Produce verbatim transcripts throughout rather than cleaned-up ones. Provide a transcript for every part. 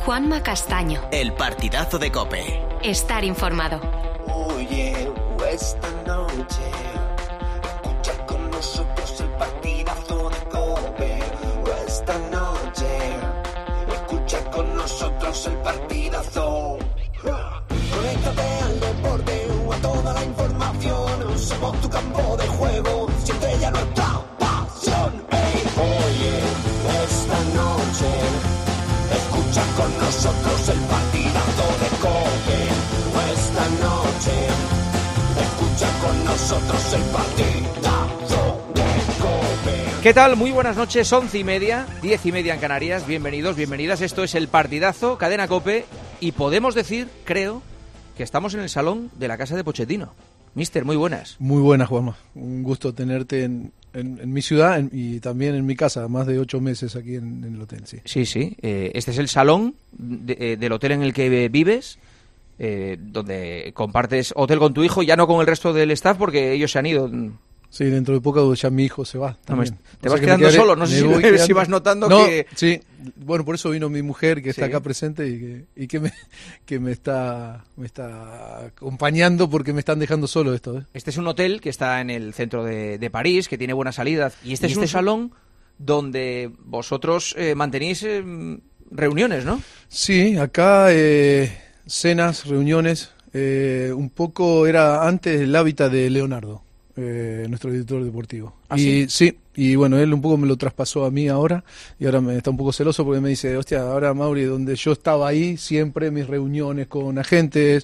Juanma Castaño. El partidazo de COPE. Estar informado. Oye, esta noche escucha con nosotros el partidazo de COPE. Esta noche escucha con nosotros el partidazo. Conéctate al deporte o a toda la información. Somos tu campo de juego, siente ya nuestra pasión. Hey, oye, esta noche escucha con nosotros el partidazo de COPE. Esta noche escucha con nosotros el partidazo de COPE. ¿Qué tal? Muy buenas noches, once y media, diez y media en Canarias. Bienvenidos, bienvenidas. Esto es el partidazo, Cadena COPE. Y podemos decir, creo, que estamos en el salón de la casa de Pochettino. Mister, muy buenas. Muy buenas, Juanma. Un gusto tenerte en, en, en mi ciudad en, y también en mi casa, más de ocho meses aquí en, en el hotel, sí. Sí, sí. Eh, este es el salón de, eh, del hotel en el que vives, eh, donde compartes hotel con tu hijo, ya no con el resto del staff, porque ellos se han ido. Sí, dentro de poco ya mi hijo se va también. No, te vas quedando quedaré, solo, no sé si, si vas notando no, que... Sí, bueno, por eso vino mi mujer, que está sí. acá presente y que, y que, me, que me, está, me está acompañando porque me están dejando solo esto. ¿eh? Este es un hotel que está en el centro de, de París, que tiene buenas salidas, y este y es este un salón donde vosotros eh, mantenéis eh, reuniones, ¿no? Sí, acá eh, cenas, reuniones, eh, un poco era antes el hábitat de Leonardo. Eh, nuestro director deportivo. ¿Ah, y sí? sí, y bueno, él un poco me lo traspasó a mí ahora, y ahora me está un poco celoso porque me dice, hostia, ahora Mauri, donde yo estaba ahí, siempre mis reuniones con agentes,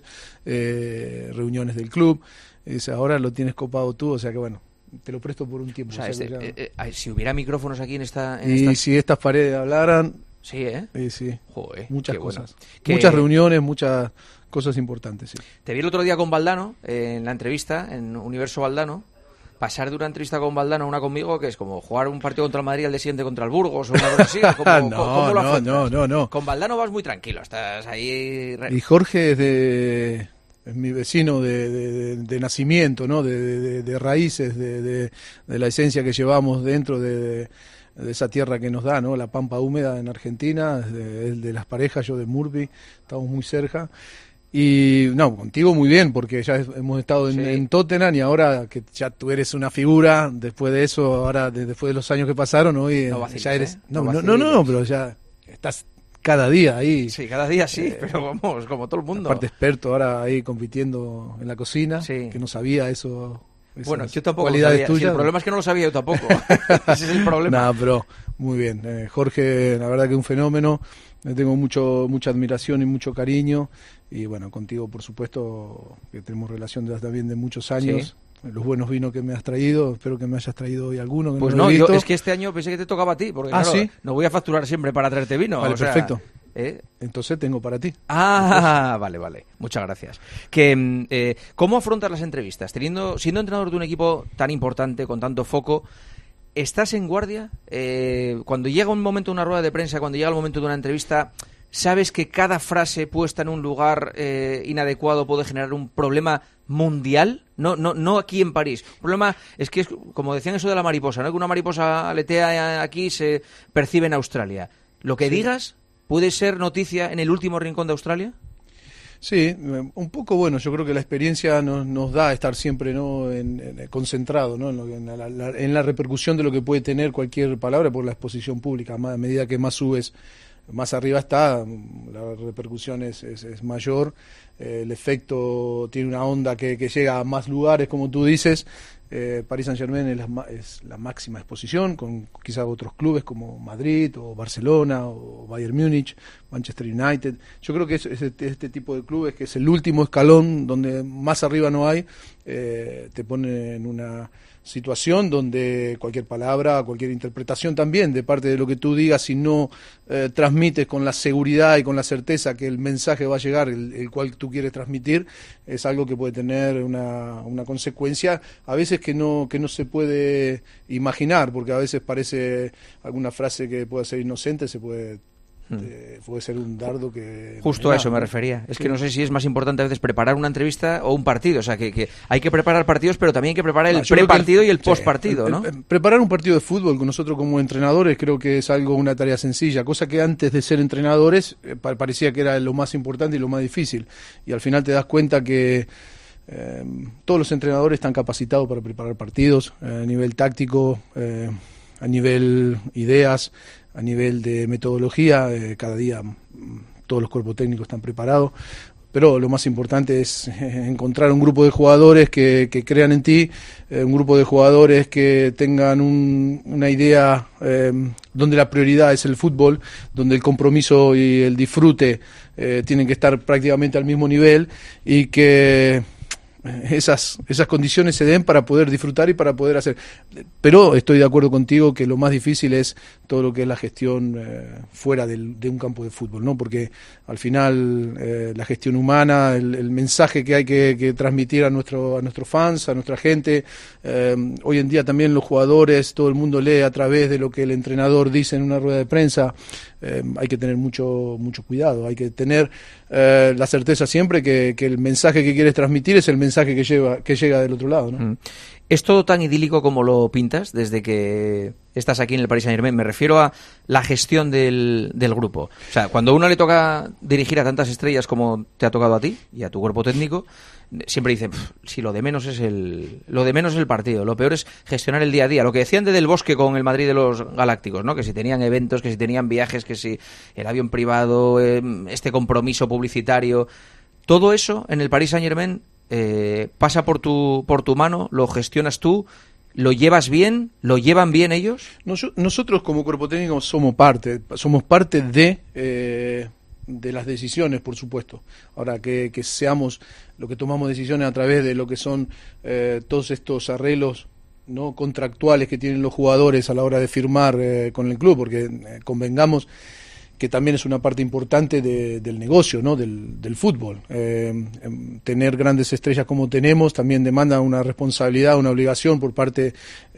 eh, reuniones del club, y dice, ahora lo tienes copado tú, o sea que bueno, te lo presto por un tiempo. O sea, o sea este, ya... eh, eh, si hubiera micrófonos aquí en esta... En y esta... si estas paredes hablaran... Sí, ¿eh? Y sí, Joder, muchas qué cosas. Bueno. Que... Muchas reuniones, muchas cosas importantes, sí. Te vi el otro día con Valdano, eh, en la entrevista, en Universo Valdano. Pasar de una entrevista con Valdano a una conmigo, que es como jugar un partido contra el Madrid al día siguiente contra el Burgos o una cosa así. ¿Cómo, no, ¿cómo lo no, no, no, no. Con Valdano vas muy tranquilo, estás ahí... Y Jorge es, de, es mi vecino de, de, de, de nacimiento, ¿no? De, de, de raíces, de, de, de la esencia que llevamos dentro de, de, de esa tierra que nos da, ¿no? La pampa húmeda en Argentina, de, de las parejas, yo de Murphy, estamos muy cerca. Y no, contigo muy bien, porque ya hemos estado en, sí. en Tottenham y ahora que ya tú eres una figura, después de eso, ahora de, después de los años que pasaron, hoy no vaciles, ya eres... ¿eh? No, no, no, no, no, no, pero ya estás cada día ahí. Sí, cada día sí, eh, pero vamos, como todo el mundo. Aparte experto ahora ahí compitiendo en la cocina, sí. que no sabía eso. Bueno, yo tampoco lo sabía. Sí, el problema es que no lo sabía yo tampoco. Ese es el problema. No, pero muy bien. Eh, Jorge, la verdad que un fenómeno. Le tengo mucho mucha admiración y mucho cariño. Y bueno, contigo, por supuesto, que tenemos relación de, también de muchos años. Sí. Los buenos vinos que me has traído, espero que me hayas traído hoy alguno. Que pues no, no, yo es que este año pensé que te tocaba a ti, porque ah, claro, ¿sí? no voy a facturar siempre para traerte vino. Vale, o sea, perfecto. ¿eh? Entonces tengo para ti. Ah, Entonces... vale, vale. Muchas gracias. Que, eh, ¿Cómo afrontas las entrevistas? Teniendo, siendo entrenador de un equipo tan importante, con tanto foco, ¿estás en guardia? Eh, cuando llega un momento de una rueda de prensa, cuando llega el momento de una entrevista... ¿Sabes que cada frase puesta en un lugar eh, inadecuado puede generar un problema mundial? No, no, no aquí en París. El problema es que es como decían eso de la mariposa, ¿no? Que una mariposa aletea aquí y se percibe en Australia. ¿Lo que sí. digas puede ser noticia en el último rincón de Australia? Sí, un poco bueno. Yo creo que la experiencia nos, nos da estar siempre, ¿no? en, en, concentrado, ¿no? En, lo, en, la, la, en la repercusión de lo que puede tener cualquier palabra por la exposición pública. A medida que más subes, más arriba está, la repercusión es, es, es mayor, eh, el efecto tiene una onda que, que llega a más lugares, como tú dices. eh, Paris Saint-Germain es la, es la máxima exposición, con quizás otros clubes como Madrid, o Barcelona, o Bayern Múnich, Manchester United. Yo creo que es, es este, este tipo de clubes, que es el último escalón, donde más arriba no hay, eh, te pone en una situación donde cualquier palabra, cualquier interpretación también de parte de lo que tú digas, si no eh, transmites con la seguridad y con la certeza que el mensaje va a llegar, el, el cual tú quieres transmitir, es algo que puede tener una, una consecuencia a veces que no que no se puede imaginar, porque a veces parece alguna frase que pueda ser inocente, se puede Eh, puede ser un dardo que... Justo a eso me refería. Es sí. que no sé si es más importante a veces preparar una entrevista o un partido. O sea, que, que hay que preparar partidos, pero también hay que preparar el no, pre-partido el, y el sí, post-partido, ¿no? El, el, preparar un partido de fútbol con nosotros como entrenadores creo que es algo, una tarea sencilla. Cosa que antes de ser entrenadores eh, parecía que era lo más importante y lo más difícil. Y al final te das cuenta que eh, todos los entrenadores están capacitados para preparar partidos eh, a nivel táctico, eh, a nivel ideas, a nivel de metodología, eh, cada día todos los cuerpos técnicos están preparados, pero lo más importante es eh, encontrar un grupo de jugadores que, que crean en ti, eh, un grupo de jugadores que tengan un, una idea eh, donde la prioridad es el fútbol, donde el compromiso y el disfrute eh, tienen que estar prácticamente al mismo nivel y que esas esas condiciones se den para poder disfrutar y para poder hacer. Pero estoy de acuerdo contigo que lo más difícil es todo lo que es la gestión eh, fuera del, de un campo de fútbol, ¿no? Porque al final eh, la gestión humana, el, el mensaje que hay que, que transmitir a nuestro a nuestros fans, a nuestra gente, eh, hoy en día también los jugadores, todo el mundo lee a través de lo que el entrenador dice en una rueda de prensa. Eh, hay que tener mucho mucho cuidado, hay que tener eh, la certeza siempre que, que el mensaje que quieres transmitir es el mensaje que lleva que llega del otro lado, ¿no? Mm. ¿Es todo tan idílico como lo pintas desde que estás aquí en el Paris Saint-Germain? Me refiero a la gestión del, del grupo. O sea, cuando a uno le toca dirigir a tantas estrellas como te ha tocado a ti y a tu cuerpo técnico, siempre dicen, si lo de menos es el lo de menos es el partido, lo peor es gestionar el día a día. Lo que decían de Del Bosque con el Madrid de los Galácticos, ¿no? Que si tenían eventos, que si tenían viajes, que si el avión privado, eh, este compromiso publicitario, todo eso en el Paris Saint-Germain eh, pasa por tu por tu mano, lo gestionas tú, lo llevas bien, lo llevan bien ellos. Nos, nosotros como cuerpo técnico somos parte, somos parte de eh... de las decisiones, por supuesto. Ahora, que, que seamos lo que tomamos decisiones a través de lo que son eh, todos estos arreglos no contractuales que tienen los jugadores a la hora de firmar eh, con el club, porque eh, convengamos que también es una parte importante de, del negocio, ¿no? del, del fútbol. Eh, eh, tener grandes estrellas como tenemos también demanda una responsabilidad, una obligación por parte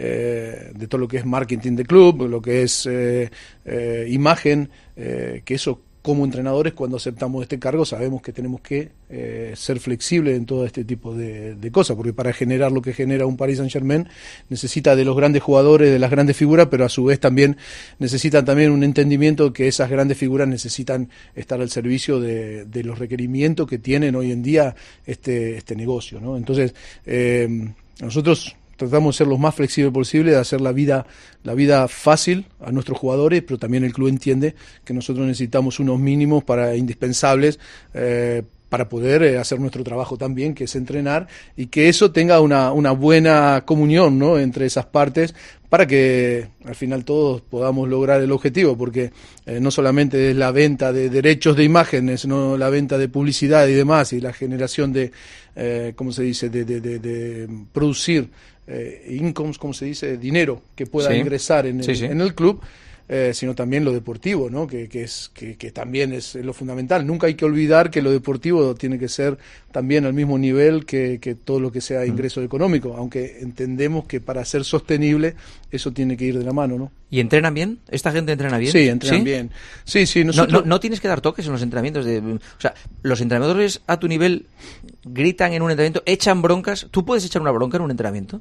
eh, de todo lo que es marketing de club, lo que es eh, eh, imagen, eh, que eso como entrenadores, cuando aceptamos este cargo, sabemos que tenemos que eh, ser flexibles en todo este tipo de, de cosas, porque para generar lo que genera un Paris Saint-Germain necesita de los grandes jugadores, de las grandes figuras, pero a su vez también necesitan también un entendimiento que esas grandes figuras necesitan estar al servicio de, de los requerimientos que tienen hoy en día este, este negocio, ¿no? Entonces, eh, nosotros tratamos de ser lo más flexible posible, de hacer la vida la vida fácil a nuestros jugadores, pero también el club entiende que nosotros necesitamos unos mínimos para indispensables eh, para poder eh, hacer nuestro trabajo también, que es entrenar, y que eso tenga una, una buena comunión, ¿no? entre esas partes, para que al final todos podamos lograr el objetivo, porque eh, no solamente es la venta de derechos de imágenes, sino la venta de publicidad y demás, y la generación de, eh, ¿cómo se dice?, de, de, de, de producir eh, incomes, ¿cómo se dice?, dinero que pueda sí. ingresar en el, sí, sí. en el club, eh, sino también lo deportivo, ¿no? que, que, es, que, que también es lo fundamental. Nunca hay que olvidar que lo deportivo tiene que ser también al mismo nivel que, que todo lo que sea ingreso mm. económico, aunque entendemos que para ser sostenible eso tiene que ir de la mano, ¿no? ¿Y entrenan bien? ¿Esta gente entrena bien? Sí, entrenan ¿Sí? bien. Sí, sí, nosotros... no, no, no tienes que dar toques en los entrenamientos. De, o sea, los entrenadores a tu nivel gritan en un entrenamiento, echan broncas. ¿Tú puedes echar una bronca en un entrenamiento?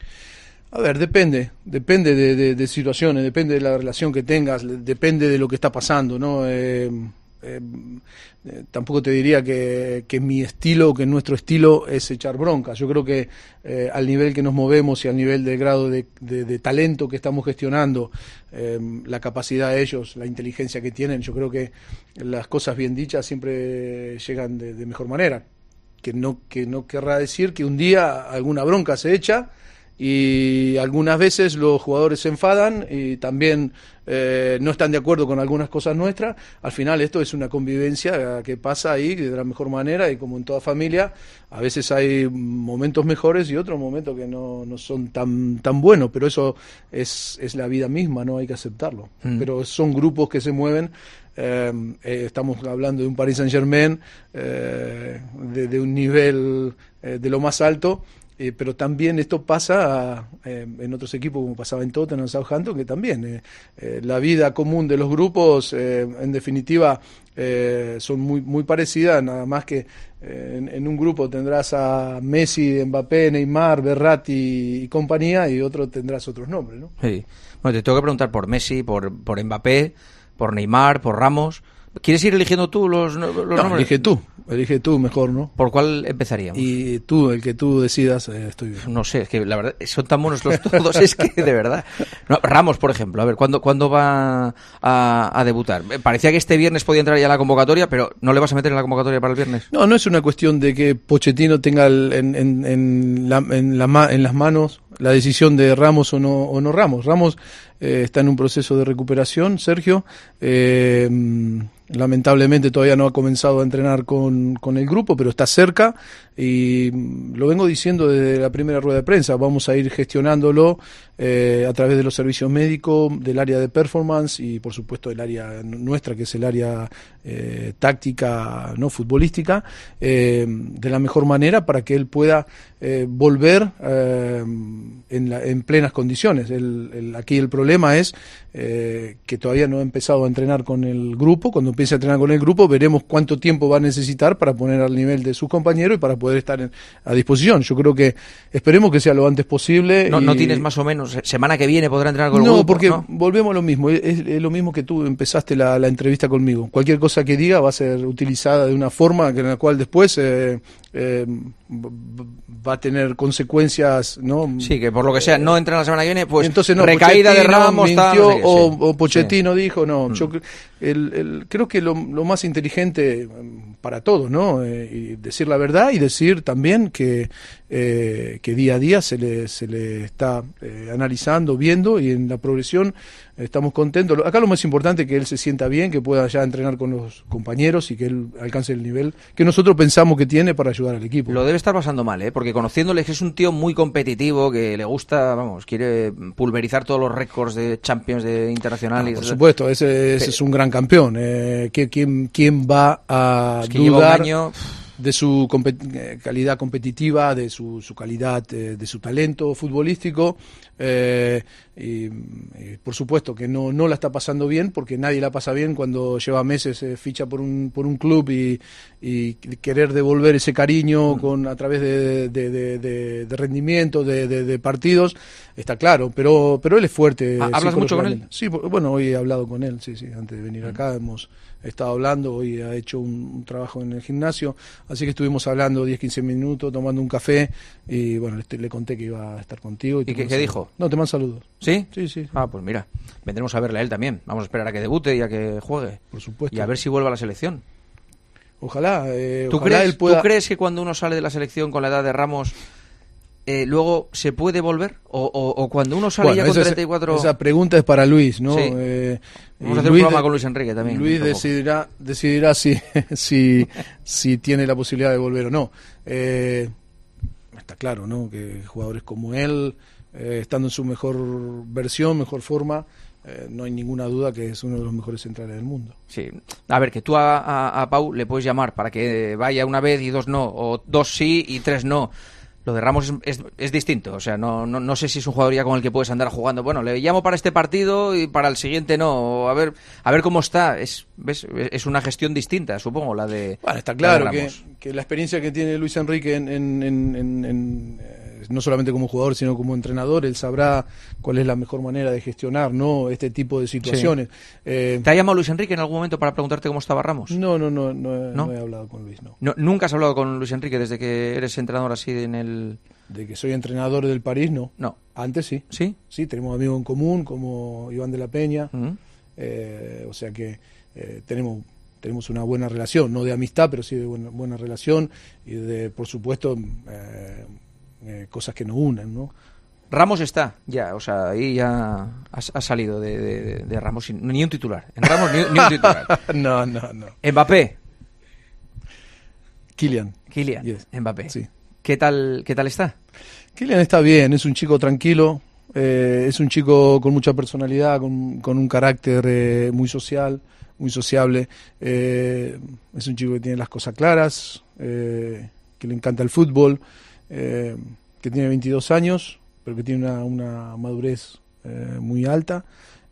A ver, depende, depende de, de, de situaciones, depende de la relación que tengas, depende de lo que está pasando, ¿no? Eh, eh, eh, tampoco te diría que, que mi estilo, que nuestro estilo es echar broncas. Yo creo que eh, al nivel que nos movemos y al nivel del grado de, de, de talento que estamos gestionando, eh, la capacidad de ellos, la inteligencia que tienen, yo creo que las cosas bien dichas siempre llegan de, de mejor manera. Que no, que no querrá decir que un día alguna bronca se echa, y algunas veces los jugadores se enfadan y también eh, no están de acuerdo con algunas cosas nuestras. Al final esto es una convivencia que pasa ahí de la mejor manera, y como en toda familia a veces hay momentos mejores y otros momentos que no, no son tan tan buenos, pero eso es, es la vida misma, no hay que aceptarlo. Mm. Pero son grupos que se mueven. Eh, eh, estamos hablando de un Paris Saint-Germain eh, de, de un nivel eh, de lo más alto, eh, pero también esto pasa eh, en otros equipos, como pasaba en Tottenham, en Southampton, que también eh, eh, la vida común de los grupos, eh, en definitiva, eh, son muy, muy parecidas, nada más que eh, en, en un grupo tendrás a Messi, Mbappé, Neymar, Verratti y compañía, y otro tendrás otros nombres, ¿no? Sí. Bueno, te tengo que preguntar por Messi, por, por Mbappé, por Neymar, por Ramos. ¿Quieres ir eligiendo tú los, los no, nombres? Elige tú, elige tú mejor, ¿no? ¿Por cuál empezaríamos? Y tú, el que tú decidas, eh, estoy bien. No sé, es que la verdad, son tan buenos los todos, es que de verdad. No, Ramos, por ejemplo, a ver, ¿cuándo, ¿cuándo va a, a debutar? Parecía que este viernes podía entrar ya en la convocatoria, pero ¿no le vas a meter en la convocatoria para el viernes? No, no es una cuestión de que Pochettino tenga el, en, en, en, la, en, la, en las manos la decisión de Ramos o no, o no Ramos. Ramos eh, está en un proceso de recuperación, Sergio. Eh, lamentablemente todavía no ha comenzado a entrenar con, con el grupo, pero está cerca, y lo vengo diciendo desde la primera rueda de prensa. Vamos a ir gestionándolo eh, a través de los servicios médicos, del área de performance y por supuesto del área nuestra, que es el área eh, táctica, no futbolística, eh, de la mejor manera para que él pueda eh, volver eh, en, la, en plenas condiciones. El, el, aquí el problema es eh, que todavía no ha empezado a entrenar con el grupo. Cuando empiece a entrenar con el grupo veremos cuánto tiempo va a necesitar para poner al nivel de sus compañeros y para poder estar en, a disposición. Yo creo que esperemos que sea lo antes posible. No, y... no tienes más o menos, semana que viene podrá entrenar con el no, grupo. porque No, porque volvemos a lo mismo, es, es lo mismo que tú empezaste la, la entrevista conmigo. Cualquier cosa que diga va a ser utilizada de una forma en la cual después eh, eh, va a tener consecuencias, ¿no? Sí, que por lo que sea no entra la semana que viene, pues entonces no, recaída de Pochettino Ramos mintió, tal, no sé qué, o, sí. o Pochettino Sí. dijo, no, Mm. yo el, el, creo que lo, lo más inteligente para todos, ¿no? Eh, y decir la verdad y decir también que eh, que día a día se le se le está eh, analizando, viendo, y en la progresión estamos contentos. Acá lo más importante es que él se sienta bien, que pueda ya entrenar con los compañeros y que él alcance el nivel que nosotros pensamos que tiene para ayudar al equipo. Lo debe estar pasando mal, ¿eh? Porque conociéndole que es un tío muy competitivo, que le gusta, vamos, quiere pulverizar todos los récords de Champions de internacionales. Ah, por supuesto, ese, ese es un gran campeón. Eh, ¿quién, ¿Quién va a Es que lleva dudar un año... de su compet- calidad competitiva, de su, su calidad, eh, de su talento futbolístico? Eh, y, y por supuesto que no, no la está pasando bien, porque nadie la pasa bien cuando lleva meses eh, ficha por un, por un club y, y querer devolver ese cariño con a través de, de, de, de, de rendimiento, de, de, de partidos, está claro, pero, pero él es fuerte. ¿Hablas mucho con él? Sí, bueno, hoy he hablado con él, sí, sí, antes de venir acá hemos estado hablando, hoy ha hecho un, un trabajo en el gimnasio, así que estuvimos hablando diez, quince minutos, tomando un café, y bueno, le, le conté que iba a estar contigo. ¿Y, ¿Y qué, qué dijo? No, te mando saludos. ¿Sí? Sí, sí. Ah, pues mira, vendremos a verle a él también. Vamos a esperar a que debute y a que juegue. Por supuesto. Y a ver si vuelve a la selección. Ojalá, eh, ¿Tú, ojalá crees, él pueda... ¿Tú crees que cuando uno sale de la selección con la edad de Ramos, eh, luego se puede volver? ¿O, o, o cuando uno sale Bueno, ya con esa, treinta y cuatro...? esa pregunta es para Luis, ¿no? Sí. Eh, Vamos y a hacer Luis un programa de- con Luis Enrique también. Luis un poco. decidirá, decidirá si, si, si tiene la posibilidad de volver o no. Eh, está claro, ¿no? Que jugadores como él, eh, estando en su mejor versión, mejor forma, eh, no hay ninguna duda que es uno de los mejores centrales del mundo. Sí. A ver, que tú a, a, a Pau le puedes llamar para que vaya una vez y dos no, o dos sí y tres no. Lo de Ramos es, es, es distinto, o sea, no, no, no sé si es un jugador ya con el que puedes andar jugando. Bueno, le llamo para este partido y para el siguiente no. O a ver, a ver cómo está. Es, ¿ves? Es una gestión distinta, supongo, la de. Bueno, está claro la de que, Ramos. que la experiencia que tiene Luis Enrique en, en, en, en, en, eh, no solamente como jugador, sino como entrenador, él sabrá cuál es la mejor manera de gestionar, ¿no?, este tipo de situaciones. Eh, ¿Te ha llamado Luis Enrique en algún momento para preguntarte cómo estaba Ramos? no, no, no, no, he- ¿No? no he hablado con Luis, no. No, ¿Nunca has hablado con Luis Enrique desde que eres entrenador así en el...? De que soy entrenador del París, no. No. Antes sí. ¿Sí? Sí, tenemos amigos en común como Iván de la Peña, Mm. eh, o sea que eh, tenemos tenemos una buena relación, no de amistad, pero sí de buena, buena relación y de, por supuesto, eh, eh, cosas que nos unen, ¿no? Ramos está, ya, o sea, ahí ya ha, ha salido de, de, de Ramos, sin, ni un titular. En Ramos ni, ni un titular. no, no, no. Mbappé, Kylian. Kylian, Yes. Mbappé. Sí. ¿Qué tal, qué tal está? Kylian está bien, es un chico tranquilo, eh, es un chico con mucha personalidad, con, con un carácter eh, muy social, muy sociable. Eh, es un chico que tiene las cosas claras, eh, que le encanta el fútbol. Eh, que tiene veintidós años, pero que tiene una, una madurez eh, muy alta,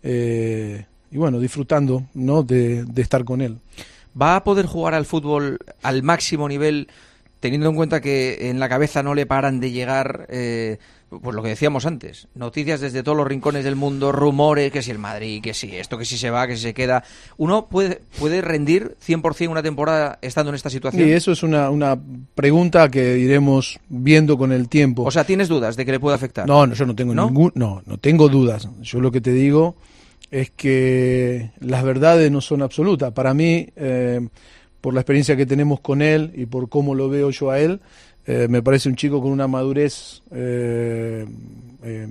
eh, y bueno, disfrutando, ¿no?, de, de estar con él. ¿Va a poder jugar al fútbol al máximo nivel, teniendo en cuenta que en la cabeza no le paran de llegar, eh, pues lo que decíamos antes, noticias desde todos los rincones del mundo, rumores, que si el Madrid, que si esto, que si se va, que si se queda? ¿Uno puede, puede rendir cien por ciento una temporada estando en esta situación? Sí, eso es una, una pregunta que iremos viendo con el tiempo. O sea, ¿tienes dudas de que le pueda afectar? No, no, yo no tengo ¿No? ningún, no, no tengo dudas. Yo lo que te digo es que las verdades no son absolutas. Para mí, eh, por la experiencia que tenemos con él y por cómo lo veo yo a él, eh, me parece un chico con una madurez eh, eh,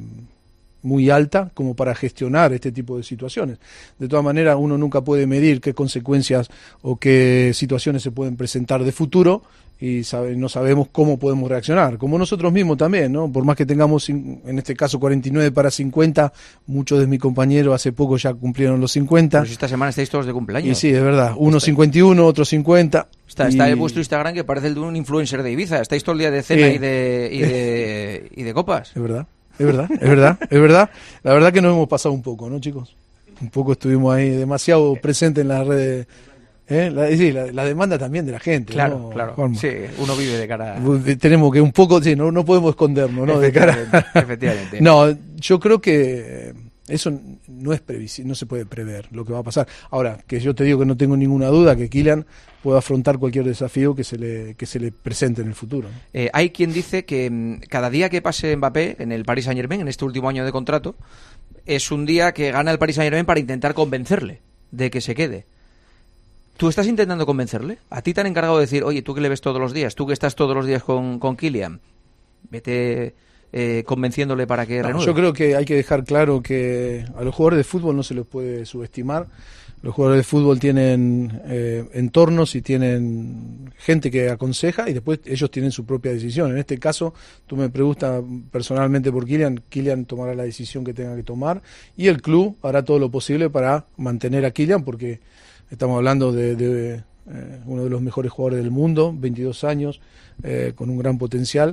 muy alta como para gestionar este tipo de situaciones. De todas maneras, uno nunca puede medir qué consecuencias o qué situaciones se pueden presentar de futuro, y sabe, no sabemos cómo podemos reaccionar, como nosotros mismos también, ¿no? Por más que tengamos, en este caso, cuarenta y nueve para cincuenta, muchos de mis compañeros hace poco ya cumplieron los cincuenta. Pues esta semana estáis todos de cumpleaños. Y sí, es verdad, uno cincuenta y uno, otro cincuenta. Está, y... está en vuestro Instagram que parece el de un influencer de Ibiza. Estáis todo el día de cena Sí. y, de, y, de, y de copas. Es verdad, es verdad, es verdad, es verdad. La verdad que nos hemos pasado un poco, ¿no, chicos? Un poco estuvimos ahí demasiado presentes en las redes. ¿Eh? La, sí, la, la demanda también de la gente. Claro, ¿no, claro. Juanma? Sí, uno vive de cara. Tenemos que un poco, sí, no, no podemos escondernos, ¿no? De cara. Efectivamente. No, yo creo que eso no es previsible, no se puede prever lo que va a pasar. Ahora, que yo te digo que no tengo ninguna duda que Kylian puede afrontar cualquier desafío que se le, que se le presente en el futuro, ¿no? Eh, hay quien dice que mmm, cada día que pase Mbappé en el Paris Saint-Germain, en este último año de contrato, es un día que gana el Paris Saint-Germain para intentar convencerle de que se quede. ¿Tú estás intentando convencerle? ¿A ti te han encargado de decir, oye, tú que le ves todos los días, tú que estás todos los días con, con Kylian, vete eh, convenciéndole para que No, renueve? yo creo que hay que dejar claro que a los jugadores de fútbol no se los puede subestimar. Los jugadores de fútbol tienen eh, entornos y tienen gente que aconseja, y después ellos tienen su propia decisión. En este caso, tú me preguntas personalmente por Kylian, Kylian tomará la decisión que tenga que tomar, y el club hará todo lo posible para mantener a Kylian, porque estamos hablando de, de eh, uno de los mejores jugadores del mundo, veintidós años, eh, con un gran potencial.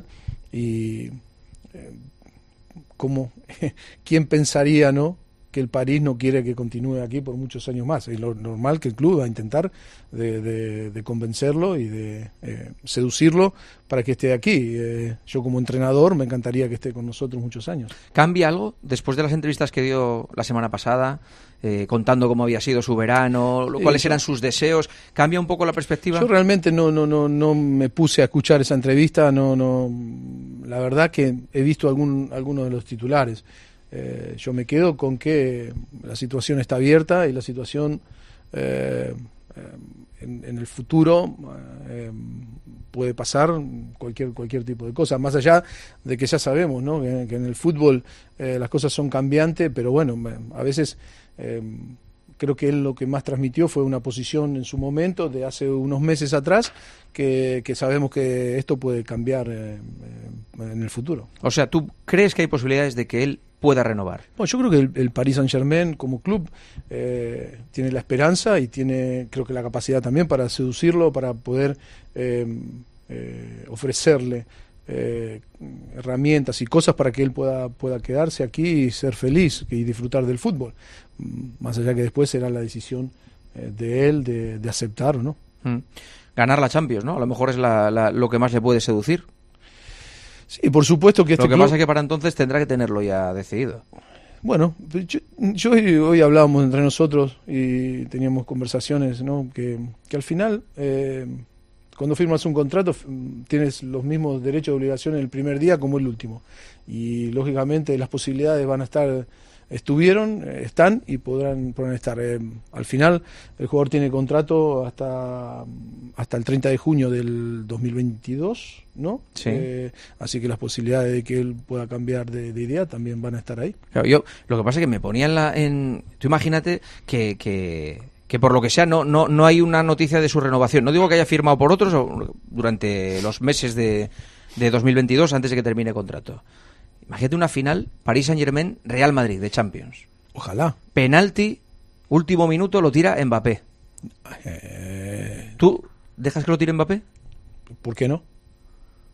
Y eh, ¿cómo? ¿Quién pensaría, no, que el París no quiere que continúe aquí por muchos años más? Es lo normal que el club va a intentar de, de, de convencerlo y de eh, seducirlo para que esté aquí. Eh, yo como entrenador me encantaría que esté con nosotros muchos años. ¿Cambia algo después de las entrevistas que dio la semana pasada, eh, contando cómo había sido su verano, lo, cuáles Sí, eran sus deseos? ¿Cambia un poco la perspectiva? Yo realmente no, no, no, no me puse a escuchar esa entrevista, no, no, la verdad que he visto algún, algunos de los titulares. Eh, yo me quedo con que la situación está abierta, y la situación eh, eh, en, en el futuro eh, puede pasar cualquier cualquier tipo de cosa, más allá de que ya sabemos, ¿no?, que, que en el fútbol eh, las cosas son cambiantes, pero bueno, a veces eh, creo que él lo que más transmitió fue una posición en su momento de hace unos meses atrás, que, que sabemos que esto puede cambiar eh, eh, en el futuro. O sea, ¿tú crees que hay posibilidades de que él pueda renovar? Bueno, yo creo que el, el Paris Saint-Germain como club eh, tiene la esperanza y tiene, creo que la capacidad también para seducirlo, para poder eh, eh, ofrecerle eh, herramientas y cosas para que él pueda, pueda quedarse aquí y ser feliz y disfrutar del fútbol. Más allá que después será la decisión eh, de él de, de aceptar o no. Mm. Ganar la Champions, ¿no? A lo mejor es la, la, lo que más le puede seducir. Sí, por supuesto que este Lo que club... pasa es que para entonces tendrá que tenerlo ya decidido. Bueno, yo, yo hoy, hoy hablábamos entre nosotros y teníamos conversaciones, ¿no?, que, que al final, eh, cuando firmas un contrato, tienes los mismos derechos y obligaciones el primer día como el último. Y lógicamente las posibilidades van a estar, estuvieron, están y podrán, podrán estar. Eh, al final, el jugador tiene contrato hasta, hasta el treinta de junio del dos mil veintidós, ¿no? Sí. Eh, así que las posibilidades de que él pueda cambiar de, de idea también van a estar ahí. Claro, yo lo que pasa es que me ponía en la... En, tú imagínate que... que que por lo que sea no, no, no hay una noticia de su renovación. No digo que haya firmado por otros o durante los meses de, de dos mil veintidós antes de que termine el contrato. Imagínate una final Paris Saint-Germain Real Madrid de Champions. Ojalá. Penalti, último minuto, lo tira Mbappé. Eh, ¿Tú dejas que lo tire Mbappé? ¿Por qué no?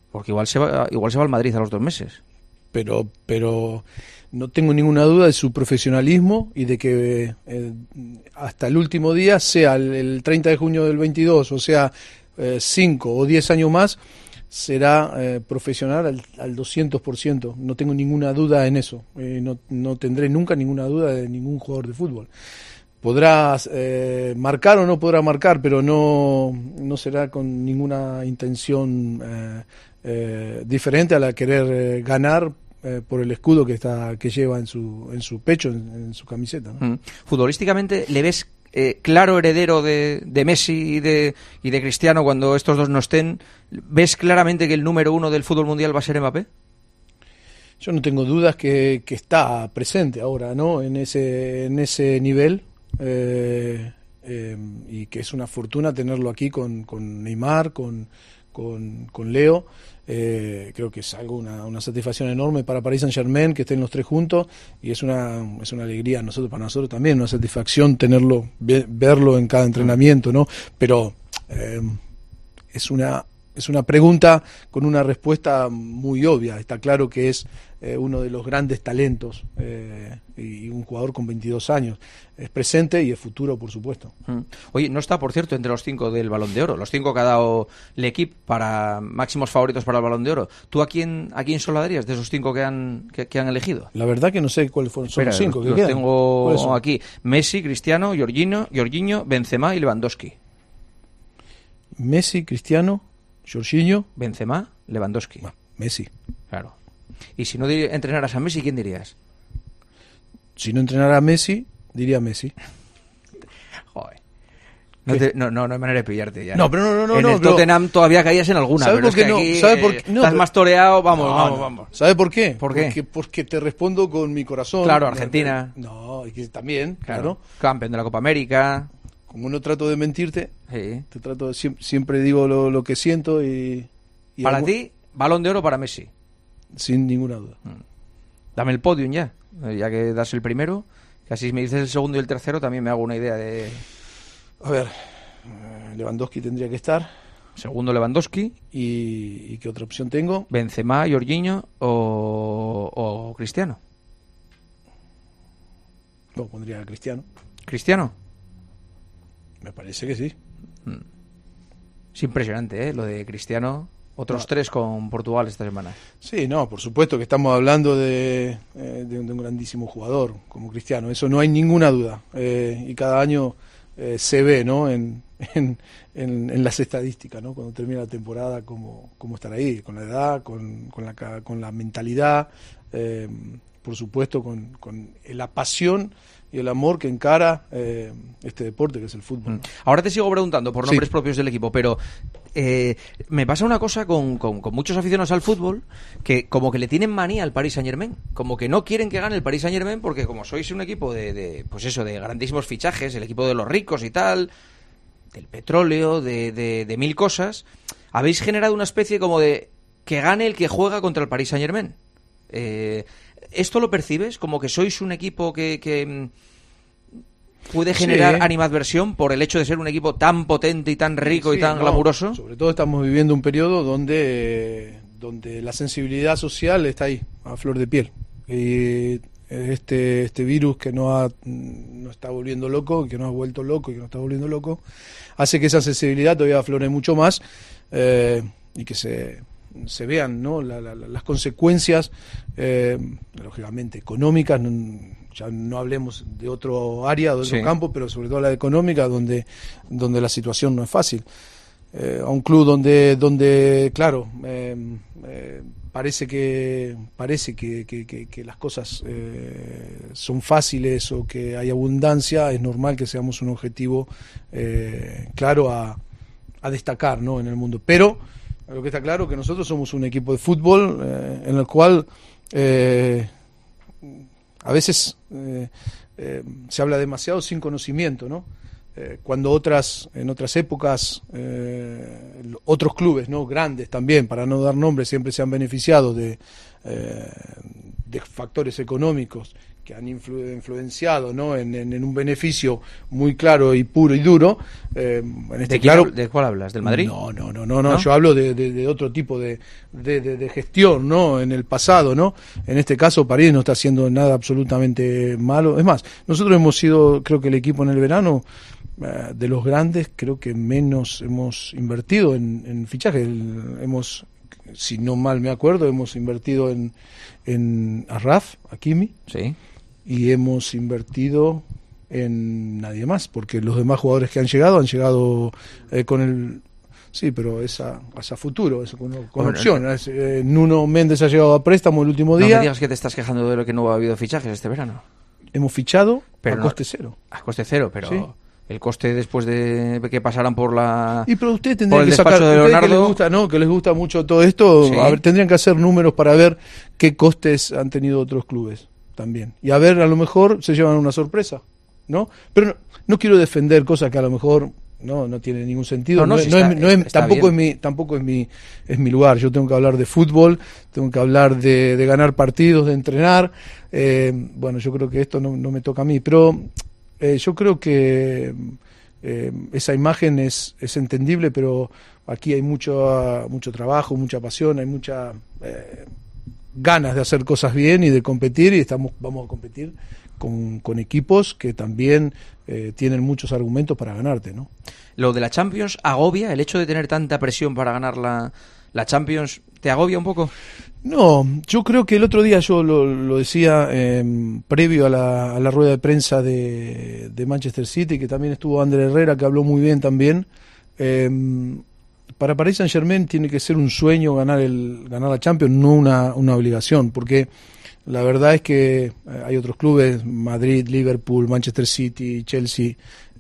Porque igual se va, igual se va al Madrid a los dos meses. Pero, pero no tengo ninguna duda de su profesionalismo y de que eh, hasta el último día, sea el, el treinta de junio del veintidós, o sea, cinco o diez años más, será eh, profesional al, al doscientos por ciento. No tengo ninguna duda en eso. Eh, no, no tendré nunca ninguna duda de ningún jugador de fútbol. Podrá eh, marcar o no podrá marcar, pero no, no será con ninguna intención eh, eh, diferente a la de querer eh, ganar eh, por el escudo que está que lleva en su en su pecho, en, en su camiseta, ¿no? Mm. Futbolísticamente, ¿le ves eh, claro heredero de, de Messi y de, y de Cristiano cuando estos dos no estén? ¿Ves claramente que el número uno del fútbol mundial va a ser Mbappé? Yo no tengo dudas que, que está presente ahora, ¿no? En ese en ese nivel. Eh, eh, y que es una fortuna tenerlo aquí con, con Neymar, con, con, con Leo. Eh, creo que es algo una, una satisfacción enorme para Paris Saint-Germain que estén los tres juntos, y es una es una alegría nosotros para nosotros también, una satisfacción tenerlo, ve, verlo en cada entrenamiento, ¿no? Pero eh, es una es una pregunta con una respuesta muy obvia. Está claro que es eh, uno de los grandes talentos eh, y un jugador con veintidós años. Es presente y es futuro, por supuesto. Mm. Oye, no está, por cierto, entre los cinco del Balón de Oro, los cinco que ha dado el equipo para máximos favoritos para el Balón de Oro. ¿Tú a quién a quién soladarías de esos cinco que han que, que han elegido? La verdad que no sé cuáles son Espera, los cinco. Los, que los tengo son? aquí: Messi, Cristiano, Jorginho, Jorginho, Benzema y Lewandowski. Messi, Cristiano, Jorginho, Benzema, Lewandowski. Bueno, Messi. Claro. Y si no di- entrenaras a Messi, ¿quién dirías? Si no entrenara a Messi, diría Messi. Joder. No, te- no, no, no hay manera de pillarte ya. No, pero no, no, no, En no, el pero- Tottenham todavía caías en alguna. ¿Sabe pero por es qué que no? aquí, ¿Sabe por eh, qué? No, estás pero- más toreado, vamos, No, vamos, no. vamos. ¿Sabe por qué? ¿Por qué? Porque, porque te respondo con mi corazón. Claro, Argentina. No, y que también, Claro. claro. Campeón de la Copa América. Como no trato de mentirte, Sí. te trato de, siempre, siempre digo lo, lo que siento y, y Para algo- ti, Balón de Oro para Messi. sin ninguna duda. Dame el podium ya. Eh, Ya que das el primero, que así me dices el segundo y el tercero, también me hago una idea de... A ver, eh, Lewandowski tendría que estar. Segundo Lewandowski, ¿Y, y qué otra opción tengo? Benzema, Jorginho o, o Cristiano. No, pondría a Cristiano. Cristiano. Me parece que sí. Es impresionante, ¿eh? Lo de Cristiano. Otros No. tres con Portugal esta semana. Sí, no, por supuesto que estamos hablando de, eh, de, un, de un grandísimo jugador como Cristiano, eso no hay ninguna duda. Eh, y cada año eh, se ve, ¿no? En, en, en, en las estadísticas, ¿no? Cuando termina la temporada, cómo, cómo estar ahí, con la edad, con, con, la, ca- con la mentalidad, eh, por supuesto con, con la pasión y el amor que encara eh, este deporte que es el fútbol, ¿no? Ahora te sigo preguntando por Sí. nombres propios del equipo, pero eh, me pasa una cosa con, con, con muchos aficionados al fútbol, que como que le tienen manía al Paris Saint-Germain, como que no quieren que gane el Paris Saint-Germain porque como sois un equipo de, de pues eso, de grandísimos fichajes, el equipo de los ricos y tal, del petróleo, de, de, de mil cosas, habéis generado una especie como de que gane el que juega contra el Paris Saint-Germain. Eh, ¿Esto lo percibes? Como que sois un equipo que, que mm, puede generar Sí. animadversión por el hecho de ser un equipo tan potente y tan rico y Sí, tan no, glamuroso. Sobre todo estamos viviendo un periodo donde, donde la sensibilidad social está ahí, a flor de piel. Y este, este virus que nos, ha, nos está volviendo loco, que nos ha vuelto loco y que nos está volviendo loco, hace que esa sensibilidad todavía aflore mucho más eh, y que se, se vean, ¿no? la, la, las consecuencias, eh, lógicamente económicas, no, ya no hablemos de otro área, de otro Sí. campo, pero sobre todo la económica, donde, donde la situación no es fácil. Eh, a un club donde, donde claro, eh, eh, parece que parece que, que, que, que las cosas eh, son fáciles o que hay abundancia, es normal que seamos un objetivo eh, claro a, a destacar, ¿no? En el mundo. Pero lo que está claro es que nosotros somos un equipo de fútbol eh, en el cual eh, a veces eh, eh, se habla demasiado sin conocimiento, ¿no? Eh, cuando otras en otras épocas eh, otros clubes, ¿no? Grandes también, para no dar nombres, siempre se han beneficiado de, eh, de factores económicos que han influ- influenciado, ¿no? en, en, en un beneficio muy claro y puro y duro. Eh, en este ¿De, claro, quién, ¿De cuál hablas? ¿Del Madrid? No, no, no, no, no, ¿No? yo hablo de, de, de otro tipo de, de, de, de gestión, ¿no? En el pasado, ¿no? En este caso París no está haciendo nada absolutamente malo. Es más, nosotros hemos sido, creo que el equipo en el verano, eh, de los grandes, creo que menos hemos invertido en, en fichajes. El, hemos, si no mal me acuerdo, hemos invertido en, en Arraf, Hakimi, Sí. y hemos invertido en nadie más, porque los demás jugadores que han llegado han llegado eh, con el... Sí, pero es a, es a futuro, es con, con Bueno, opción. no. Es, eh, Nuno Méndez ha llegado a préstamo el último No día. me digas que te estás quejando de lo que no ha habido fichajes este verano. Hemos fichado Pero a no- coste cero. A coste cero, pero Sí. el coste después de que pasaran por la... Y pero usted Por tendría el que sacar, despacho de ustedes que Leonardo- les gusta, ¿no? Que les gusta mucho todo esto, Sí. a ver, tendrían que hacer números para ver qué costes han tenido otros clubes también. Y a ver, a lo mejor se llevan una sorpresa, ¿no? Pero no, no quiero defender cosas que a lo mejor no no tiene ningún sentido. No, no, No, si no está- es, no es- está tampoco bien. es mi tampoco es mi es mi lugar. Yo tengo que hablar de fútbol, tengo que hablar de, de ganar partidos, de entrenar. Eh, bueno, yo creo que esto no, no me toca a mí, pero eh, yo creo que eh, esa imagen es, es entendible, pero aquí hay mucho, mucho trabajo, mucha pasión, hay mucha eh, ganas de hacer cosas bien y de competir, y estamos vamos a competir con, con equipos que también eh, tienen muchos argumentos para ganarte, ¿no? Lo de la Champions agobia, el hecho de tener tanta presión para ganar la, la Champions, ¿te agobia un poco? No, yo creo que el otro día yo lo, lo decía eh, previo a la, a la rueda de prensa de, de Manchester City, que también estuvo Ander Herrera, que habló muy bien también. Eh, para Paris Saint-Germain tiene que ser un sueño ganar el ganar la Champions, no una, una obligación, porque la verdad es que eh, hay otros clubes, Madrid, Liverpool, Manchester City, Chelsea,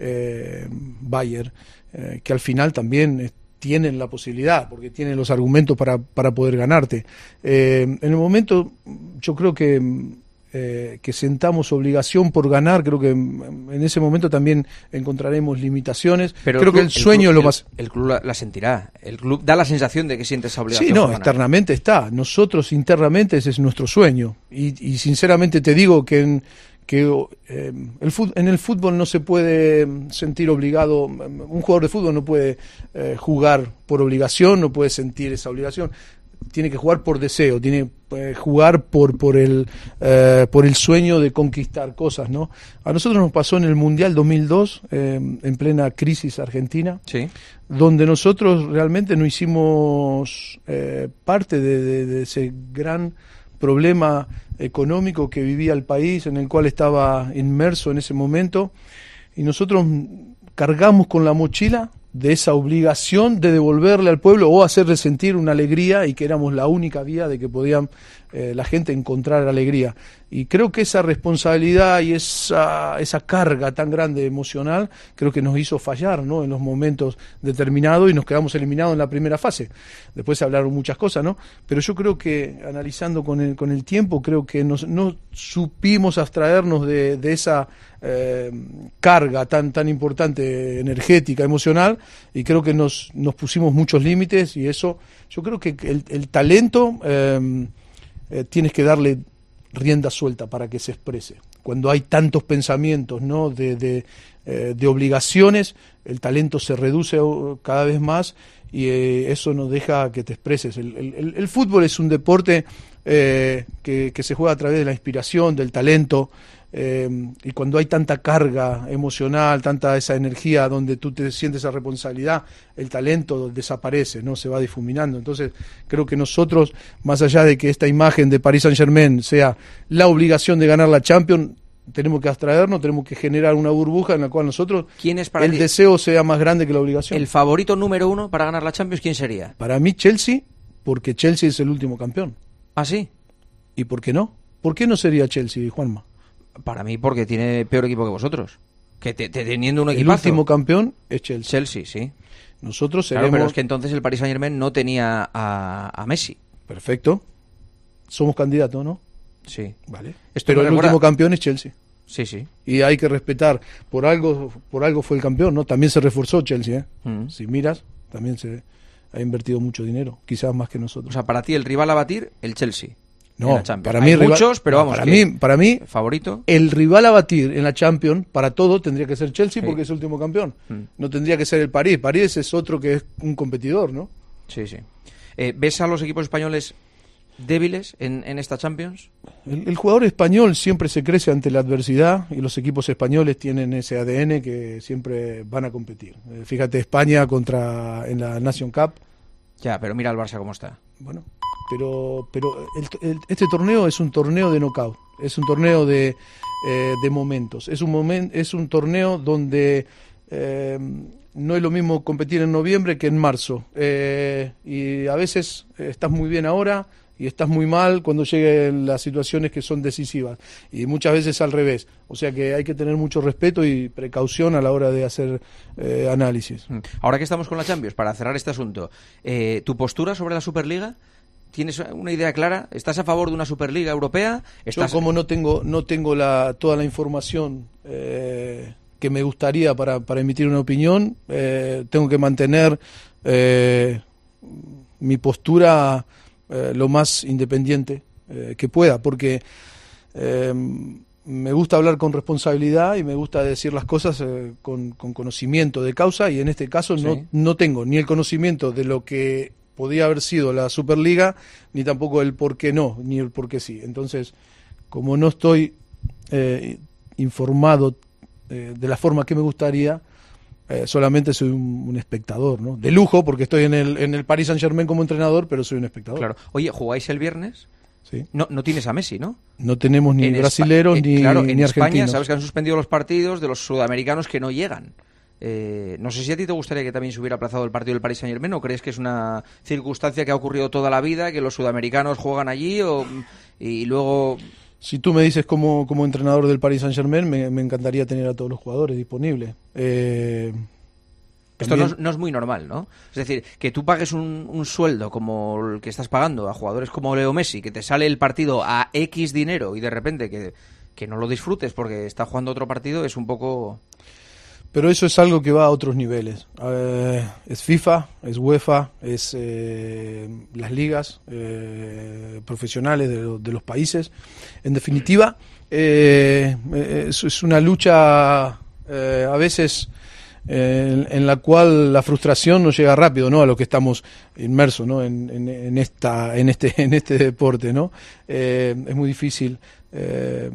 eh, Bayern, eh, que al final también eh, tienen la posibilidad, porque tienen los argumentos para, para poder ganarte. Eh, en el momento, yo creo que eh, que sentamos obligación por ganar, creo que en ese momento también encontraremos limitaciones. Pero creo el club- que el sueño club- es lo el- más... El club la, la sentirá. El club da la sensación de que siente esa obligación. Sí, no, por ganar. externamente está. Nosotros internamente ese es nuestro sueño. Y, y sinceramente te digo que en, que eh, el fut- en el fútbol no se puede sentir obligado. Un jugador de fútbol no puede eh, jugar por obligación, no puede sentir esa obligación. Tiene que jugar por deseo, tiene que eh, jugar por por el eh, por el sueño de conquistar cosas, ¿no? A nosotros nos pasó en el Mundial dos mil dos, eh, en plena crisis argentina, Sí. donde nosotros realmente no hicimos eh, parte de, de, de ese gran problema económico que vivía el país, en el cual estaba inmerso en ese momento, y nosotros cargamos con la mochila de esa obligación de devolverle al pueblo o hacerle sentir una alegría, y que éramos la única vía de que podían eh, la gente encontrar alegría. Y creo que esa responsabilidad y esa, esa carga tan grande emocional creo que nos hizo fallar, ¿no? En los momentos determinados, y nos quedamos eliminados en la primera fase. Después se hablaron muchas cosas, ¿no? Pero yo creo que, analizando con el, con el tiempo, creo que nos, no supimos abstraernos de, de esa eh, carga tan, tan importante, energética, emocional, y creo que nos, nos pusimos muchos límites, y eso, yo creo que el, el talento eh, eh, tienes que darle rienda suelta para que se exprese. Cuando hay tantos pensamientos, ¿no? de, de, eh, de obligaciones, el talento se reduce cada vez más, y eh, eso nos deja que te expreses. El, el, el fútbol es un deporte eh, que, que se juega a través de la inspiración, del talento, eh, y cuando hay tanta carga emocional, tanta esa energía donde tú te sientes esa responsabilidad, el talento desaparece, no se va difuminando. Entonces creo que nosotros, más allá de que esta imagen de Paris Saint-Germain sea la obligación de ganar la Champions, tenemos que abstraernos, tenemos que generar una burbuja en la cual nosotros ¿Quién es para el ti deseo sea más grande que la obligación. el favorito número uno para ganar la Champions? ¿Quién sería? Para mí Chelsea, porque Chelsea es el último campeón. ¿Ah, sí? ¿Y por qué no? ¿Por qué no sería Chelsea, Juanma? Para mí, porque tiene peor equipo que vosotros. Que te, te- teniendo un El equipazo. último campeón es Chelsea. Chelsea, sí. Nosotros Claro, seremos... pero es que entonces el Paris Saint-Germain no tenía a, a Messi. Perfecto. Somos candidatos, ¿no? Sí. Vale. Esto Pero me el recuerda- último campeón es Chelsea. Sí, sí. Y hay que respetar. Por algo por algo fue el campeón, ¿no? También se reforzó Chelsea, ¿eh? Mm. Si miras, también se ha invertido mucho dinero. Quizás más que nosotros. O sea, para ti el rival a batir, el Chelsea. No, en la Champions. para mí Hay rival, muchos, pero no, vamos, para que mí, para mí, favorito. El rival a batir en la Champions, para todo, tendría que ser Chelsea, sí, porque es el último campeón. Mm. No tendría que ser el París. París es otro que es un competidor, ¿no? Sí, sí. Eh, ¿Ves a los equipos españoles débiles en, en esta Champions? El, el jugador español siempre se crece ante la adversidad y los equipos españoles tienen ese A D N que siempre van a competir. Eh, fíjate, España contra en la Nation Cup. Ya, pero mira el Barça cómo está. Bueno, pero pero el, el, este torneo es un torneo de knockout, es un torneo de, eh, de momentos, es un momen, es un torneo donde eh, no es lo mismo competir en noviembre que en marzo, eh, y a veces estás muy bien ahora y estás muy mal cuando lleguen las situaciones que son decisivas, y muchas veces al revés. O sea que hay que tener mucho respeto y precaución a la hora de hacer eh, análisis. Ahora que estamos con la Champions, para cerrar este asunto, eh, ¿tu postura sobre la Superliga? ¿Tienes una idea clara? ¿Estás a favor de una Superliga europea? ¿Estás... Yo como no tengo no tengo la toda la información eh, que me gustaría para, para emitir una opinión, eh, tengo que mantener eh, mi postura eh, lo más independiente eh, que pueda, porque eh, me gusta hablar con responsabilidad y me gusta decir las cosas eh, con, con conocimiento de causa, y en este caso sí. no, no tengo ni el conocimiento de lo que podía haber sido la Superliga, ni tampoco el por qué no, ni el por qué sí. Entonces, como no estoy eh, informado eh, de la forma que me gustaría, eh, solamente soy un, un espectador, ¿no? De lujo, porque estoy en el, en el Paris Saint-Germain como entrenador, pero soy un espectador. Claro. Oye, ¿jugáis el viernes? Sí. No, no tienes a Messi, ¿no? No tenemos ni en brasileros Espa- ni, eh, claro, ni en España argentinos. sabes que han suspendido los partidos de los sudamericanos que no llegan. Eh, no sé si a ti te gustaría que también se hubiera aplazado el partido del Paris Saint-Germain, o crees que es una circunstancia que ha ocurrido toda la vida, que los sudamericanos juegan allí o, y luego... Si tú me dices como, como entrenador del Paris Saint-Germain, me, me encantaría tener a todos los jugadores disponibles. Eh, Esto también... no es, no es muy normal, ¿no? Es decir, que tú pagues un, un sueldo como el que estás pagando a jugadores como Leo Messi, que te sale el partido a X dinero y de repente que, que no lo disfrutes porque está jugando otro partido, es un poco... Pero eso es algo que va a otros niveles. Eh, es FIFA, es UEFA, es eh, las ligas eh, profesionales de, lo, de los países. En definitiva, eh, es, es una lucha eh, a veces eh, en, en la cual la frustración no llega rápido, ¿no? A lo que estamos inmersos, ¿no? En, en, en esta, en este, en este deporte, ¿no? Eh, es muy difícil. Eh,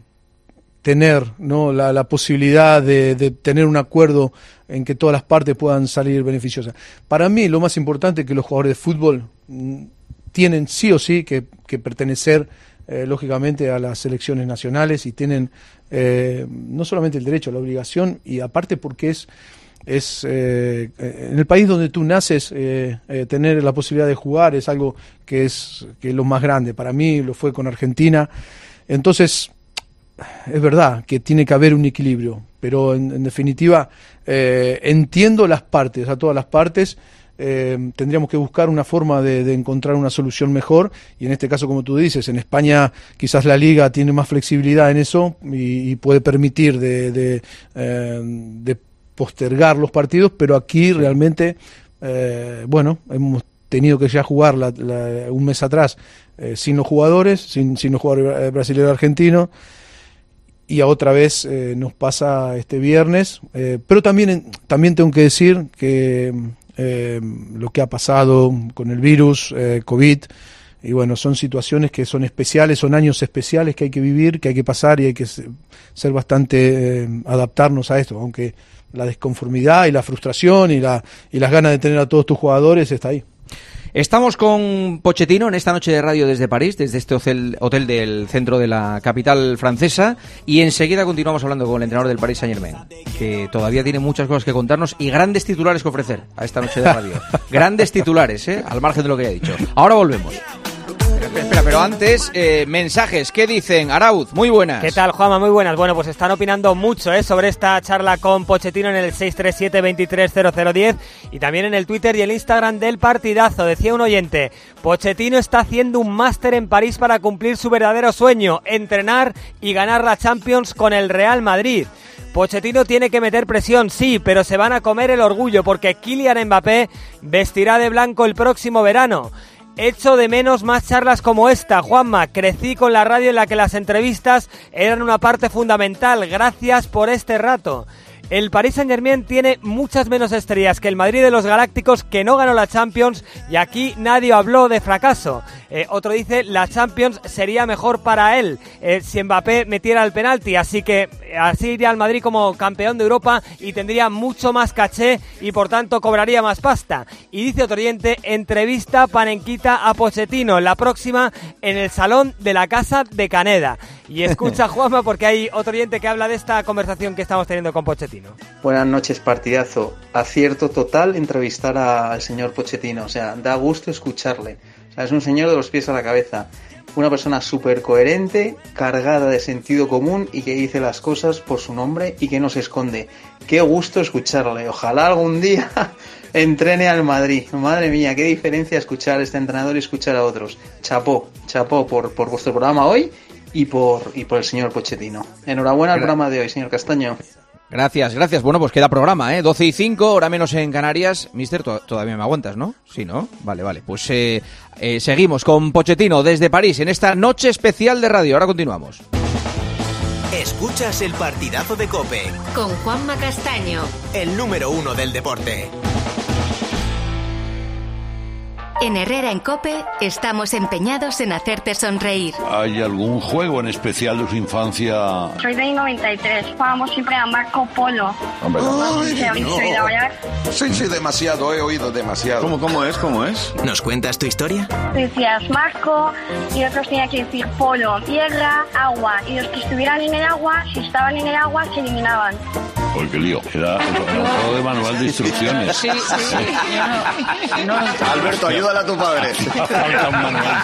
tener ¿no? la, la posibilidad de, de tener un acuerdo en que todas las partes puedan salir beneficiosas. Para mí lo más importante es que los jugadores de fútbol mm, tienen sí o sí que, que pertenecer eh, lógicamente a las selecciones nacionales, y tienen eh, no solamente el derecho, la obligación, y aparte porque es es eh, en el país donde tú naces, eh, eh, tener la posibilidad de jugar es algo que es, que es lo más grande. Para mí lo fue con Argentina. Entonces es verdad que tiene que haber un equilibrio, pero en, en definitiva eh, entiendo las partes, a todas las partes. Eh, tendríamos que buscar una forma de, de encontrar una solución mejor, y en este caso, como tú dices, en España quizás la Liga tiene más flexibilidad en eso y, y puede permitir de, de, eh, de postergar los partidos, pero aquí realmente, eh, bueno, hemos tenido que ya jugar la, la, un mes atrás eh, sin los jugadores, sin, sin los jugadores brasileños y argentinos. Y a otra vez eh, nos pasa este viernes, eh, pero también también tengo que decir que eh, lo que ha pasado con el virus, eh, COVID, y bueno, son situaciones que son especiales, son años especiales que hay que vivir, que hay que pasar, y hay que ser bastante, eh, adaptarnos a esto, aunque la desconformidad y la frustración y, la, y las ganas de tener a todos tus jugadores está ahí. Estamos con Pochettino en esta noche de radio desde París, desde este hotel, hotel del centro de la capital francesa, y enseguida continuamos hablando con el entrenador del Paris Saint-Germain, que todavía tiene muchas cosas que contarnos y grandes titulares que ofrecer a esta noche de radio. Grandes titulares, ¿eh? Al margen de lo que haya dicho. Ahora volvemos. Espera, espera, pero antes, eh, mensajes. ¿Qué dicen? Arauz, muy buenas. ¿Qué tal, Juanma? Muy buenas. Bueno, pues están opinando mucho ¿eh? sobre esta charla con Pochettino en el seis tres siete, veintitrés cero cero diez, y también en el Twitter y el Instagram del partidazo. Decía un oyente: Pochettino está haciendo un máster en París para cumplir su verdadero sueño, entrenar y ganar la Champions con el Real Madrid. Pochettino tiene que meter presión, sí, pero se van a comer el orgullo, porque Kylian Mbappé vestirá de blanco el próximo verano. Echo de menos más charlas como esta. Juanma, crecí con la radio en la que las entrevistas eran una parte fundamental. Gracias por este rato. El Paris Saint-Germain tiene muchas menos estrellas que el Madrid de los Galácticos, que no ganó la Champions, y aquí nadie habló de fracaso. Eh, otro dice, la Champions sería mejor para él eh, si Mbappé metiera el penalti, así que eh, así iría al Madrid como campeón de Europa y tendría mucho más caché y por tanto cobraría más pasta. Y dice otro oyente, entrevista panenquita a Pochettino, la próxima en el Salón de la Casa de Caneda. Y escucha, Juanma, porque hay otro oyente que habla de esta conversación que estamos teniendo con Pochettino. Buenas noches, partidazo. Acierto total entrevistar a- al señor Pochettino. O sea, da gusto escucharle. O sea, es un señor de los pies a la cabeza. Una persona súper coherente, cargada de sentido común y que dice las cosas por su nombre y que no se esconde. Qué gusto escucharle. Ojalá algún día entrene al Madrid. Madre mía, qué diferencia escuchar a este entrenador y escuchar a otros. Chapó, chapó por, por vuestro programa hoy y por, y por el señor Pochettino. Enhorabuena al programa de hoy, señor Castaño. Gracias, gracias. Bueno, pues queda programa, ¿eh? doce y cinco, hora menos en Canarias. Mister, to- todavía me aguantas, ¿no? Sí, ¿no? Vale, vale. Pues eh, eh, seguimos con Pochettino desde París en esta noche especial de radio. Ahora continuamos. Escuchas el partidazo de COPE, Con Juanma Castaño. el número uno del deporte. En Herrera en COPE estamos empeñados en hacerte sonreír. ¿Hay algún juego en especial de su infancia? Soy del noventa y tres, jugábamos siempre a Marco Polo. Hombre, ¿Se habéis oído hablar? Sí, sí, demasiado, he oído demasiado. ¿Cómo, cómo es? ¿Cómo es? ¿Nos cuentas tu historia? Decías Marco y otros tenían que decir polo, tierra, agua. Y los que estuvieran en el agua, si estaban en el agua, se eliminaban. Uy, qué lío. Era, era un juego de manual de instrucciones. Sí, sí, sí. No, no, no. Alberto, ayúdale a tu padre. Falta un manual.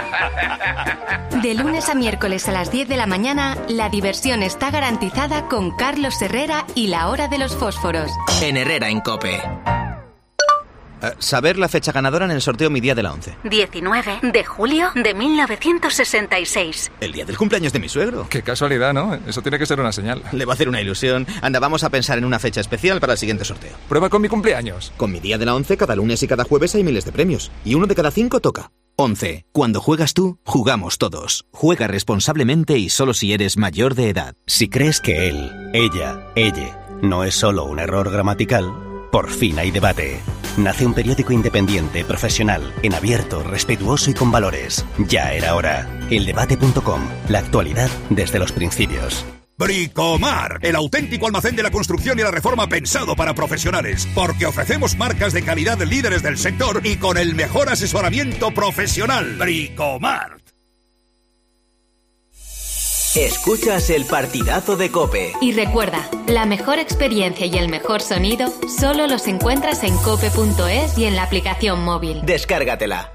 De lunes a miércoles a las diez de la mañana, la diversión está garantizada con Carlos Herrera y la hora de los fósforos. En Herrera en COPE. Eh, saber la fecha ganadora en el sorteo Mi Día de la Once. diecinueve de julio de mil novecientos sesenta y seis. El día del cumpleaños de mi suegro. Qué casualidad, ¿no? Eso tiene que ser una señal. Le va a hacer una ilusión. Anda, vamos a pensar en una fecha especial para el siguiente sorteo. Prueba con mi cumpleaños. Con Mi Día de la Once, cada lunes y cada jueves hay miles de premios. Y uno de cada cinco toca. Once. Cuando juegas tú, jugamos todos. Juega responsablemente y solo si eres mayor de edad. Si crees que él, ella, ella no es solo un error gramatical, por fin hay debate. Nace un periódico independiente, profesional, en abierto, respetuoso y con valores. Ya era hora. eldebate punto com. La actualidad desde los principios. Bricomar, el auténtico almacén de la construcción y la reforma pensado para profesionales, porque ofrecemos marcas de calidad líderes del sector y con el mejor asesoramiento profesional. Bricomar. Escuchas el partidazo de COPE. Y recuerda, la mejor experiencia y el mejor sonido solo los encuentras en cope punto es y en la aplicación móvil. Descárgatela.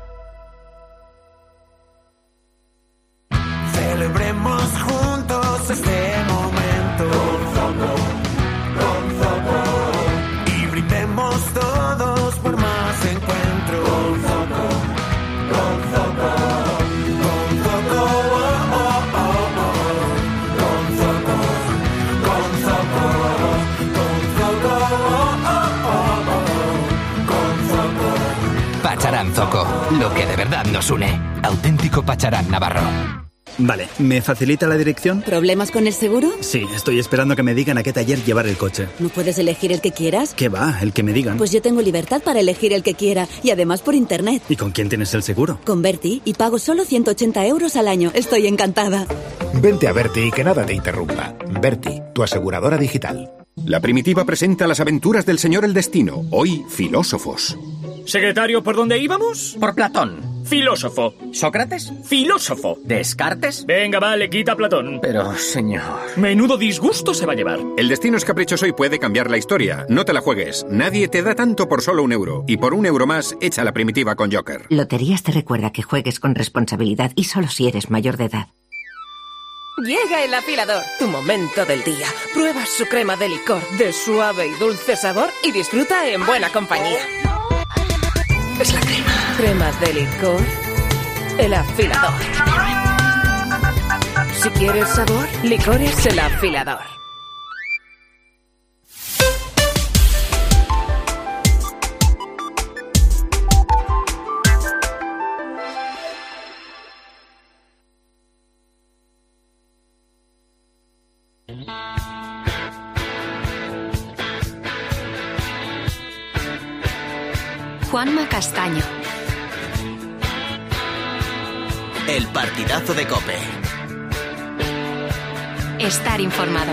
Celebremos juntos este momento con Zoco, con Zoco, y brindemos todos por más encuentro con Zoco, con Zoco, con Zoco, oh, oh, oh, oh. Con Zoco, con Zoco, con Zoco, oh, oh, oh, oh. Con Zoco. Pacharán Zoco, lo que de verdad nos une. Auténtico Pacharán Navarro. Vale, ¿me facilita la dirección? ¿Problemas con el seguro? Sí, estoy esperando que me digan a qué taller llevar el coche. ¿No puedes elegir el que quieras? ¿Qué va? El que me digan. Pues yo tengo libertad para elegir el que quiera, y además por internet. ¿Y con quién tienes el seguro? Con Berti, y pago solo ciento ochenta euros al año. Estoy encantada. Vente a Berti y que nada te interrumpa. Berti, tu aseguradora digital. La Primitiva presenta las aventuras del señor El Destino, hoy filósofos. Secretario, ¿por dónde íbamos? Por Platón. Filósofo. ¿Sócrates? Filósofo. ¿Descartes? Venga, vale, quita Platón. Pero, señor... Menudo disgusto se va a llevar. El destino es caprichoso y puede cambiar la historia. No te la juegues. Nadie te da tanto por solo un euro. Y por un euro más, echa la Primitiva con Joker. Loterías te recuerda que juegues con responsabilidad y solo si eres mayor de edad. Llega el afilador, tu momento del día. Prueba su crema de licor de suave y dulce sabor y disfruta en buena compañía. Es la crema. Crema de licor. El afilador. Si quieres sabor, licores el afilador. Juanma Castaño. El partidazo de COPE. Estar informado.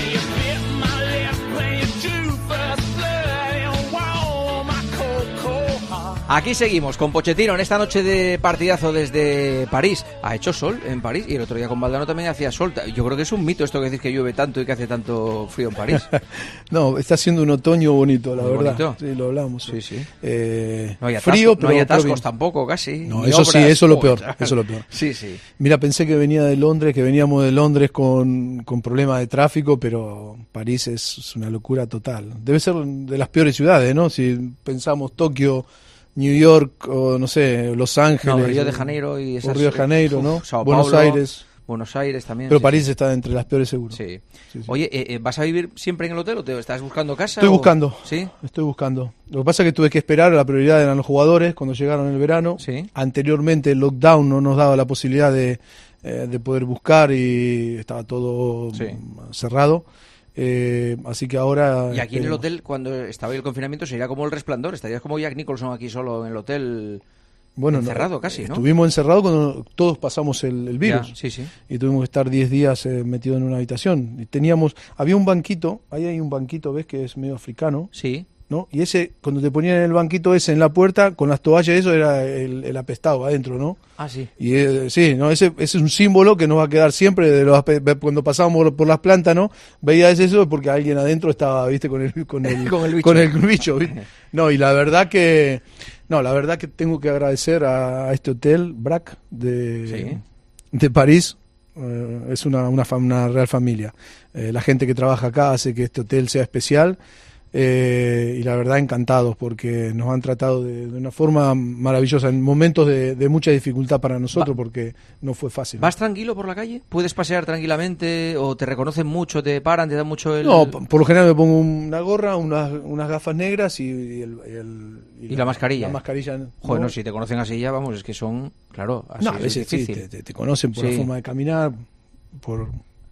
Aquí seguimos con Pochettino en esta noche de partidazo desde París. Ha hecho sol en París y el otro día con Valdano también hacía sol. Yo creo que es un mito esto que decís que llueve tanto y que hace tanto frío en París. No, está siendo un otoño bonito, la Muy verdad. bonito. Sí, lo hablamos. Sí, sí. Eh, No hay atasco, frío, no pero hay atascos pero bien. tampoco, casi. No, Ni eso sí, obras. eso es lo peor. Joder. Eso es lo peor. Sí, sí. Mira, pensé que venía de Londres, que veníamos de Londres con, con problemas de tráfico, pero París es, es una locura total. Debe ser de las peores ciudades, ¿no? Si pensamos Tokio, New York o no sé, Los Ángeles. No, Río de Janeiro y esas, o Río de Janeiro, uf, ¿no? Sao Buenos Paulo, Aires. Buenos Aires también. Pero sí, París sí. está entre las peores seguro. Sí. Sí, sí. Oye, eh, ¿vas a vivir siempre en el hotel o te estás buscando casa? Estoy o- buscando. ¿Sí? Estoy buscando. Lo que pasa es que tuve que esperar, la prioridad eran los jugadores cuando llegaron en el verano. Sí. Anteriormente el lockdown no nos daba la posibilidad de, eh, de poder buscar y estaba todo Sí. mm, cerrado. Eh, así que ahora... Y aquí en el esperemos. hotel, cuando estaba el confinamiento, sería como el Resplandor. Estarías como Jack Nicholson aquí solo en el hotel, Bueno, no, encerrado casi, ¿no? Estuvimos encerrados cuando todos pasamos el, el virus. Ya, sí, sí. Y tuvimos que estar diez días eh, metidos en una habitación. Y teníamos... Había un banquito, ahí hay un banquito, ¿ves? Que es medio africano. Sí. ¿No? Y ese, cuando te ponían en el banquito ese en la puerta, con las toallas, eso era el, el apestado adentro, ¿no? Ah, sí. Y eh, sí, ¿no? Ese, ese es un símbolo que nos va a quedar siempre de los ape- cuando pasábamos por, por las plantas, ¿no? Veías eso porque alguien adentro estaba, ¿viste? Con el, con el, Con el bicho. con el bicho, ¿viste? No, y la verdad que, no, la verdad que tengo que agradecer a, a este hotel, Brac, de, Sí. de París. Eh, es una, una, fam- una real familia. Eh, la gente que trabaja acá hace que este hotel sea especial. Eh, y la verdad encantados porque nos han tratado de, de una forma maravillosa en momentos de, de mucha dificultad para nosotros Va- porque no fue fácil. ¿Vas tranquilo por la calle? ¿Puedes pasear tranquilamente o te reconocen mucho, te paran, te dan mucho el... No, p- por lo general me pongo una gorra, unas, unas gafas negras y, y el, y el- ¿Y la mascarilla? La mascarilla. ¿no? Joder, no, si te conocen así ya, vamos, es que son, claro, así No, a es veces sí, difícil. te, te- te conocen por Sí. la forma de caminar, por...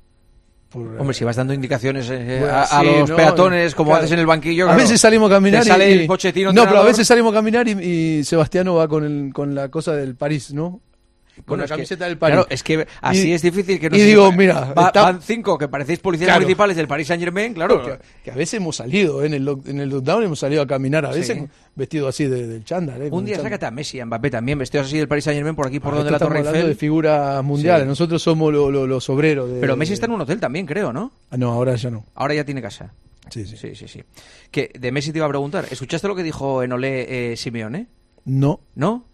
por, Hombre, eh, si vas dando indicaciones eh, bueno, a, a sí, los ¿no? peatones, como Claro. haces en el banquillo... A claro, veces salimos a caminar te sale y... el Pochettino no, pero a entrenador. veces salimos a caminar y, y Sebastiano va con, el, con la cosa del París, ¿no? Con Bueno, la es que- camiseta del París. Claro, es que así Y- es difícil que no y se digo, sepa. mira, Va- está- van cinco que parecéis policías Claro. municipales del Paris Saint Germain, claro. Que, que a veces hemos salido, ¿eh? en, el, lock- en el lockdown hemos salido a caminar, a veces Sí. vestido así de, del chándal. ¿eh? Con Un el día chándal. sácate a Messi y a Mbappé también, vestidos así del Paris Saint Germain por aquí, por Ah, donde esto la Torre estamos hablando Eiffel. de figuras mundiales, Sí. nosotros somos lo- lo- los obreros. De, Pero Messi de- está en un hotel también, creo, ¿no? Ah, no, ahora ya no. Ahora ya tiene casa. Sí, sí. Sí, sí, sí. Que de Messi te iba a preguntar, ¿escuchaste lo que dijo en Olé eh, Simeone? No. ¿No?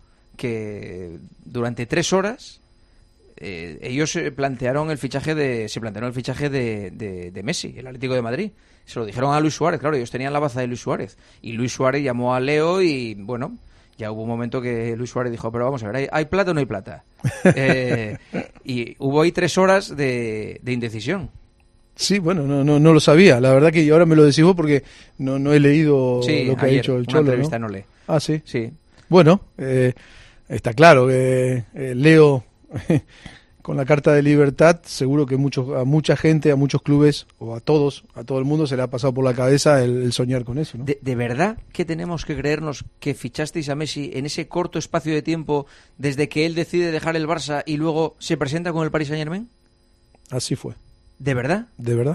Que durante tres horas eh, ellos eh, plantearon el fichaje de se plantearon el fichaje de, de, de Messi, el Atlético de Madrid. Se lo dijeron a Luis Suárez, claro, ellos tenían la baza de Luis Suárez. Y Luis Suárez llamó a Leo y, bueno, ya hubo un momento que Luis Suárez dijo, pero vamos a ver, ¿hay, hay plata o no hay plata? Eh, y hubo ahí tres horas de, de indecisión. Sí, bueno, no, no, no lo sabía. La verdad que ahora me lo decís vos porque no, no he leído Sí, lo que ayer, ha dicho el una Cholo. entrevista ¿no? en Olé. Ah, sí. Sí. Bueno, eh, está claro que eh, Leo, con la Carta de Libertad, seguro que muchos, a mucha gente, a muchos clubes, o a todos, a todo el mundo se le ha pasado por la cabeza el, el soñar con eso, ¿no? ¿De, ¿De verdad que tenemos que creernos que fichasteis a Messi en ese corto espacio de tiempo desde que él decide dejar el Barça y luego se presenta con el Paris Saint-Germain? Así fue. ¿De verdad? ¿De verdad?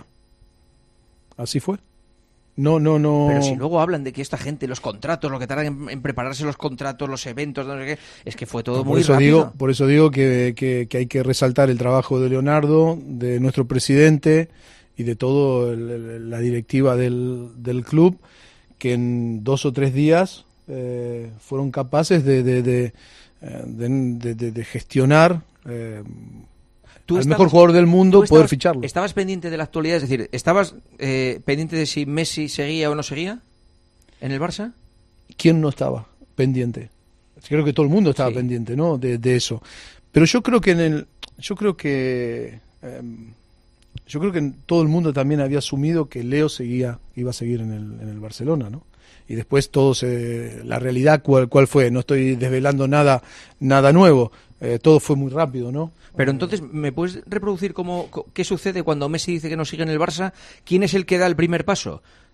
Así fue. No, no, no. Pero si luego hablan de que esta gente, los contratos, lo que tardan en, en prepararse los contratos, los eventos, no sé qué, es que fue todo No, por muy eso rápido. digo, por eso digo que, que, que hay que resaltar el trabajo de Leonardo, de nuestro presidente y de todo el- el- la directiva del, del club, que en dos o tres días eh, fueron capaces de, de, de, eh, de- de- de- de gestionar eh, Tú al estabas- mejor jugador del mundo, tú poder estabas- ficharlo. ¿Estabas pendiente de la actualidad? Es decir, ¿estabas eh, pendiente de si Messi seguía o no seguía en el Barça? ¿Quién no estaba pendiente? Creo que todo el mundo estaba Sí. pendiente, ¿no? De, de eso. Pero yo creo que en el, yo creo que, em, yo creo que en todo el mundo también había asumido que Leo seguía, iba a seguir en el, en el Barcelona, ¿no? Y después todos, eh, la realidad cuál, cuál fue. No estoy desvelando nada, nada nuevo. Eh, todo fue muy rápido, ¿no? Pero entonces, ¿me puedes reproducir cómo, co- qué sucede cuando Messi dice que no sigue en el Barça? ¿Quién es el que da el primer paso?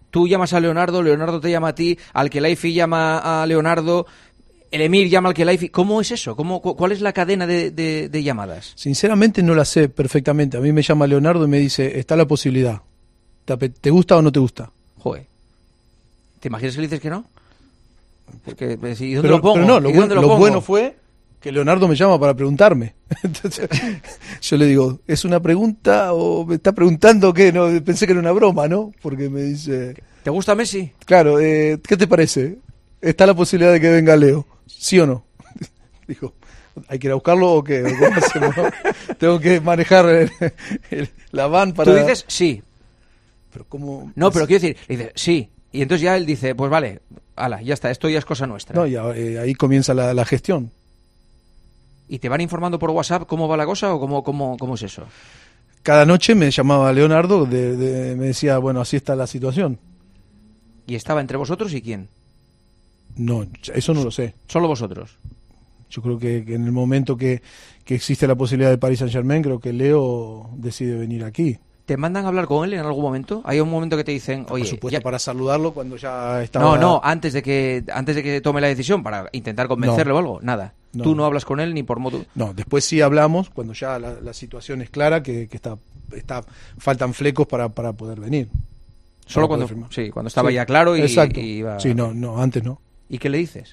tú llamas a Leonardo, Leonardo te llama a ti, Al-Khelaifi llama a Leonardo, el Emir llama al Khelaifi. ¿Cómo es eso? ¿Cómo, ¿Cuál es la cadena de, de, de llamadas? Sinceramente no la sé perfectamente. A mí me llama Leonardo y me dice, está la posibilidad. ¿Te, ¿te gusta o no te gusta? Joder. ¿Te imaginas que le dices que no? Porque, ¿y dónde pero, lo pongo? Pero no, lo, ¿Y dónde lo, lo lo pongo? bueno fue que Leonardo me llama para preguntarme. Entonces, yo le digo, ¿es una pregunta o me está preguntando qué? No, pensé que era una broma, ¿no? Porque me dice... ¿Te gusta Messi? Claro, eh, ¿qué te parece? ¿Está la posibilidad de que venga Leo? ¿Sí o no? Dijo, ¿hay que ir a buscarlo o qué? ¿Cómo hacemos? Tengo que manejar el, el, la van para... Tú dices sí. Pero ¿cómo? No, pero quiero decir, le dices sí. Y entonces ya él dice, pues vale, ala, ya está, esto ya es cosa nuestra. No, ya eh, ahí comienza la, la gestión. ¿Y te van informando por WhatsApp cómo va la cosa o cómo, cómo, cómo es eso? Cada noche me llamaba Leonardo, de, de, me decía, bueno, así está la situación. ¿Y estaba entre vosotros y quién? No, eso no lo sé. ¿Solo vosotros? Yo creo que, que en el momento que, que existe la posibilidad de Paris Saint-Germain, creo que Leo decide venir aquí. ¿Te mandan a hablar con él en algún momento? ¿Hay un momento que te dicen, oye... Por supuesto, ya... para saludarlo cuando ya estaba... No, no, antes de que antes de que tome la decisión, para intentar convencerlo no, o algo, nada. No. Tú no hablas con él ni por modo... No, después sí hablamos, cuando ya la, la situación es clara, que, que está, está faltan flecos para, para poder venir. Solo cuando, sí, cuando estaba sí, ya claro y, exacto. y iba... Sí, no, no, antes no. ¿Y qué le dices?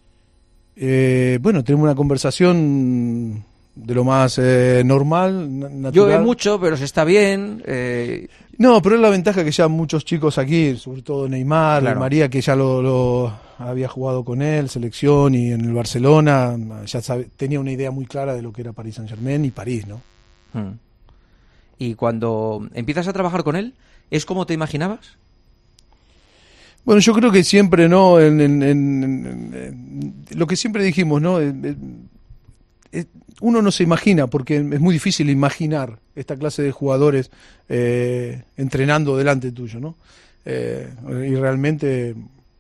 Eh, bueno, tenemos una conversación de lo más eh, normal, natural. Llueve mucho, pero se está bien. Eh... No, pero es la ventaja que ya muchos chicos aquí, sobre todo Neymar, claro. María, que ya lo, lo había jugado con él, selección y en el Barcelona, ya sabe, tenía una idea muy clara de lo que era Paris Saint-Germain y París, ¿no? Hmm. Y cuando empiezas a trabajar con él, ¿es como te imaginabas? Bueno, yo creo que siempre, ¿no? En, en, en, en, en lo que siempre dijimos, ¿no? Uno no se imagina, porque es muy difícil imaginar esta clase de jugadores eh, entrenando delante tuyo, ¿no? Eh, y realmente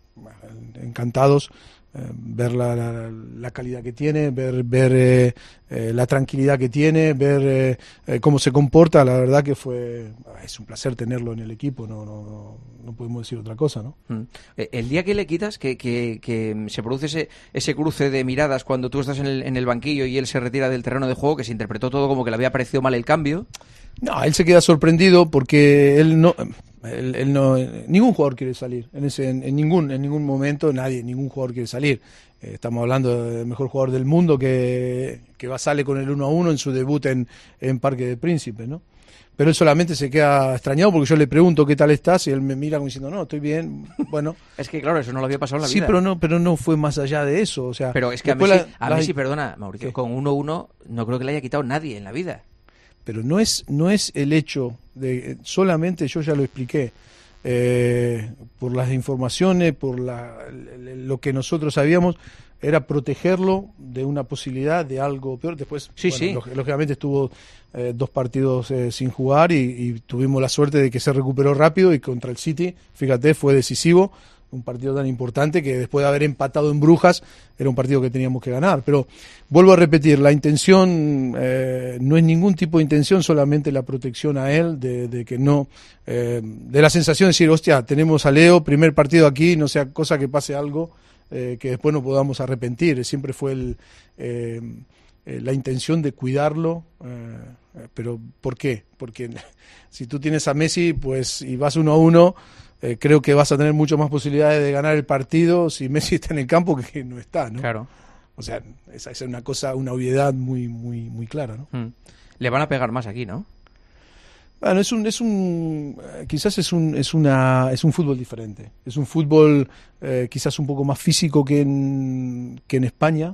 encantados eh, ver la, la, la calidad que tiene, ver ver eh, eh, la tranquilidad que tiene, ver eh, eh, cómo se comporta. La verdad que fue es un placer tenerlo en el equipo, no no no, no podemos decir otra cosa, ¿no? Mm. El día que le quitas, que, que, que se produce ese ese cruce de miradas cuando tú estás en el, en el banquillo y él se retira del terreno de juego, que se interpretó todo como que le había parecido mal el cambio. No, él se queda sorprendido porque él no Él, él no, ningún jugador quiere salir en ese en, en ningún en ningún momento nadie ningún jugador quiere salir. Eh, estamos hablando del mejor jugador del mundo que, que va sale con el uno a uno en su debut en, en Parque del Príncipe, ¿no? Pero él solamente se queda extrañado porque yo le pregunto qué tal estás y él me mira como diciendo no, estoy bien. Bueno, es que claro, eso no lo había pasado en la sí, vida. Sí, pero no pero no fue más allá de eso, o sea. Pero es que a Messi, la, a la... Messi, perdona, Mauricio, ¿qué? Con uno a uno no creo que le haya quitado nadie en la vida. Pero no es no es el hecho de solamente, yo ya lo expliqué, eh, por las informaciones, por la, lo que nosotros sabíamos, era protegerlo de una posibilidad de algo peor. Después, sí, bueno, sí. lógicamente estuvo eh, dos partidos eh, sin jugar y, y tuvimos la suerte de que se recuperó rápido y contra el City, fíjate, fue decisivo. Un partido tan importante que después de haber empatado en Brujas era un partido que teníamos que ganar. Pero vuelvo a repetir, la intención eh, no es ningún tipo de intención, solamente la protección a él de, de que no, eh, de la sensación de decir, hostia, tenemos a Leo, primer partido aquí, no sea cosa que pase algo eh, que después no podamos arrepentir. Siempre fue el, eh, eh, la intención de cuidarlo. Eh, pero ¿por qué? Porque si tú tienes a Messi, pues y vas uno a uno, Eh, creo que vas a tener mucho más posibilidades de ganar el partido si Messi está en el campo que, que no está, ¿no? Claro. O sea, esa es una cosa, una obviedad muy, muy, muy clara, ¿no? Mm. Le van a pegar más aquí, ¿no? Bueno, es un, es un, quizás es un, es una, es un fútbol diferente. Es un fútbol eh, quizás un poco más físico que en, que en España,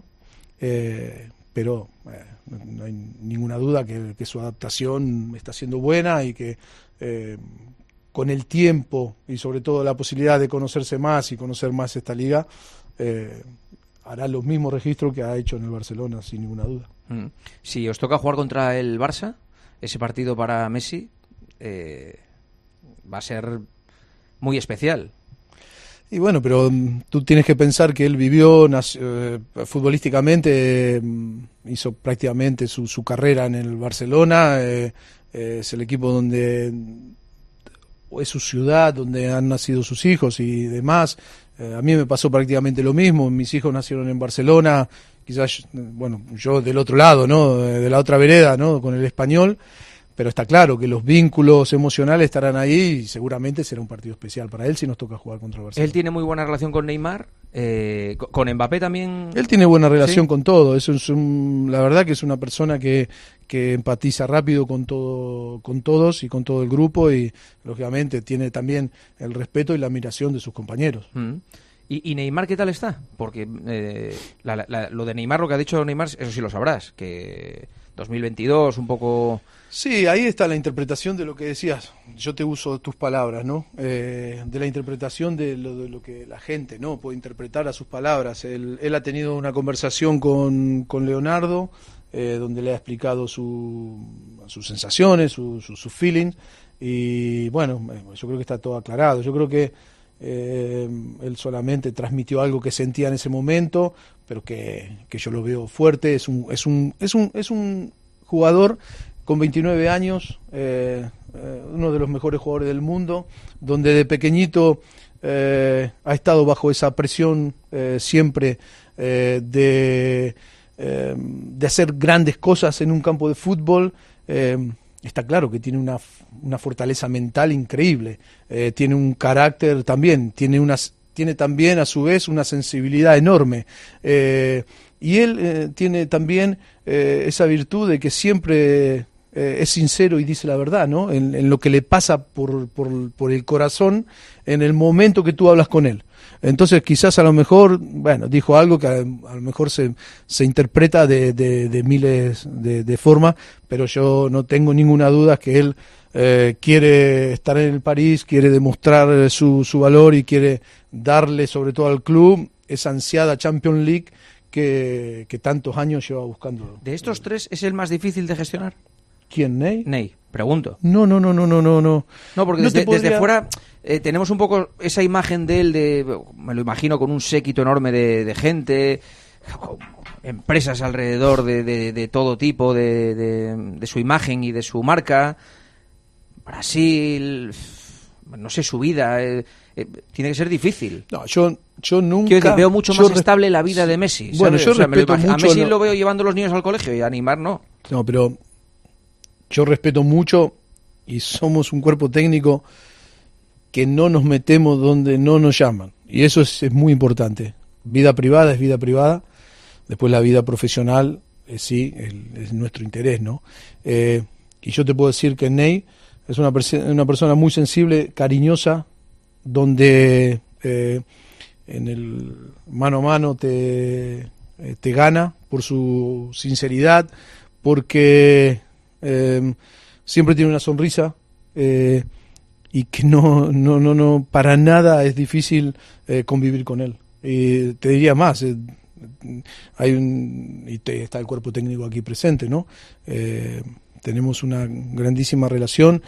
eh, pero eh, no, no hay ninguna duda que, que su adaptación está siendo buena y que eh, con el tiempo y sobre todo la posibilidad de conocerse más y conocer más esta liga, eh, hará los mismos registros que ha hecho en el Barcelona, sin ninguna duda. Mm. Si os toca jugar contra el Barça, ese partido para Messi eh, va a ser muy especial. Y bueno, pero um, tú tienes que pensar que él vivió eh, futbolísticamente, eh, hizo prácticamente su, su carrera en el Barcelona, eh, eh, es el equipo donde es su ciudad donde han nacido sus hijos y demás. Eh, a mí me pasó prácticamente lo mismo, mis hijos nacieron en Barcelona, quizás, bueno, yo del otro lado, ¿no? De la otra vereda, ¿no? Con el Español, pero está claro que los vínculos emocionales estarán ahí y seguramente será un partido especial para él si nos toca jugar contra el Barcelona. Él tiene muy buena relación con Neymar, eh, con Mbappé también. Él tiene buena relación ¿Sí? con todo, eso es un, la verdad que es una persona que, que empatiza rápido con todo, con todos y con todo el grupo y lógicamente tiene también el respeto y la admiración de sus compañeros. Mm. ¿Y, ¿Y Neymar qué tal está? Porque eh, la, la, lo de Neymar, lo que ha dicho Neymar, eso sí lo sabrás, que dos mil veintidós, un poco... Sí, ahí está la interpretación de lo que decías. Yo te uso tus palabras, ¿no? Eh, de la interpretación de lo, de lo que la gente, ¿no? Puede interpretar a sus palabras. Él, él ha tenido una conversación con, con Leonardo, eh, donde le ha explicado su, sus sensaciones, sus su, su feelings, y bueno, yo creo que está todo aclarado. Yo creo que eh, él solamente transmitió algo que sentía en ese momento, pero que, que yo lo veo fuerte. Es un, es un, es un, es un jugador con veintinueve años, eh, eh, uno de los mejores jugadores del mundo, donde de pequeñito eh, ha estado bajo esa presión eh, siempre eh, de, eh, de hacer grandes cosas en un campo de fútbol. Eh, está claro que tiene una, una fortaleza mental increíble, eh, tiene un carácter también, tiene, unas, tiene también a su vez una sensibilidad enorme. Eh, y él eh, tiene también eh, esa virtud de que siempre... Eh, es sincero y dice la verdad, ¿no? En, en lo que le pasa por, por, por el corazón en el momento que tú hablas con él. Entonces quizás a lo mejor, bueno, dijo algo que a, a lo mejor se, se interpreta de, de, de miles de, de formas, pero yo no tengo ninguna duda que él eh, quiere estar en el París, quiere demostrar su, su valor y quiere darle sobre todo al club esa ansiada Champions League que, que tantos años lleva buscando. ¿De estos tres es el más difícil de gestionar? ¿Quién, Ney? Ney, pregunto. No, no, no, no, no, no. No, no porque no desde, podría... desde fuera eh, tenemos un poco esa imagen de él, de, me lo imagino con un séquito enorme de, de gente, empresas alrededor de, de, de todo tipo, de, de, de su imagen y de su marca. Brasil, no sé, su vida, eh, eh, tiene que ser difícil. No, yo, yo nunca... Quiero decir, veo mucho más re... estable la vida de Messi. Bueno, ¿sabes? yo o sea, respeto me lo mucho... A Messi no... lo veo llevando a los niños al colegio y a Neymar no. No, pero... Yo respeto mucho y somos un cuerpo técnico que no nos metemos donde no nos llaman. Y eso es, es muy importante. Vida privada es vida privada. Después la vida profesional, eh, sí, el, es nuestro interés, ¿no? Eh, y yo te puedo decir que Ney es una, perso- una persona muy sensible, cariñosa, donde eh, en el mano a mano te, eh, te gana por su sinceridad, porque... Eh, siempre tiene una sonrisa eh, y que no, no, no, no, para nada es difícil eh, convivir con él. Y te diría más, eh, hay un, y te, está el cuerpo técnico aquí presente, ¿no? Eh, tenemos una grandísima relación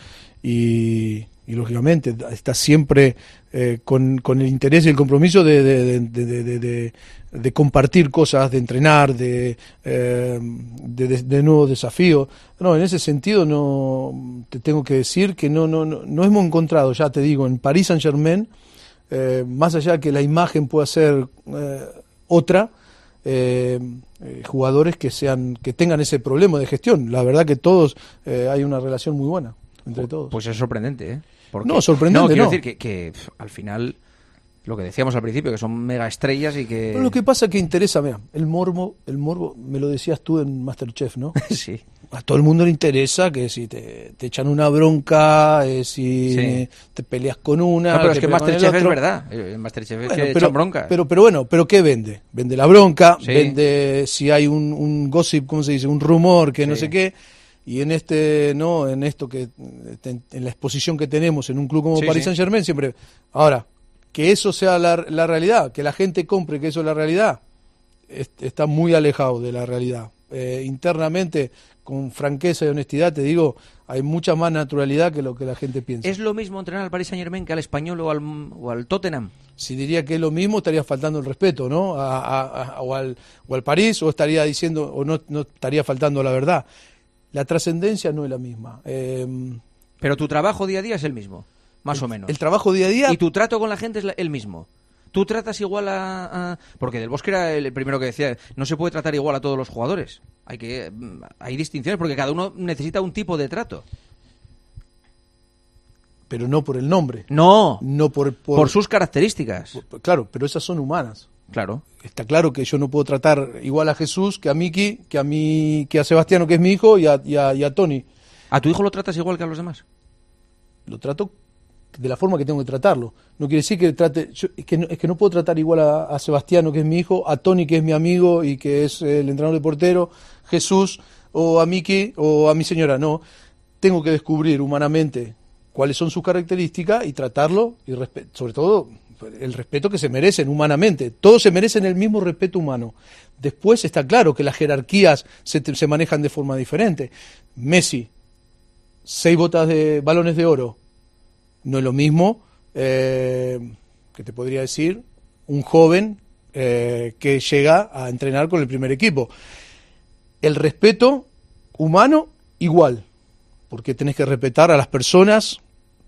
y, y lógicamente está siempre eh, con, con el interés y el compromiso de, de, de, de, de, de, de compartir cosas, de entrenar, de, eh, de, de, de nuevos desafíos. No, en ese sentido no te tengo que decir que no, no, no, no hemos encontrado, ya te digo, en Paris Saint-Germain, eh, más allá que la imagen pueda ser eh, otra, eh, eh, jugadores que sean que tengan ese problema de gestión. La verdad que todos eh, hay una relación muy buena entre todos. Pues es sorprendente, ¿eh? Porque, no, sorprendente no. Quiero no. decir que, que pff, al final, lo que decíamos al principio, que son mega estrellas y que... Pero lo que pasa es que interesa, mira, el morbo, el morbo, me lo decías tú en MasterChef, ¿no? Sí. A todo el mundo le interesa que si te, te echan una bronca, eh, si Sí. te peleas con una... No, pero te es que peleas con el Masterchef es otro. verdad. En Masterchef es Bueno, que pero, echan bronca. Pero, pero bueno, ¿pero qué vende? Vende la bronca, Sí. vende si hay un, un gossip, ¿cómo se dice? Un rumor, que no Sí. sé qué. Y en este, no, en esto que, en la exposición que tenemos en un club como Sí, Paris sí. Saint Germain, siempre, ahora, que eso sea la, la realidad, que la gente compre que eso es la realidad, es- está muy alejado de la realidad. Eh, internamente, con franqueza y honestidad, te digo, hay mucha más naturalidad que lo que la gente piensa. ¿Es lo mismo entrenar al Paris Saint-Germain que al Español o al, o al Tottenham? Si diría que es lo mismo, estaría faltando el respeto, ¿no? A, a- a- o, al, o al París, o estaría diciendo, o no, no estaría faltando la verdad. La trascendencia no es la misma. Eh, Pero tu trabajo día a día es el mismo. más el, o menos. El trabajo día a día. Y tu trato con la gente es la, el mismo. Tú tratas igual a, a... Porque Del Bosque era el primero que decía, no se puede tratar igual a todos los jugadores. Hay que hay distinciones porque cada uno necesita un tipo de trato. Pero no por el nombre. No, no por, por, por sus características. Por, claro, pero esas son humanas. Claro. Está claro que yo no puedo tratar igual a Jesús que a Miki, que a mí, que a Sebastiano, que es mi hijo, y a, y a, y a Tony. ¿A tu hijo lo tratas igual que a los demás? Lo trato de la forma que tengo que tratarlo. No quiere decir que trate... Yo, es, que no, es que no puedo tratar igual a, a Sebastiano, que es mi hijo, a Tony, que es mi amigo y que es el entrenador de portero, Jesús, o a Miki, o a mi señora. No. Tengo que descubrir humanamente cuáles son sus características y tratarlo, y respe- sobre todo el respeto que se merecen humanamente. Todos se merecen el mismo respeto humano. Después está claro que las jerarquías se, te, se manejan de forma diferente. Messi, seis botas de balones de oro. No es lo mismo, eh, que te podría decir, un joven eh, que llega a entrenar con el primer equipo. El respeto humano, igual, porque tenés que respetar a las personas,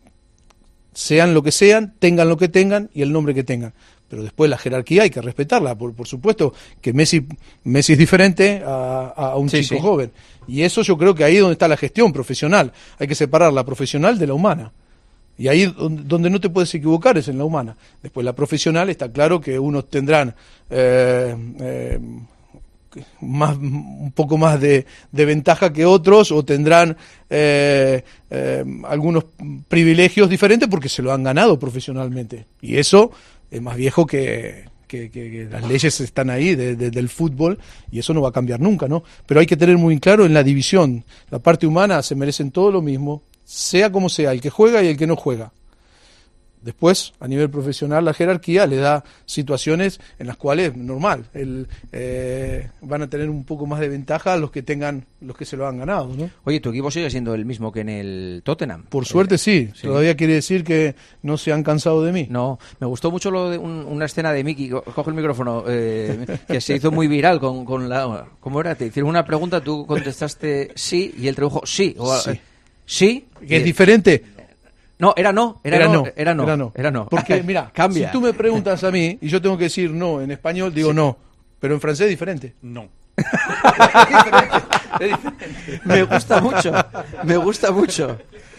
sean lo que sean, tengan lo que tengan y el nombre que tengan. Pero después la jerarquía hay que respetarla. Por, por supuesto que Messi, Messi es diferente a, a un sí, chico sí. joven. Y eso yo creo que ahí es donde está la gestión profesional. Hay que separar la profesional de la humana. Y ahí donde, donde no te puedes equivocar es en la humana. Después la profesional está claro que unos tendrán eh, eh, más, un poco más de, de ventaja que otros, o tendrán eh, eh, algunos privilegios diferentes porque se lo han ganado profesionalmente. Y eso es más viejo que, que, que, que las leyes están ahí de, de, del fútbol, y eso no va a cambiar nunca, ¿no? Pero hay que tener muy claro en la división, la parte humana se merecen todo lo mismo, sea como sea, el que juega y el que no juega. Después, a nivel profesional, la jerarquía le da situaciones en las cuales, normal, el, eh, van a tener un poco más de ventaja los que tengan, los que se lo han ganado, ¿no? Oye, ¿tu equipo sigue siendo el mismo que en el Tottenham? Por suerte eh, sí. sí, todavía quiere decir que no se han cansado de mí. No, me gustó mucho lo de un, una escena de Miki, coge el micrófono, eh, que se hizo muy viral con, con la... ¿Cómo era? Te hicieron una pregunta, tú contestaste sí, y él tradujo sí. O, sí. Eh, ¿sí? Que es diferente. No, era no, era, era no, no, era no, era no, era no. Porque, mira, cambia. Si tú me preguntas a mí y yo tengo que decir no en español, digo sí. no, pero en francés es diferente. No. es diferente, es diferente. Me gusta mucho, me gusta mucho.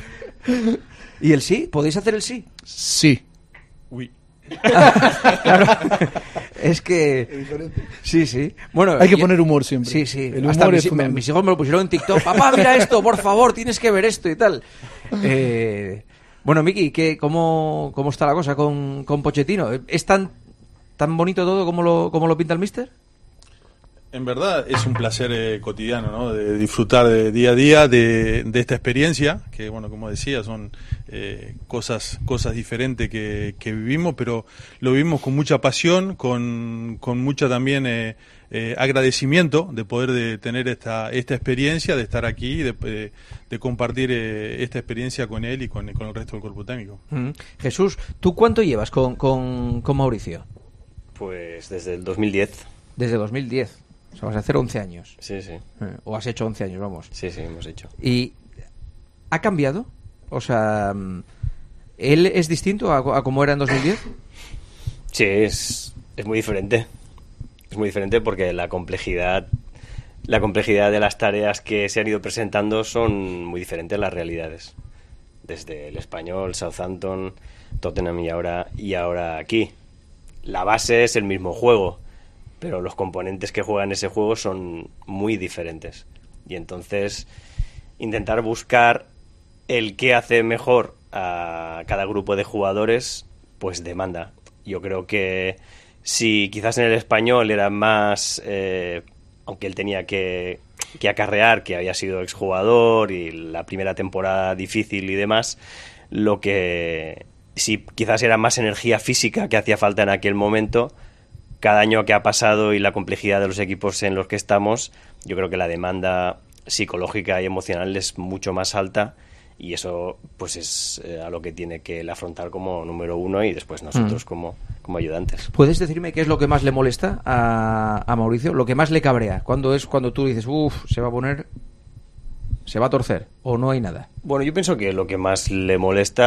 ¿Y el sí? ¿Podéis hacer el sí? Sí. Uy. Claro. Es que... Es diferente. Sí, sí. Bueno, hay que y... poner humor siempre. Sí, sí. El humor Hasta es mis, fundamental. mis hijos me lo pusieron en TikTok. Papá, mira esto, por favor, tienes que ver esto y tal. Eh... Bueno, Miki, ¿qué, cómo, ¿cómo está la cosa con, con Pochettino? ¿Es tan, tan bonito todo como lo, como lo pinta el míster? En verdad es un placer eh, cotidiano, ¿no? De disfrutar de día a día de, de esta experiencia, que bueno, como decía, son eh, cosas cosas diferentes que, que vivimos, pero lo vivimos con mucha pasión, con, con mucha también eh, eh, agradecimiento de poder de tener esta esta experiencia, de estar aquí, de, de, de compartir eh, esta experiencia con él y con, con el resto del cuerpo técnico. Mm. Jesús, ¿tú cuánto llevas con, con, con Mauricio? Pues desde el dos mil diez. Desde dos mil diez. O sea, vas a hacer once años. Sí, sí. Eh, o has hecho once años, vamos. Sí, sí, hemos hecho. ¿Y ha cambiado? O sea, ¿él es distinto a, a como era en dos mil diez? Sí, es, es muy diferente. Es muy diferente porque la complejidad, la complejidad de las tareas que se han ido presentando son muy diferentes las realidades. Desde el Español, Southampton, Tottenham y ahora, y ahora aquí. La base es el mismo juego, pero los componentes que juegan ese juego son muy diferentes. Y entonces intentar buscar el qué hace mejor a cada grupo de jugadores, pues demanda. Yo creo que si quizás en el Español era más, eh, aunque él tenía que, que acarrear, que había sido exjugador y la primera temporada difícil y demás, lo que si quizás era más energía física que hacía falta en aquel momento. Cada año que ha pasado y la complejidad de los equipos en los que estamos, yo creo que la demanda psicológica y emocional es mucho más alta, y eso pues es eh, a lo que tiene que él afrontar como número uno y después nosotros mm. como, como ayudantes. ¿Puedes decirme qué es lo que más le molesta a, a Mauricio? ¿Lo que más le cabrea? ¿Cuándo es cuando tú dices, uff, se va a poner, se va a torcer, o no hay nada? Bueno, yo pienso que lo que más le molesta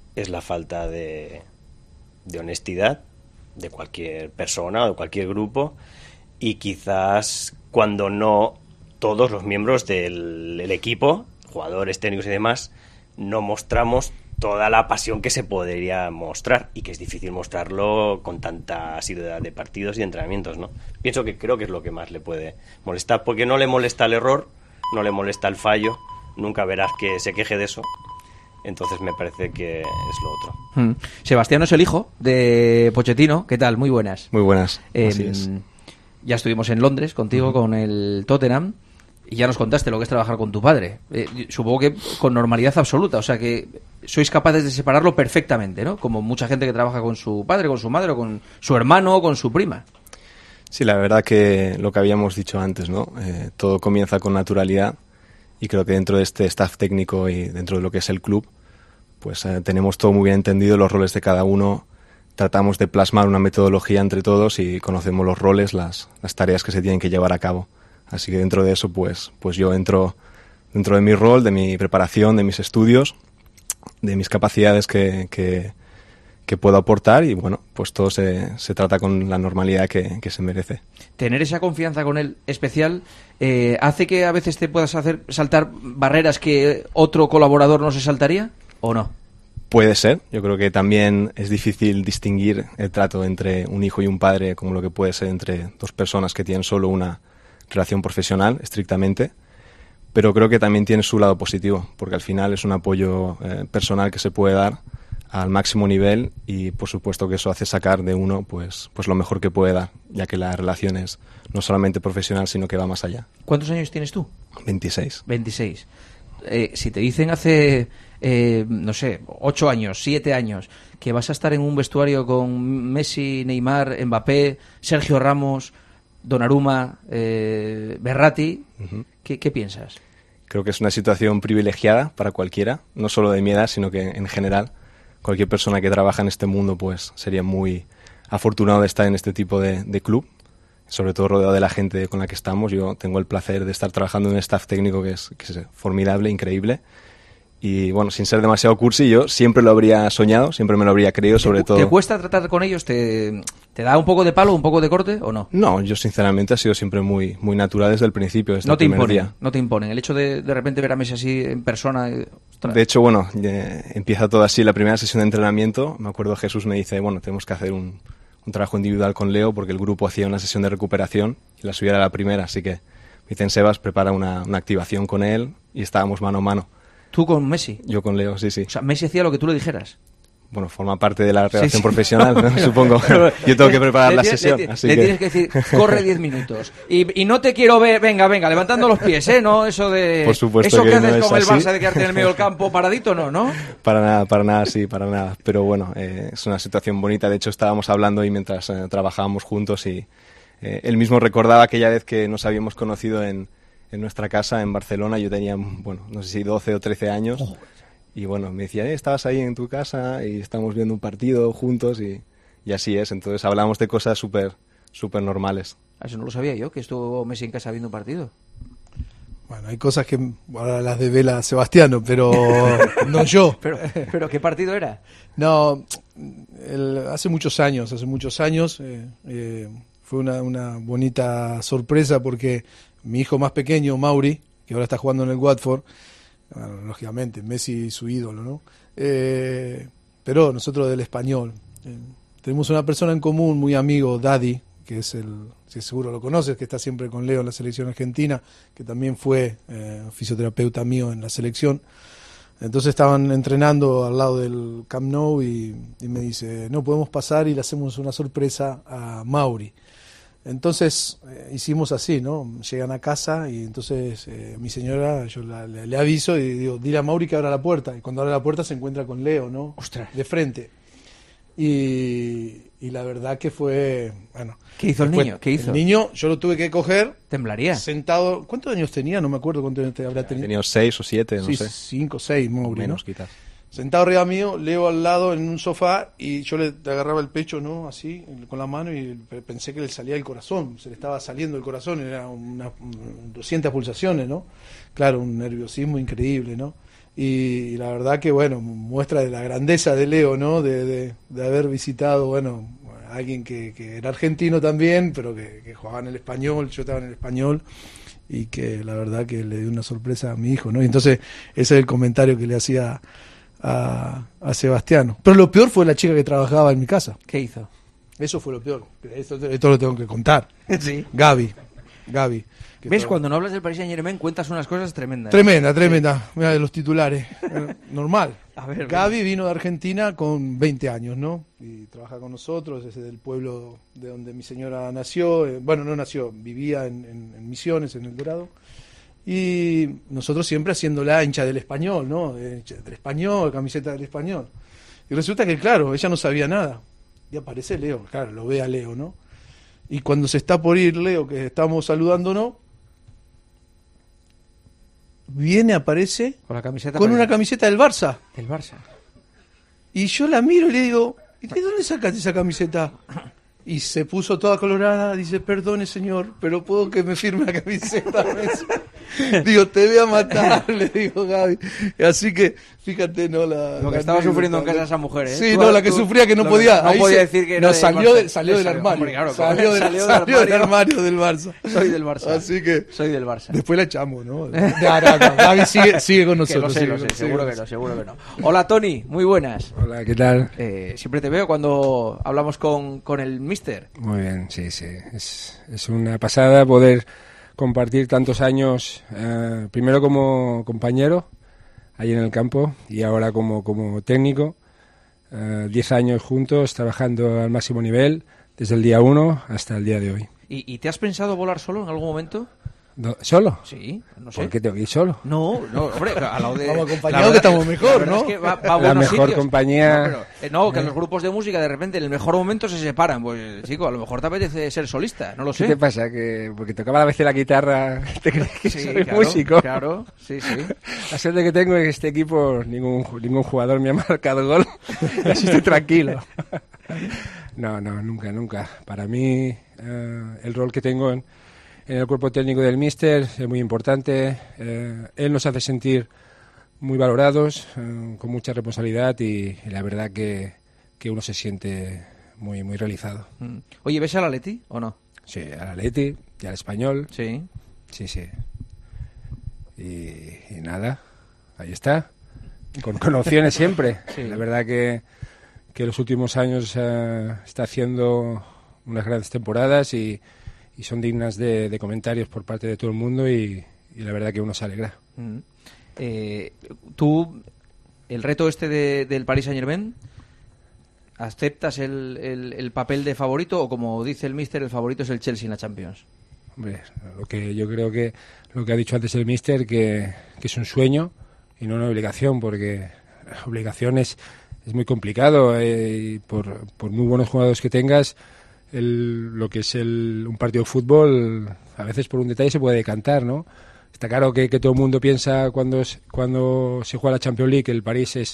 es la falta de, de honestidad de cualquier persona o de cualquier grupo, y quizás cuando no todos los miembros del, del equipo, jugadores, técnicos y demás, no mostramos toda la pasión que se podría mostrar, y que es difícil mostrarlo con tanta asiduidad de partidos y de entrenamientos, ¿no? Pienso que creo que es lo que más le puede molestar, porque no le molesta el error, no le molesta el fallo, nunca verás que se queje de eso. Entonces me parece que es lo otro. Mm. Sebastián es el hijo de Pochettino. ¿Qué tal? Muy buenas. Muy buenas. Eh, Así es. Ya estuvimos en Londres contigo, uh-huh. con el Tottenham, y ya nos contaste lo que es trabajar con tu padre. Eh, supongo que con normalidad absoluta, o sea que sois capaces de separarlo perfectamente, ¿no? Como mucha gente que trabaja con su padre, con su madre, o con su hermano o con su prima. Sí, la verdad que lo que habíamos dicho antes, ¿no? Eh, todo comienza con naturalidad, y creo que dentro de este staff técnico y dentro de lo que es el club, pues eh, tenemos todo muy bien entendido, los roles de cada uno, tratamos de plasmar una metodología entre todos y conocemos los roles, las, las tareas que se tienen que llevar a cabo. Así que dentro de eso, pues, pues yo entro dentro de mi rol, de mi preparación, de mis estudios, de mis capacidades que, que, que puedo aportar, y bueno, pues todo se, se trata con la normalidad que, que se merece. Tener esa confianza con él especial eh, hace que a veces te puedas hacer saltar barreras que otro colaborador no se saltaría, ¿o no? Puede ser. Yo creo que también es difícil distinguir el trato entre un hijo y un padre como lo que puede ser entre dos personas que tienen solo una relación profesional, estrictamente, pero creo que también tiene su lado positivo, porque al final es un apoyo eh, personal que se puede dar al máximo nivel, y por supuesto que eso hace sacar de uno pues, pues lo mejor que puede dar, ya que la relación es no solamente profesional, sino que va más allá. ¿Cuántos años tienes tú? veintiséis. veintiséis. Eh, si te dicen hace, eh, no sé, ocho años, siete años, que vas a estar en un vestuario con Messi, Neymar, Mbappé, Sergio Ramos, Donnarumma, eh, Berratti, uh-huh. ¿qué, ¿qué piensas? Creo que es una situación privilegiada para cualquiera, no solo de mi edad, sino que en general cualquier persona que trabaja en este mundo pues sería muy afortunado de estar en este tipo de, de club, sobre todo rodeado de la gente con la que estamos. Yo tengo el placer de estar trabajando en un staff técnico que es, que es formidable, increíble. Y bueno, sin ser demasiado cursi, yo siempre lo habría soñado, siempre me lo habría creído, sobre todo... ¿Te cuesta tratar con ellos? ¿Te, ¿Te da un poco de palo, un poco de corte o no? No, yo sinceramente ha sido siempre muy muy natural desde el principio, desde no el te primer imponen, día. No te imponen. El hecho de de repente ver a Messi así en persona... Ostras. De hecho, bueno, eh, empieza todo así. La primera sesión de entrenamiento, me acuerdo Jesús me dice, bueno, tenemos que hacer un, un trabajo individual con Leo porque el grupo hacía una sesión de recuperación y la suya era la primera, así que me dicen, Sebas, prepara una, una activación con él, y estábamos mano a mano. ¿Tú con Messi? Yo con Leo, sí, sí. O sea, Messi hacía lo que tú le dijeras. Bueno, forma parte de la relación sí, sí. profesional, ¿no? Supongo. Yo tengo que preparar le, la le, sesión. Le, así le que... tienes que decir, corre diez minutos. Y, y no te quiero ver, venga, venga, levantando los pies, ¿eh? No, eso de... Por supuesto eso que, que haces no como es el así. Barça de quedarte en el medio del campo paradito, no, ¿no? Para nada, para nada, sí, para nada. Pero bueno, eh, es una situación bonita. De hecho, estábamos hablando y mientras eh, trabajábamos juntos, y eh, él mismo recordaba aquella vez que nos habíamos conocido en, en nuestra casa en Barcelona. Yo tenía, bueno, no sé si doce o trece años. Oh. Y bueno, me decía, eh, estabas ahí en tu casa y estábamos viendo un partido juntos, y, y así es. Entonces hablamos de cosas súper súper normales. Eso no lo sabía yo, que estuvo Messi en casa viendo un partido. Bueno, hay cosas que ahora las devela Sebastiano, pero no yo. Pero, pero ¿qué partido era? No, el, hace muchos años, hace muchos años eh, eh, fue una, una bonita sorpresa porque mi hijo más pequeño, Mauri, que ahora está jugando en el Watford, bueno, lógicamente, Messi su ídolo, ¿no? Eh, pero nosotros del Español. Eh, tenemos una persona en común, muy amigo, Daddy, que es el, si seguro lo conoces, que está siempre con Leo en la selección argentina, que también fue eh, fisioterapeuta mío en la selección. Entonces estaban entrenando al lado del Camp Nou y, y me dice, no, podemos pasar y le hacemos una sorpresa a Mauri. Entonces eh, hicimos así, ¿no? Llegan a casa y entonces eh, mi señora, yo la, le, le aviso y digo, dile a Mauri que abra la puerta. Y cuando abre la puerta se encuentra con Leo, ¿no? Ostras. De frente. Y, y la verdad que fue, bueno. ¿Qué hizo el niño? ¿Qué hizo? El niño, yo lo tuve que coger. Temblaría. Sentado. ¿Cuántos años tenía? No me acuerdo cuántos años habrá tenido. Tenía seis o siete, no sí, sé. Cinco, seis, Mauri, menos, ¿no? quizás. Sentado arriba mío, Leo al lado en un sofá y yo le agarraba el pecho, ¿no? Así, con la mano, y pensé que le salía el corazón, se le estaba saliendo el corazón, era unas doscientas pulsaciones, ¿no? Claro, un nerviosismo increíble, ¿no? y, y la verdad que, bueno, muestra de la grandeza de Leo, ¿no? De, de, de haber visitado, bueno, a alguien que, que era argentino también, pero que, que jugaba en el Español, yo estaba en el Español, y que la verdad que le dio una sorpresa a mi hijo, ¿no? Y entonces ese es el comentario que le hacía a, a Sebastiano. Pero lo peor fue la chica que trabajaba en mi casa. ¿Qué hizo? Eso fue lo peor. Esto, esto lo tengo que contar. Sí. Gaby. Gaby. ¿Ves? Cuando no hablas del Paris Saint-Germain cuentas unas cosas tremendas. Tremenda, tremenda. Sí. Mira, de los titulares. Normal. A ver, Gaby ven. vino de Argentina con veinte años, ¿no? Y trabaja con nosotros, es del pueblo de donde mi señora nació. Eh, bueno, no nació, vivía en, en, en Misiones, en El Dorado. Y nosotros siempre haciéndola hincha del Español, ¿no? Hincha del Español, camiseta del Español. Y resulta que, claro, ella no sabía nada. Y aparece Leo, claro, lo ve a Leo, ¿no? Y cuando se está por ir Leo, que estamos saludándonos, viene, aparece con, la camiseta con una camiseta del Barça. Del Barça. Y yo la miro y le digo, ¿y de dónde sacaste esa camiseta? Y se puso toda colorada, dice, perdone señor, pero puedo que me firme la camiseta. Digo, te voy a matar, le digo Gaby. Así que, fíjate, no la... Lo que la estaba anécdota, sufriendo en casa esa mujer, ¿eh? Sí, Tú, no, la que tú, sufría que no podía. No ahí podía se, decir que no, era salió, del de, salió del armario. Hombre, claro, salió, del, salió, salió del, del armario del Barça. Soy del Barça. Así que... Soy del Barça. Después la echamos, ¿no? De Arata. Gaby sigue, sigue con nosotros. Que lo sé, lo sé, seguro que no, seguro que no. Hola, Tony, muy buenas. Hola, ¿qué tal? Eh, siempre te veo cuando hablamos con, con el míster. Muy bien, sí, sí. Es, es una pasada poder compartir tantos años, eh, primero como compañero ahí en el campo y ahora como, como técnico, eh, diez años juntos trabajando al máximo nivel desde el día uno hasta el día de hoy. ¿Y, y te has pensado volar solo en algún momento? No, ¿Solo? Sí, no sé. ¿Por qué tengo que ir solo? No, no, hombre, al lado de... Vamos acompañados que estamos mejor, ¿no? Es que va, va a la buenos mejor sitios. compañía... No, pero, eh, no, que en los grupos de música de repente en el mejor momento se separan. Pues, chico, a lo mejor te apetece ser solista, no lo sé. ¿Qué te pasa? Que porque tocaba a veces la guitarra, ¿te crees que sí, soy claro, músico? Claro, sí, sí. La suerte que tengo es que este equipo, ningún, ningún jugador me ha marcado gol. Así estoy tranquilo. No, no, nunca, nunca. Para mí, eh, el rol que tengo en, en el cuerpo técnico del míster es muy importante. Eh, él nos hace sentir muy valorados, eh, con mucha responsabilidad y, y la verdad que, que uno se siente muy, muy realizado. Mm. Oye, ¿ves al Atleti o no? Sí, al Atleti y al Español. Sí. Sí, sí. Y, y nada, ahí está. Con, con opciones siempre. Sí. La verdad que, que los últimos años uh, está haciendo unas grandes temporadas y, y son dignas de, de comentarios por parte de todo el mundo y, y la verdad que uno se alegra. Mm. Eh, ¿Tú, el reto este de, del Paris Saint-Germain, aceptas el, el, el papel de favorito o, como dice el míster, el favorito es el Chelsea en la Champions? Hombre, lo que yo creo que lo que ha dicho antes el míster, que, que es un sueño y no una obligación, porque la obligación es, es muy complicado, eh, y por, por muy buenos jugadores que tengas, el, lo que es el, un partido de fútbol, a veces por un detalle se puede decantar, ¿no? Está claro que, que todo el mundo piensa cuando, cuando se juega la Champions League que el París es,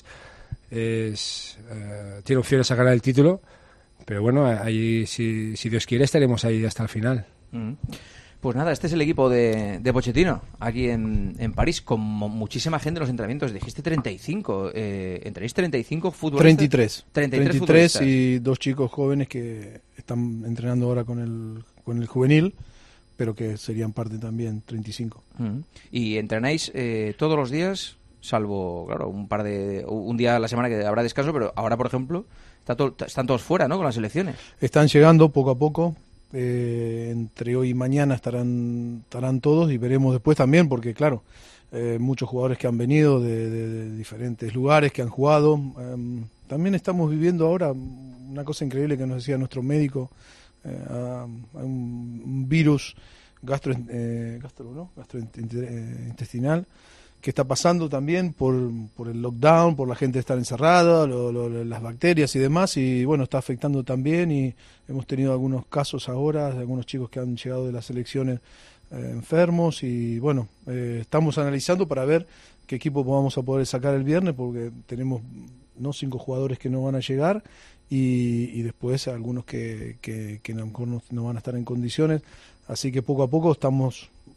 es uh, tiene opciones a ganar el título, pero bueno, ahí si, si Dios quiere estaremos ahí hasta el final. Mm. Pues nada, este es el equipo de, de Pochettino, aquí en, en París, con muchísima gente en los entrenamientos. Dijiste treinta y cinco, eh, ¿entrenáis treinta y cinco futbolistas? treinta y tres. treinta y tres, treinta y tres y dos chicos jóvenes que están entrenando ahora con el, con el juvenil, pero que serían parte también, treinta y cinco. Mm. ¿Y entrenáis eh, todos los días, salvo, claro, un par de un día a la semana que habrá descanso, pero ahora, por ejemplo, está to, están todos fuera, ¿no?, con las selecciones? Están llegando poco a poco. Eh, entre hoy y mañana estarán estarán todos y veremos después también, porque claro, eh, muchos jugadores que han venido de, de, de diferentes lugares, que han jugado. Eh, también estamos viviendo ahora una cosa increíble que nos decía nuestro médico, eh, a, a un, un virus gastro, eh, gastro, ¿no? gastrointestinal que está pasando también por, por el lockdown, por la gente estar encerrada, lo, lo, las bacterias y demás, y bueno, está afectando también, y hemos tenido algunos casos ahora de algunos chicos que han llegado de las selecciones eh, enfermos, y bueno, eh, estamos analizando para ver qué equipo vamos a poder sacar el viernes, porque tenemos no cinco jugadores que no van a llegar, y, y después algunos que, que, que no, no van a estar en condiciones, así que poco a poco estamos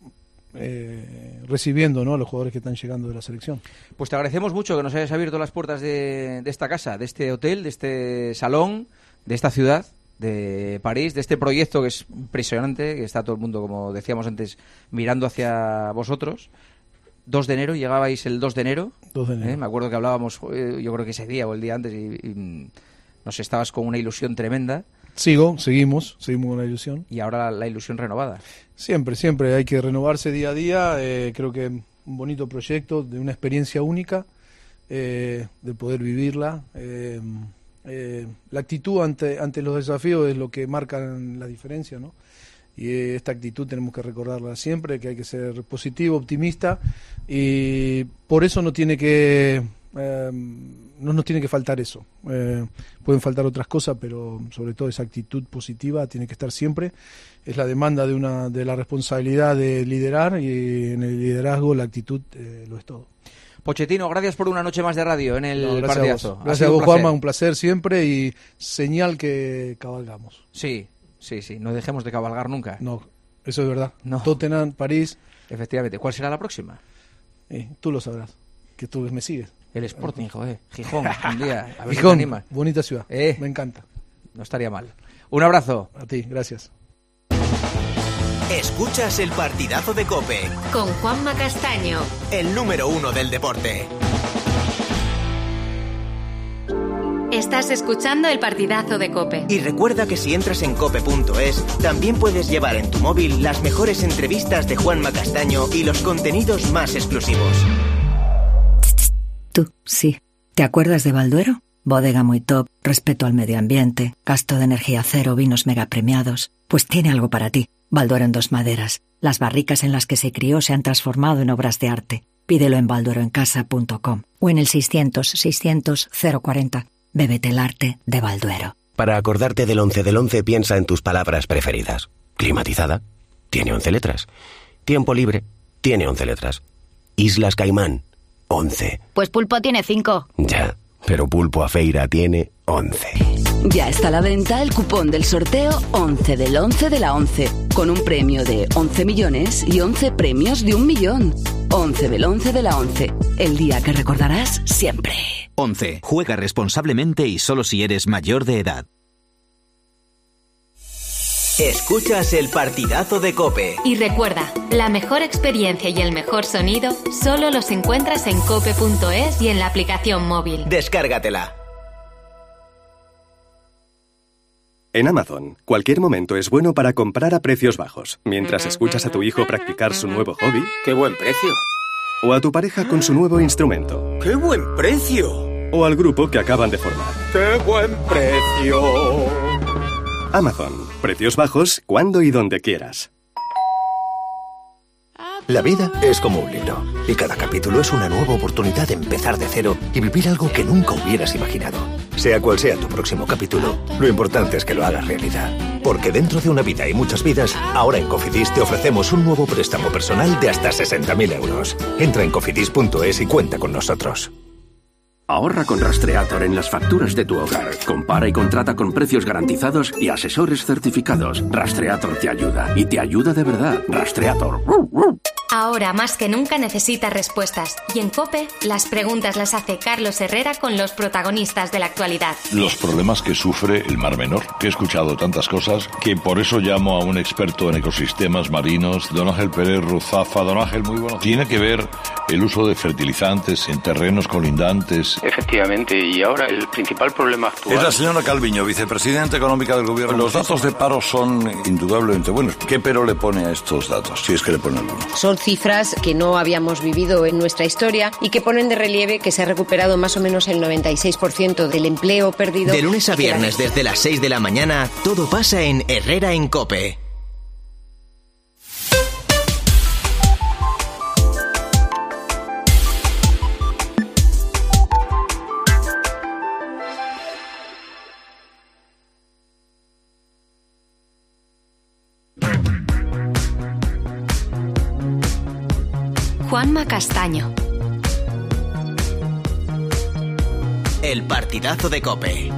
eh, recibiendo, ¿no?, a los jugadores que están llegando de la selección. Pues te agradecemos mucho que nos hayas abierto las puertas de, de esta casa, de este hotel, de este salón, de esta ciudad de París, de este proyecto que es impresionante, que está todo el mundo, como decíamos antes, mirando hacia vosotros. dos de enero, llegabais el dos de enero. dos de enero. ¿eh? Me acuerdo que hablábamos, eh, yo creo que ese día o el día antes, y, y nos estabas con una ilusión tremenda. Sigo, seguimos, seguimos con la ilusión. Y ahora la, la ilusión renovada. Siempre, siempre hay que renovarse día a día. Eh, creo que un bonito proyecto, de una experiencia única, eh, de poder vivirla. Eh, eh, la actitud ante, ante los desafíos es lo que marca la diferencia, ¿no? Y esta actitud tenemos que recordarla siempre, que hay que ser positivo, optimista, y por eso no tiene que eh, no nos tiene que faltar eso. Eh, pueden faltar otras cosas, pero sobre todo esa actitud positiva tiene que estar siempre. Es la demanda de una de la responsabilidad de liderar, y en el liderazgo la actitud eh, lo es todo. Pochettino, gracias por una noche más de radio en el no, gracias partidazo. A vos. Gracias a vos, Juanma, un placer siempre, y señal que cabalgamos. Sí. Sí, sí, no dejemos de cabalgar nunca. No, eso es verdad. No. Tottenham, París. Efectivamente. ¿Cuál será la próxima? Eh, tú lo sabrás, que tú me sigues. El Sporting, joder. Gijón, un día. A ver Gijón, si te anima. Bonita ciudad. Eh, me encanta. No estaría mal. Un abrazo. A ti, gracias. Escuchas el partidazo de COPE. Con Juanma Castaño. El número uno del deporte. Estás escuchando el partidazo de COPE. Y recuerda que si entras en cope punto es, también puedes llevar en tu móvil las mejores entrevistas de Juanma Castaño y los contenidos más exclusivos. Tú, sí. ¿Te acuerdas de Balduero? Bodega muy top, respeto al medio ambiente, gasto de energía cero, vinos mega premiados. Pues tiene algo para ti. Balduero en dos maderas. Las barricas en las que se crió se han transformado en obras de arte. Pídelo en baldueroencasa punto com o en el seiscientos, seiscientos, cero cuarenta. Bébete el arte de Balduero. Para acordarte del once del once, piensa en tus palabras preferidas. Climatizada, tiene once letras. Tiempo libre, tiene once letras. Islas Caimán, once. Pues Pulpo tiene cinco. Ya, pero Pulpo a Feira tiene once. Ya está a la venta el cupón del sorteo once del once de la once, con un premio de once millones y once premios de un millón. once del once de la once, el día que recordarás siempre. once. Juega responsablemente y solo si eres mayor de edad. Escuchas el partidazo de COPE. Y recuerda, la mejor experiencia y el mejor sonido solo los encuentras en cope punto es y en la aplicación móvil. Descárgatela. En Amazon, cualquier momento es bueno para comprar a precios bajos. Mientras escuchas a tu hijo practicar su nuevo hobby. ¡Qué buen precio! O a tu pareja con su nuevo instrumento. ¡Qué buen precio! O al grupo que acaban de formar. ¡Qué buen precio! Amazon. Precios bajos cuando y donde quieras. La vida es como un libro, y cada capítulo es una nueva oportunidad de empezar de cero y vivir algo que nunca hubieras imaginado. Sea cual sea tu próximo capítulo, lo importante es que lo hagas realidad. Porque dentro de una vida y muchas vidas, ahora en Cofidis te ofrecemos un nuevo préstamo personal de hasta sesenta mil euros. Entra en cofidis punto es y cuenta con nosotros. Ahorra con Rastreator en las facturas de tu hogar. Compara y contrata con precios garantizados y asesores certificados. Rastreator te ayuda, y te ayuda de verdad. Rastreator. Ahora más que nunca necesitas respuestas. Y en COPE, las preguntas las hace Carlos Herrera con los protagonistas de la actualidad. Los problemas que sufre el Mar Menor, que he escuchado tantas cosas, que por eso llamo a un experto en ecosistemas marinos, don Ángel Pérez Ruzafa. Don Ángel, muy bueno. Tiene que ver el uso de fertilizantes en terrenos colindantes. Efectivamente, y ahora el principal problema actual... Es la señora Calviño, vicepresidenta económica del gobierno. Los datos de paro son indudablemente buenos. ¿Qué pero le pone a estos datos, si es que le pone alguno? Son cifras que no habíamos vivido en nuestra historia y que ponen de relieve que se ha recuperado más o menos el noventa y seis por ciento del empleo perdido. De lunes a viernes desde las seis de la mañana, todo pasa en Herrera en COPE. Juanma Castaño. El partidazo de COPE.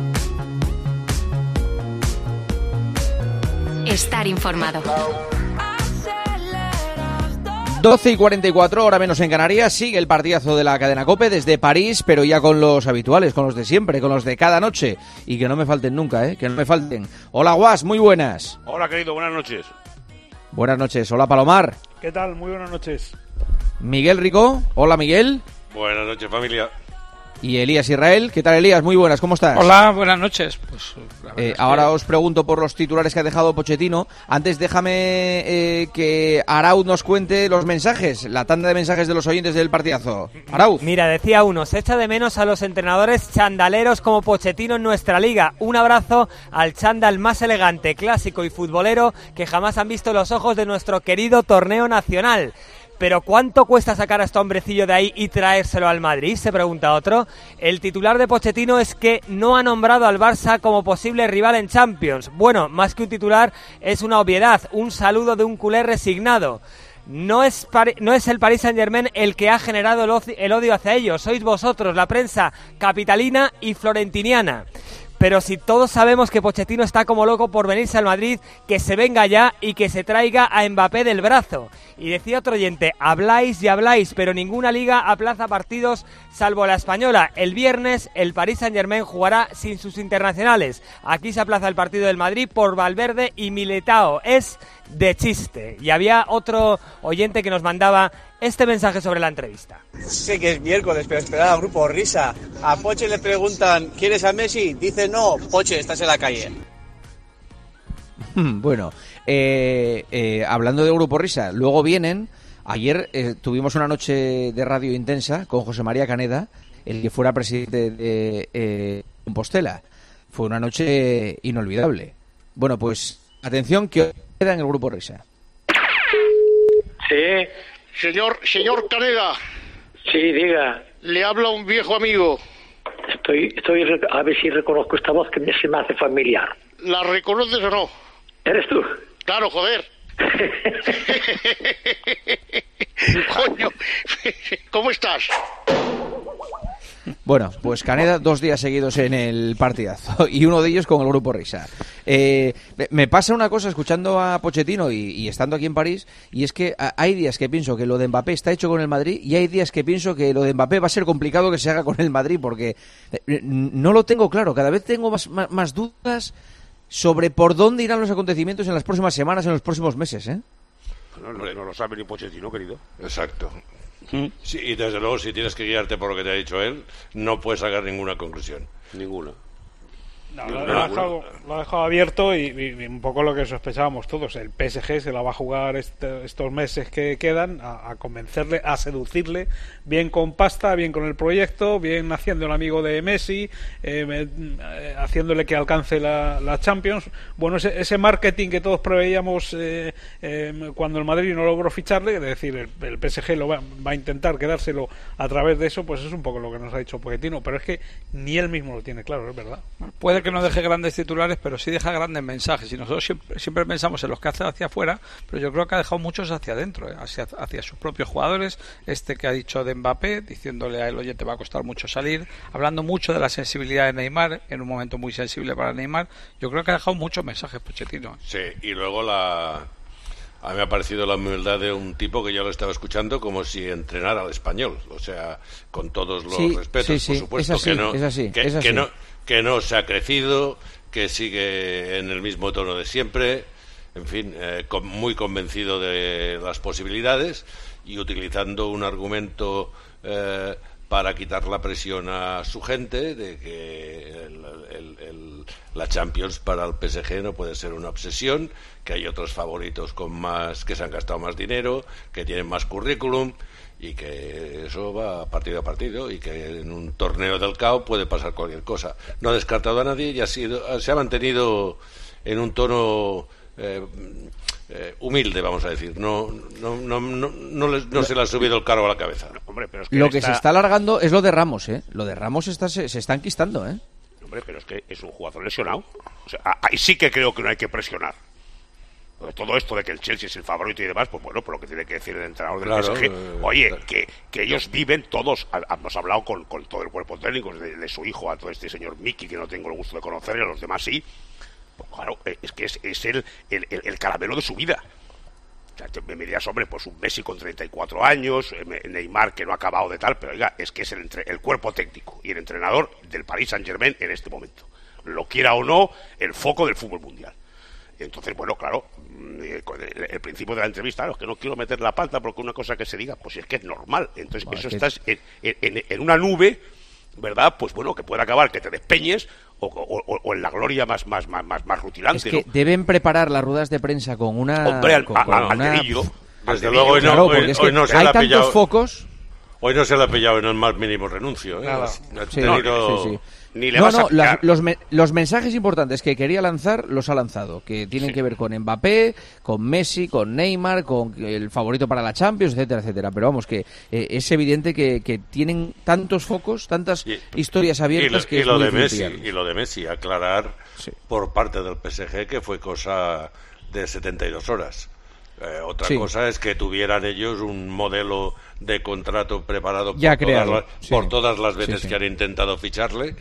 Estar informado. doce y cuarenta y cuatro, hora menos en Canarias. Sigue el partidazo de la cadena COPE desde París, pero ya con los habituales, con los de siempre, con los de cada noche. Y que no me falten nunca, ¿eh? Que no me falten. Hola, Guas, muy buenas. Hola, querido, buenas noches. Buenas noches. Hola, Palomar. ¿Qué tal? Muy buenas noches. Miguel Rico. Hola, Miguel. Buenas noches, familia. Y Elías Israel. ¿Qué tal, Elías? Muy buenas, ¿cómo estás? Hola, buenas noches. Pues eh, ahora que... os pregunto por los titulares que ha dejado Pochettino. Antes déjame eh, que Arauz nos cuente los mensajes, la tanda de mensajes de los oyentes del partidazo. Arauz. Mira, decía uno, se echa de menos a los entrenadores chandaleros como Pochettino en nuestra liga. Un abrazo al chándal más elegante, clásico y futbolero que jamás han visto los ojos de nuestro querido torneo nacional. ¿Pero cuánto cuesta sacar a este hombrecillo de ahí y traérselo al Madrid?, se pregunta otro. El titular de Pochettino es que no ha nombrado al Barça como posible rival en Champions. Bueno, más que un titular, es una obviedad, un saludo de un culé resignado. No es, no es el Paris Saint-Germain el que ha generado el, odio, el odio hacia ellos, sois vosotros, la prensa capitalina y florentiniana. Pero si todos sabemos que Pochettino está como loco por venirse al Madrid, que se venga ya y que se traiga a Mbappé del brazo. Y decía otro oyente, habláis y habláis, pero ninguna liga aplaza partidos salvo la española. El viernes el Paris Saint-Germain jugará sin sus internacionales. Aquí se aplaza el partido del Madrid por Valverde y Militao. Es de chiste. Y había otro oyente que nos mandaba este mensaje sobre la entrevista. Sé que es miércoles, pero esperad al grupo Risa. A Poche le preguntan, ¿quieres a Messi? Dice no, Poche, estás en la calle. Bueno, eh, eh, hablando de grupo Risa, luego vienen, ayer eh, tuvimos una noche de radio intensa con José María Caneda, el que fuera presidente de eh, Compostela. Fue una noche inolvidable. Bueno, pues atención, que queda en el grupo Risa. Sí. Señor, señor Caneda. Sí, diga. Le habla un viejo amigo. Estoy, estoy, a ver si reconozco esta voz que se me hace familiar. ¿La reconoces o no? ¿Eres tú? Claro, joder. Coño, ¿cómo estás? Bueno, pues Caneda dos días seguidos en el partidazo y uno de ellos con el grupo Risa. Eh, me pasa una cosa escuchando a Pochettino y, y estando aquí en París, y es que hay días que pienso que lo de Mbappé está hecho con el Madrid y hay días que pienso que lo de Mbappé va a ser complicado que se haga con el Madrid, porque no lo tengo claro. Cada vez tengo más, más, más dudas sobre por dónde irán los acontecimientos en las próximas semanas, en los próximos meses, ¿eh? No, no, no lo sabe ni Pochettino, querido. Exacto. Sí, y desde luego, si tienes que guiarte por lo que te ha dicho él, no puedes sacar ninguna conclusión. Ninguna. No, lo, lo, ha dejado, lo ha dejado abierto y, y un poco lo que sospechábamos todos. El P S G se la va a jugar este, estos meses que quedan a, a convencerle, a seducirle, bien con pasta, bien con el proyecto, bien haciendo el amigo de Messi, eh, eh, haciéndole que alcance la, la Champions. Bueno, ese, ese marketing que todos preveíamos eh, eh, cuando el Madrid no logró ficharle, es decir, el, el P S G lo va, va a intentar quedárselo a través de eso, pues es un poco lo que nos ha dicho Pochettino, pero es que ni él mismo lo tiene claro, es verdad. Puede que no deje grandes titulares, pero sí deja grandes mensajes, y nosotros siempre, siempre pensamos en los que hace hacia afuera, pero yo creo que ha dejado muchos hacia adentro, ¿eh? hacia, hacia sus propios jugadores. Este que ha dicho de Mbappé, diciéndole a él, oye, te va a costar mucho salir, hablando mucho de la sensibilidad de Neymar, en un momento muy sensible para Neymar. Yo creo que ha dejado muchos mensajes Pochettino. Sí, y luego la... A mí me ha parecido la humildad de un tipo que yo lo estaba escuchando como si entrenara al español, o sea, con todos los sí, respetos, sí, sí, por supuesto, es así, que no, es así, que, es así. que no, que no se ha crecido, que sigue en el mismo tono de siempre, en fin, eh, con, muy convencido de las posibilidades y utilizando un argumento eh, para quitar la presión a su gente de que el, el, el, la Champions para el P S G no puede ser una obsesión, que hay otros favoritos con más, que se han gastado más dinero, que tienen más currículum, y que eso va partido a partido, y que en un torneo del C A O puede pasar cualquier cosa. No ha descartado a nadie y ha sido, se ha mantenido en un tono eh, eh, humilde, vamos a decir. No, no, no, no, no, les, no se le ha subido el cargo a la cabeza. Hombre, pero es que lo que está... se está alargando es lo de Ramos, ¿eh? Lo de Ramos está, se, se está enquistando, ¿eh? Hombre, pero es que es un jugador lesionado. O sea, ahí sí que creo que no hay que presionar. Todo esto de que el Chelsea es el favorito y demás, pues bueno, por lo que tiene que decir el entrenador del claro, P S G. eh, Oye, claro. que, que ellos viven todos, hemos hablado con, con todo el cuerpo técnico, de, de su hijo a todo este señor Miki, que no tengo el gusto de conocer, y a los demás sí. Pues claro, es que es, es el, el, el caramelo de su vida. me dirías, hombre, pues un Messi con treinta y cuatro años, Neymar que no ha acabado de tal, pero oiga, es que es el, entre, el cuerpo técnico y el entrenador del Paris Saint-Germain en este momento. Lo quiera o no, el foco del fútbol mundial. Entonces, bueno, claro, el, el principio de la entrevista, claro, es que no quiero meter la pata porque una cosa que se diga, pues es que es normal. Entonces, bueno, eso es que... estás en, en, en una nube, ¿verdad? Pues bueno, que puede acabar que te despeñes o, o, o en la gloria más más más más, más rutilante. Es que ¿no? deben preparar las ruedas de prensa con una... Hombre, al, con, a, con al una... dedillo. Desde luego, hoy no, claro, hoy, es hoy que no se hay le ha tantos pillado, focos... Hoy no se le ha pillado en el más mínimo renuncio. ¿eh? Nada. Ha Sí, tenido... sí, sí. Ni le no, vas no, a las, los, me, los mensajes importantes que quería lanzar los ha lanzado, que tienen sí. que ver con Mbappé, con Messi, con Neymar, con el favorito para la Champions, etcétera, etcétera. Pero vamos, que eh, es evidente que, que tienen tantos focos, tantas y, historias abiertas y lo, que y es lo muy de Messi difícil. Y lo de Messi, aclarar sí. por parte del P S G que fue cosa de setenta y dos horas. Eh, otra sí. cosa es que tuvieran ellos un modelo de contrato preparado ya por, todas, la, sí. por todas las veces sí, sí. que han intentado ficharle,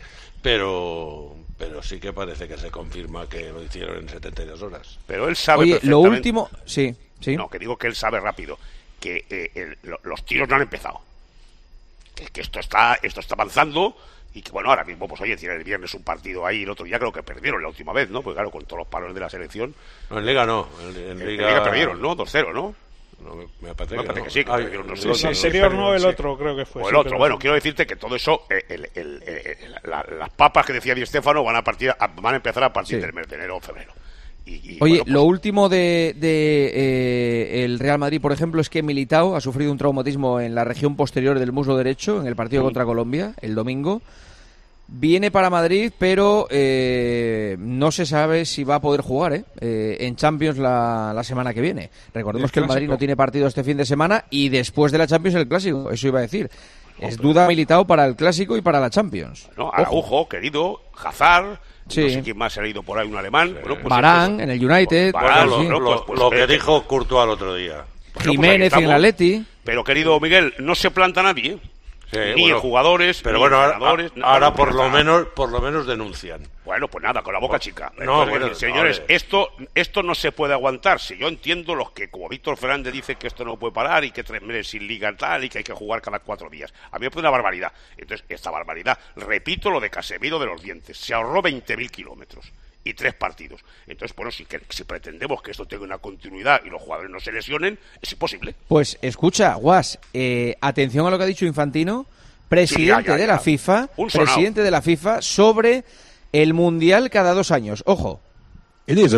pero pero sí que parece que se confirma que lo hicieron en setenta y dos horas. Pero él sabe Oye, perfectamente... lo último... Sí, sí. No, que digo que él sabe rápido que eh, el, lo, los tiros no han empezado. Que, que esto está esto está avanzando... Y que bueno, ahora mismo, pues oye, tiene el viernes un partido ahí, el otro día creo que perdieron la última vez, ¿no? Pues claro, con todos los palos de la selección. No, en Liga no. En, en, en Liga... Liga perdieron, ¿no? dos cero, ¿no? No, me parece no, que, parece no. que sí, que Ay, perdieron dos cero. El anterior no, el otro creo que fue. O el otro, bueno, quiero decirte que todo eso, el, el, el, el, la, las papas que decía Di Stéfano van a partir, a, van a empezar a partir sí. del mes de enero o febrero. Y, y, Oye, bueno, pues... lo último de, de eh, el Real Madrid, por ejemplo, es que Militao ha sufrido un traumatismo en la región posterior del muslo derecho en el partido sí. contra Colombia el domingo. Viene para Madrid, pero eh, no se sabe si va a poder jugar ¿eh? Eh, en Champions la, la semana que viene. Recordemos el que el Madrid no tiene partido este fin de semana y después de la Champions el Clásico, eso iba a decir. Es duda Militao para el Clásico y para la Champions. No, Araujo, querido, Hazard, sí. no sé quién más ha leído por ahí, un alemán. Sí. Bueno, pues Varane, pues, en el United. Varane, pues, lo, sí. lo, lo, pues, lo que dijo Courtois el otro día. Jiménez en el Atleti. Pero, querido Miguel, no se planta nadie, ¿eh? Sí, ni bueno, jugadores, pero ni bueno, entrenadores, ahora, ahora por lo menos por lo menos denuncian. Bueno, pues nada, con la boca chica. No, Entonces, bueno, señores, no, esto esto no se puede aguantar. Si yo entiendo los que, como Víctor Fernández dice que esto no puede parar y que tres meses sin liga tal y que hay que jugar cada cuatro días. A mí me parece una barbaridad. Entonces, esta barbaridad, repito lo de Casemiro de los dientes, se ahorró veinte mil kilómetros y tres partidos. Entonces, bueno, si, que, si pretendemos que esto tenga una continuidad y los jugadores no se lesionen, es imposible. Pues escucha, Guas, eh, atención a lo que ha dicho Infantino, presidente sí, ya, ya, ya. de la FIFA, presidente de la FIFA, sobre el Mundial cada dos años. Ojo. Es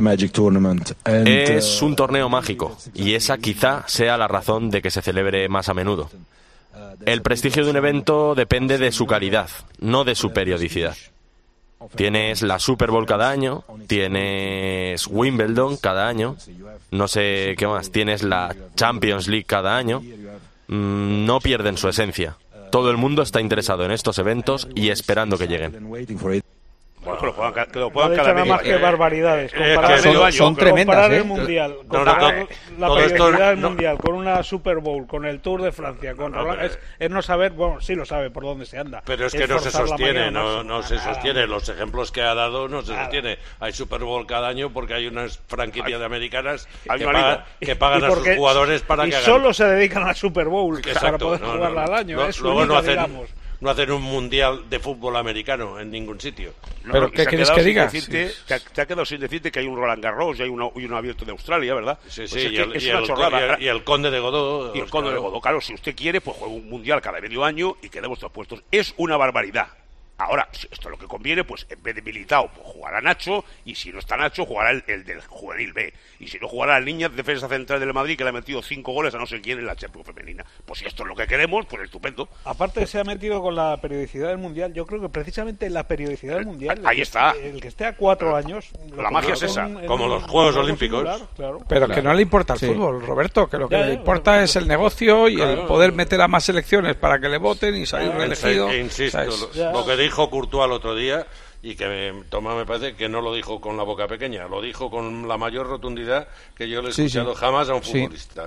un torneo mágico y esa quizá sea la razón de que se celebre más a menudo. El prestigio de un evento depende de su calidad, no de su periodicidad. Tienes la Super Bowl cada año, tienes Wimbledon cada año, no sé qué más, tienes la Champions League cada año. Mm, no pierden su esencia. Todo el mundo está interesado en estos eventos y esperando que lleguen. Bueno, que lo puedan, que lo puedan no cada nada más que barbaridades. Eh, comparar, que son, son tremendas, comparar ¿eh? el mundial, No, comparar no, la todo periodicidad esto, del no. mundial con una Super Bowl, con el Tour de Francia, con No, Roland, pero- es, es no saber, bueno, sí lo sabe por dónde se anda. Pero es que no se forzar la sostiene, mañana no, máxima. no se Nada. sostiene. Los ejemplos que ha dado no se Nada. sostiene. Hay Super Bowl cada año porque hay unas franquicias de americanas hay que una pagan, liga. que pagan Y a sus porque- jugadores para y que hagan. solo se dedican a Super Bowl para Exacto, poder no, no, jugarla no. al año. No, es su luego liga, no hacen, digamos. no hacen un mundial de fútbol americano en ningún sitio. Pero, y ¿qué se ha quieres quedado que sin diga? decirte- Sí. te, ha, te ha quedado sin decirte que hay un Roland Garros y hay uno, y uno abierto de Australia, ¿verdad? Sí, sí, Pues es y, que el, es y una el- chorrada. y el- y el Conde de Godó. Y el Conde de claro. Godó, claro, si usted quiere, pues juega un mundial cada medio año y quedemos todos puestos. Es una barbaridad. Ahora, si esto es lo que conviene, pues en vez de Militao, pues jugará Nacho, y si no está Nacho, jugará el, el del juvenil B. Y si no, jugará el Niñas, defensa central del Madrid, que le ha metido cinco goles a no sé quién en la Champions femenina. Pues si esto es lo que queremos, pues estupendo. Aparte se ha metido con la periodicidad del mundial. Yo creo que precisamente la periodicidad del mundial, Ahí está. el que esté a cuatro años, lo La magia convierte es esa, en- en como un- los Juegos algo Olímpicos. singular, claro. Pero Claro. que no le importa el Sí. fútbol, Roberto, que lo que Ya, le ya, importa no, es el negocio y el claro. poder meter a más selecciones para que le voten y salir Ah, reelegido. E insisto, ¿Sabes? lo, Ya. lo que dijo Courtois el otro día, y que me, Tomás me parece que no lo dijo con la boca pequeña, lo dijo con la mayor rotundidad que yo le he Sí, escuchado sí. jamás a un Sí. futbolista.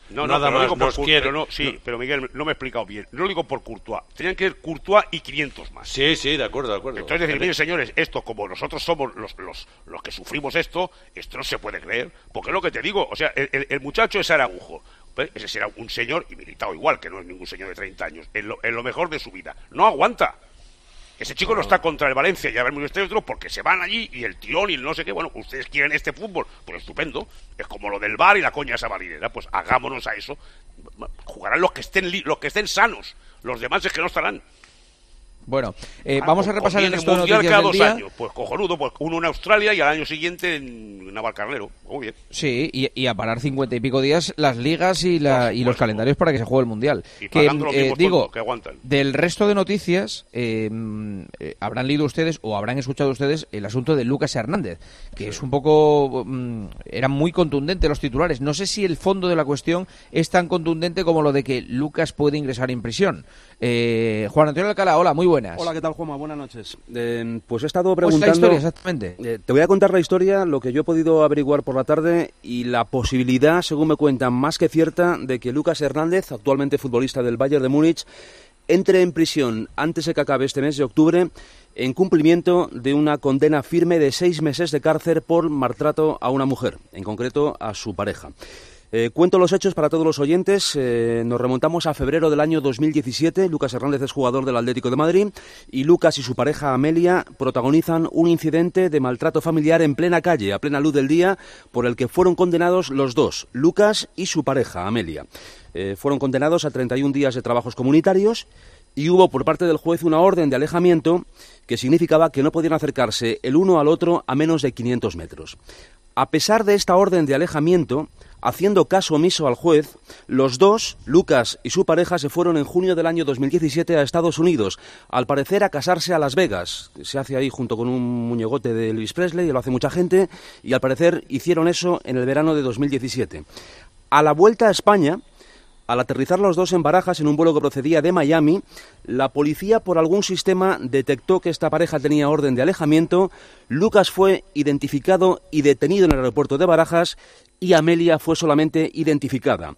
No, no, nada pero más digo por nos Cour- quiere. pero no, sí, no. pero Miguel, no me he explicado bien. No lo digo por Courtois. Tenían que ir Courtois y quinientos más. Sí, sí, de acuerdo, de acuerdo. Entonces decir, miren señores, esto como nosotros somos los, los, los que sufrimos esto, esto no se puede creer. Porque es lo que te digo, o sea, el, el, el muchacho es Araujo. ¿Ves? Ese será un señor, y Militao igual, que no es ningún señor de treinta años, en lo, en lo mejor de su vida. No aguanta. Ese chico no está contra el Valencia y a ver muy otro porque se van allí y el tirón y el no sé qué. Bueno, ustedes quieren este fútbol, pues estupendo. Es como lo del bar y la coña esa marinera. Pues hagámonos a eso. Jugarán los que estén li- los que estén sanos. Los demás es que no estarán. Bueno, eh, Ah, vamos a pues repasar el conviene resto de mundial noticias cada del dos día. años. Pues cojonudo, pues uno en Australia y al año siguiente en Navalcarnero. Muy bien. Sí, y, y a parar cincuenta y pico días las ligas y, la, y los calendarios para que se juegue el Mundial. Y Que, pagando los eh, mismos digo, tontos que aguantan. del resto de noticias, eh, eh, habrán leído ustedes o habrán escuchado ustedes el asunto de Lucas Hernández, que sí. es un poco... Mm, eran muy contundentes los titulares. No sé si el fondo de la cuestión es tan contundente como lo de que Lucas puede ingresar en prisión. Eh, Juan Antonio Alcalá, hola, muy buenas. Hola, ¿qué tal, Juanma? Buenas noches. Eh, pues he estado Pues preguntando... la historia, exactamente. Eh, te voy a contar la historia, lo que yo he podido averiguar por la tarde y la posibilidad, según me cuentan, más que cierta, de que Lucas Hernández, actualmente futbolista del Bayern de Múnich, entre en prisión antes de que acabe este mes de octubre en cumplimiento de una condena firme de seis meses de cárcel por maltrato a una mujer, en concreto a su pareja. Eh, cuento los hechos para todos los oyentes. Eh, nos remontamos a febrero del año dos mil diecisiete. Lucas Hernández es jugador del Atlético de Madrid y Lucas y su pareja Amelia protagonizan un incidente de maltrato familiar en plena calle, a plena luz del día, por el que fueron condenados los dos, Lucas y su pareja Amelia. Eh, fueron condenados a treinta y un días de trabajos comunitarios y hubo por parte del juez una orden de alejamiento que significaba que no podían acercarse el uno al otro a menos de quinientos metros. A pesar de esta orden de alejamiento, haciendo caso omiso al juez, los dos, Lucas y su pareja, se fueron en junio del año dos mil diecisiete a Estados Unidos, al parecer a casarse a Las Vegas. Se hace ahí junto con un muñegote de Elvis Presley, y lo hace mucha gente, y al parecer hicieron eso en el verano de dos mil diecisiete. A la vuelta a España, al aterrizar los dos en Barajas en un vuelo que procedía de Miami, la policía por algún sistema detectó que esta pareja tenía orden de alejamiento, Lucas fue identificado y detenido en el aeropuerto de Barajas y Amelia fue solamente identificada.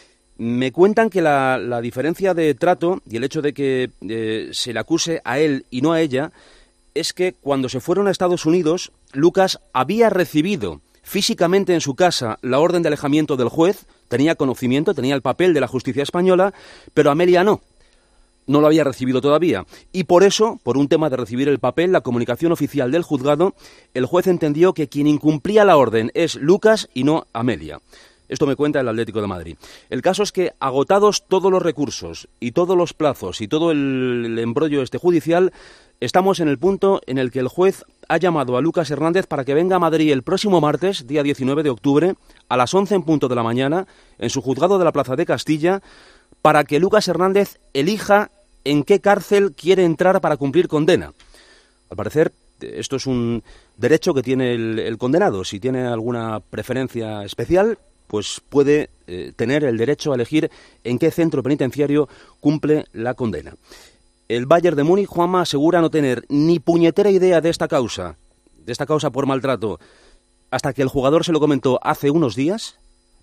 Me cuentan que la, la diferencia de trato y el hecho de que eh, se le acuse a él y no a ella es que cuando se fueron a Estados Unidos, Lucas había recibido físicamente en su casa la orden de alejamiento del juez, tenía conocimiento, tenía el papel de la justicia española, pero Amelia no. No lo había recibido todavía. Y por eso, por un tema de recibir el papel, la comunicación oficial del juzgado, el juez entendió que quien incumplía la orden es Lucas y no Amelia. Esto me cuenta el Atlético de Madrid. El caso es que, agotados todos los recursos y todos los plazos y todo el, el embrollo este judicial, estamos en el punto en el que el juez ha llamado a Lucas Hernández para que venga a Madrid el próximo martes, día diecinueve de octubre, a las once en punto de la mañana, en su juzgado de la Plaza de Castilla, para que Lucas Hernández elija en qué cárcel quiere entrar para cumplir condena. Al parecer, esto es un derecho que tiene el, el condenado. Si tiene alguna preferencia especial, pues puede eh, tener el derecho a elegir en qué centro penitenciario cumple la condena. El Bayern de Múnich, Juanma, asegura no tener ni puñetera idea de esta causa, de esta causa por maltrato, hasta que el jugador se lo comentó hace unos días.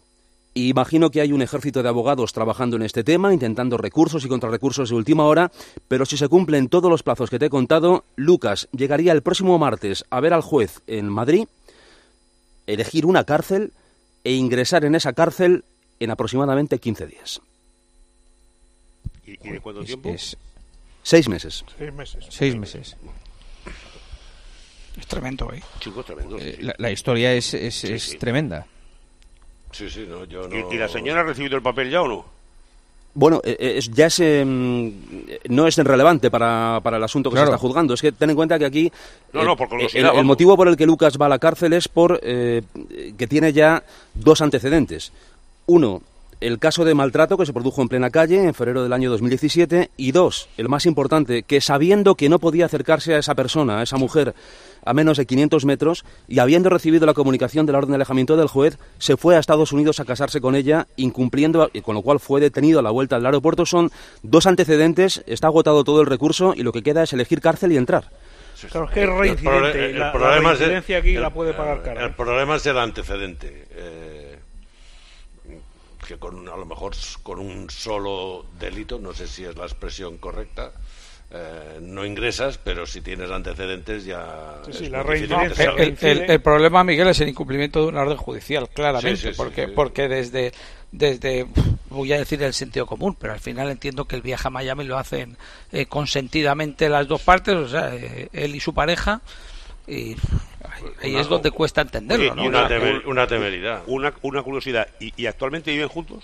Y imagino que hay un ejército de abogados trabajando en este tema, intentando recursos y contrarrecursos de última hora, pero si se cumplen todos los plazos que te he contado, Lucas llegaría el próximo martes a ver al juez en Madrid, elegir una cárcel e ingresar en esa cárcel en aproximadamente quince días. ¿Y, y de cuánto tiempo? Es, Seis meses. Seis meses. Seis meses. Es tremendo, ¿eh? Chico, tremendo. Sí, Eh, sí. la, la historia es, es, Sí, es sí. tremenda. Sí, sí, no, yo no... ¿Y, ¿Y la señora ha recibido el papel ya o no? Bueno, eh, es, ya es, eh, no es relevante para, para el asunto que Claro. se está juzgando. Es que ten en cuenta que aquí No, eh, no, por el, curiosidad, el vamos. motivo por el que Lucas va a la cárcel es por eh, que tiene ya dos antecedentes. Uno, el caso de maltrato que se produjo en plena calle en febrero del año dos mil diecisiete. Y dos, el más importante, que sabiendo que no podía acercarse a esa persona, a esa mujer, a menos de quinientos metros, y habiendo recibido la comunicación de la orden de alejamiento del juez, se fue a Estados Unidos a casarse con ella, incumpliendo, y con lo cual fue detenido a la vuelta del aeropuerto. Son dos antecedentes, está agotado todo el recurso y lo que queda es elegir cárcel y entrar. Claro, es que es El reincidente. prole- y la, el problema la es el- reincidencia aquí el- la puede pagar cara. El problema es el antecedente. Eh, que con, a lo mejor con un solo delito, no sé si es la expresión correcta, Eh, no ingresas, pero si tienes antecedentes ya... Sí, sí, es la muy difícil no, ingresar. el, el, el problema, Miguel, es el incumplimiento de una orden judicial, claramente, Sí, sí, sí, porque sí. porque desde, desde, voy a decir el sentido común, pero al final entiendo que el viaje a Miami lo hacen eh, consentidamente las dos partes, o sea, eh, él y su pareja, y ahí Una- es donde cuesta entenderlo, Oye, ¿no? y una, temer- una temeridad. Una, una curiosidad, ¿y, y actualmente viven juntos?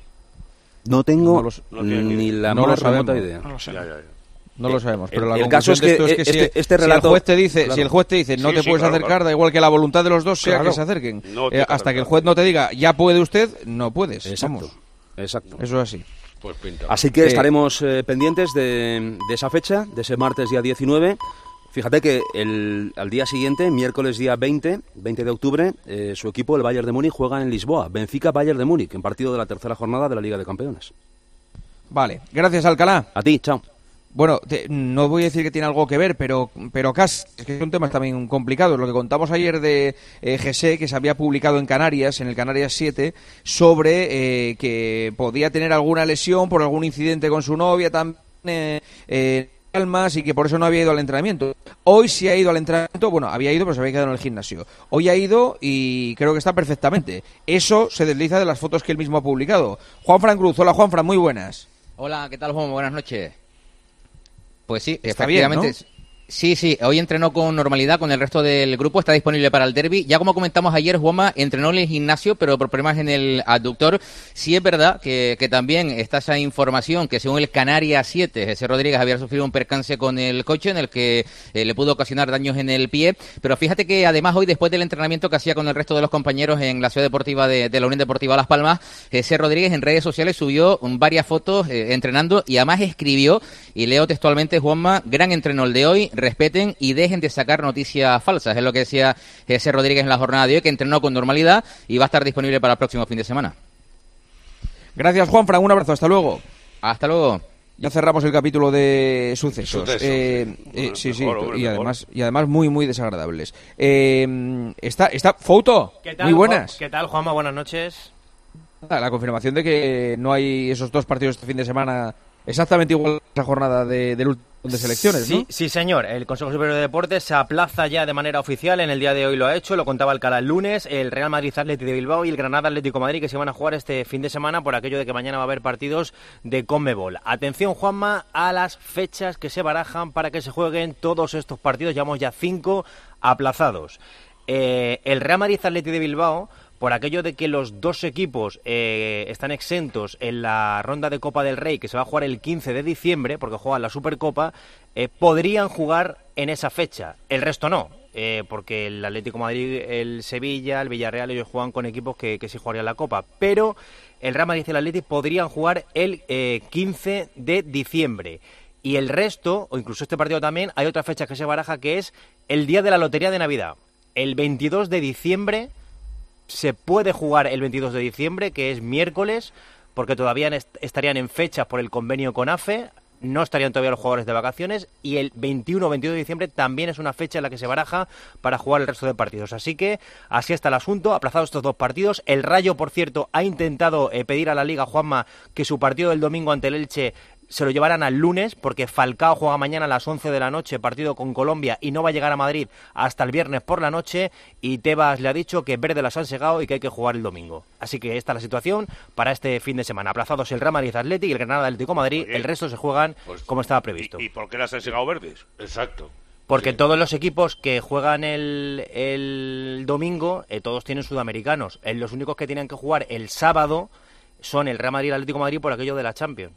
No tengo No los- no tienen ni la No lo más remota sabemos. idea. No lo sé. Ya, ya, ya. No lo sabemos, pero el- la el conclusión caso es de esto que es que si, este- este si relato- el juez te dice, claro. si el juez te dice no Sí, te sí, puedes claro, acercar, claro. da igual que la voluntad de los dos sea Claro. que se acerquen. No Eh, te hasta acercas. que el juez no te diga ya puede usted, no puedes. Exacto. Vamos. Exacto. Eso es así. Pues pinta. Así que Eh, estaremos eh, pendientes de, de esa fecha, de ese martes día diecinueve. Fíjate que el, al día siguiente, miércoles día veinte, veinte de octubre, eh, su equipo, el Bayern de Múnich, juega en Lisboa. Benfica-Bayern de Múnich, en partido de la tercera jornada de la Liga de Campeones. Vale, gracias Alcalá. A ti, chao. Bueno, te- no voy a decir que tiene algo que ver, pero pero casi, es que es un tema también complicado. Lo que contamos ayer de eh, G S E, que se había publicado en Canarias, en el Canarias siete, sobre eh, que podía tener alguna lesión por algún incidente con su novia también, eh, eh, Almas, y que por eso no había ido al entrenamiento. Hoy sí ha ido al entrenamiento, bueno, había ido, pero se había quedado en el gimnasio. Hoy ha ido y creo que está perfectamente. Eso se desliza de las fotos que él mismo ha publicado. Juanfran Cruz, hola Juanfran, muy buenas. Hola, ¿qué tal, Juan? Buenas noches. Pues sí, Está bien, efectivamente. Sí, sí, hoy entrenó con normalidad con el resto del grupo, está disponible para el derbi. Ya como comentamos ayer, Juanma entrenó en el gimnasio, pero por problemas en el abductor. Sí es verdad que, que también está esa información que según el Canarias siete, José Rodríguez había sufrido un percance con el coche en el que eh, le pudo ocasionar daños en el pie. Pero fíjate que además hoy, después del entrenamiento que hacía con el resto de los compañeros en la ciudad deportiva de, de la Unión Deportiva Las Palmas, José Rodríguez en redes sociales subió varias fotos eh, entrenando y además escribió, y leo textualmente, Juanma: gran entreno el de hoy, respeten y dejen de sacar noticias falsas. Es lo que decía José Rodríguez en la jornada de hoy, que entrenó con normalidad y va a estar disponible para el próximo fin de semana. Gracias Juanfran, un abrazo, hasta luego. Hasta luego. Ya cerramos el capítulo de sucesos. Sucesos, Eh, sí. eh, sí, sí, Mejor, hombre, y mejor. además y además muy muy desagradables. Eh, está está Foto, ¿Qué tal, muy buenas. Juan- ¿Qué tal, Juanma? Buenas noches. La confirmación de que no hay esos dos partidos este fin de semana exactamente igual a esa jornada de, del último de selecciones, Sí, ¿no? sí, señor. El Consejo Superior de Deportes se aplaza ya de manera oficial. En el día de hoy lo ha hecho, lo contaba Alcalá el lunes. El Real Madrid Athletic de Bilbao y el Granada Atlético de Madrid, que se van a jugar este fin de semana por aquello de que mañana va a haber partidos de Conmebol. Atención, Juanma, a las fechas que se barajan para que se jueguen todos estos partidos. Llevamos ya cinco aplazados. Eh, el Real Madrid Athletic de Bilbao, por aquello de que los dos equipos eh, están exentos en la ronda de Copa del Rey, que se va a jugar el quince de diciembre, porque juegan la Supercopa, eh, podrían jugar en esa fecha. El resto no, eh, porque el Atlético de Madrid, el Sevilla, el Villarreal, ellos juegan con equipos que, que sí jugarían la Copa. Pero el Real Madrid y el Atlético podrían jugar el eh, quince de diciembre. Y el resto, o incluso este partido también, hay otra fecha que se baraja, que es el día de la Lotería de Navidad. El veintidós de diciembre... se puede jugar el veintidós de diciembre, que es miércoles, porque todavía est- estarían en fechas por el convenio con A F E, no estarían todavía los jugadores de vacaciones, y el veintiuno o veintidós de diciembre también es una fecha en la que se baraja para jugar el resto de partidos. Así que así está el asunto, aplazados estos dos partidos. El Rayo, por cierto, ha intentado eh, pedir a la Liga, Juanma, que su partido del domingo ante el Elche se lo llevarán al lunes, porque Falcao juega mañana a las once de la noche, partido con Colombia, y no va a llegar a Madrid hasta el viernes por la noche, y Tebas le ha dicho que verde las han segado y que hay que jugar el domingo. Así que esta es la situación para este fin de semana. Aplazados el Real Madrid Athletic y el Granada Atlético de Madrid, Oye, el resto se juegan pues, como estaba previsto. ¿Y, y por qué las han llegado verdes? Exacto. Porque todos los equipos que juegan el, el domingo, eh, todos tienen sudamericanos. Eh, los únicos que tienen que jugar el sábado son el Real Madrid y el Atlético de Madrid por aquello de la Champions.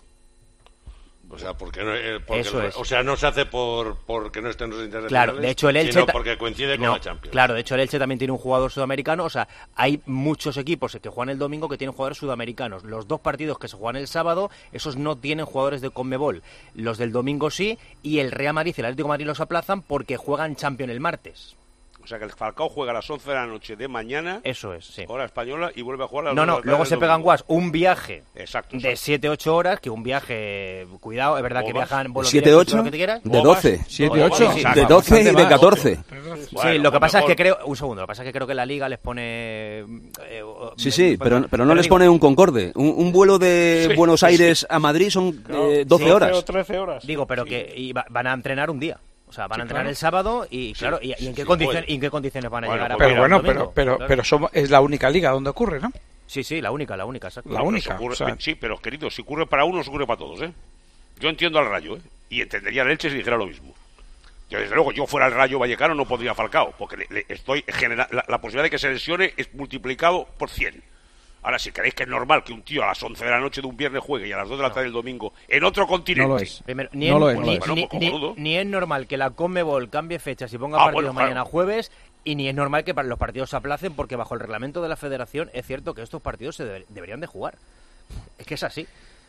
O sea, porque no, eh, porque Eso el- es. o sea, no se hace por porque no estén los internacionales, Claro, de hecho el Elche sino ta- porque coincide con No, la Champions. Claro, de hecho el Elche también tiene un jugador sudamericano, o sea, hay muchos equipos que juegan el domingo que tienen jugadores sudamericanos. Los dos partidos que se juegan el sábado, esos no tienen jugadores de Conmebol. Los del domingo sí, y el Real Madrid y el Atlético de Madrid los aplazan porque juegan Champions el martes. O sea que el Falcao juega a las once de la noche de mañana. Eso es, sí. Hora española y vuelve a jugar a las No, no, luego se pegan guas. Un viaje exacto, exacto. de siete ocho horas, que un viaje, cuidado, es verdad Bobas. que viajan vuelos siete ocho lo que te quieras. de doce. siete ocho Sí, sí, de doce y de catorce. Sí, Bueno, lo que pasa mejor. es que creo, un segundo, lo que pasa es que creo que la Liga les pone eh, Sí, sí, pues, pero, pero no les pone un Concorde. Un, un vuelo de Sí, Buenos sí, Aires sí. a Madrid son No, eh, doce doce horas. o trece horas. Digo, pero que y va- van a entrenar un día. O sea, van Sí, a entrenar claro. el sábado y, claro, y, y en, qué sí, condiciones, puede. y en qué condiciones van a Bueno, llegar a pues Pero jugar el bueno, pero, domingo? pero, Claro. pero somos, es la única liga donde ocurre, ¿no? Sí, sí, la única, la única, exacto. La Pero única. eso ocurre- o sea, sí, pero querido, si ocurre para uno, ocurre para todos, ¿eh? Yo entiendo al Rayo, ¿eh? Y entendería al Elche si dijera lo mismo. Yo, desde luego, yo fuera el Rayo Vallecano no podría Falcao, porque le, le estoy genera- la, la posibilidad de que se lesione es multiplicado por cien. Ahora, si creéis que es normal que un tío a las once de la noche de un viernes juegue y a las dos de la tarde del domingo en otro continente... No lo es. Primero, ni, No es, lo es, ni, no lo es. ni- Bueno, pues ni- cojonudo. ni es normal que la Conmebol cambie fechas y ponga Ah, partidos bueno, claro. mañana jueves, y ni es normal que para los partidos se aplacen, porque bajo el reglamento de la federación es cierto que estos partidos se debe- deberían de jugar. Es que es así.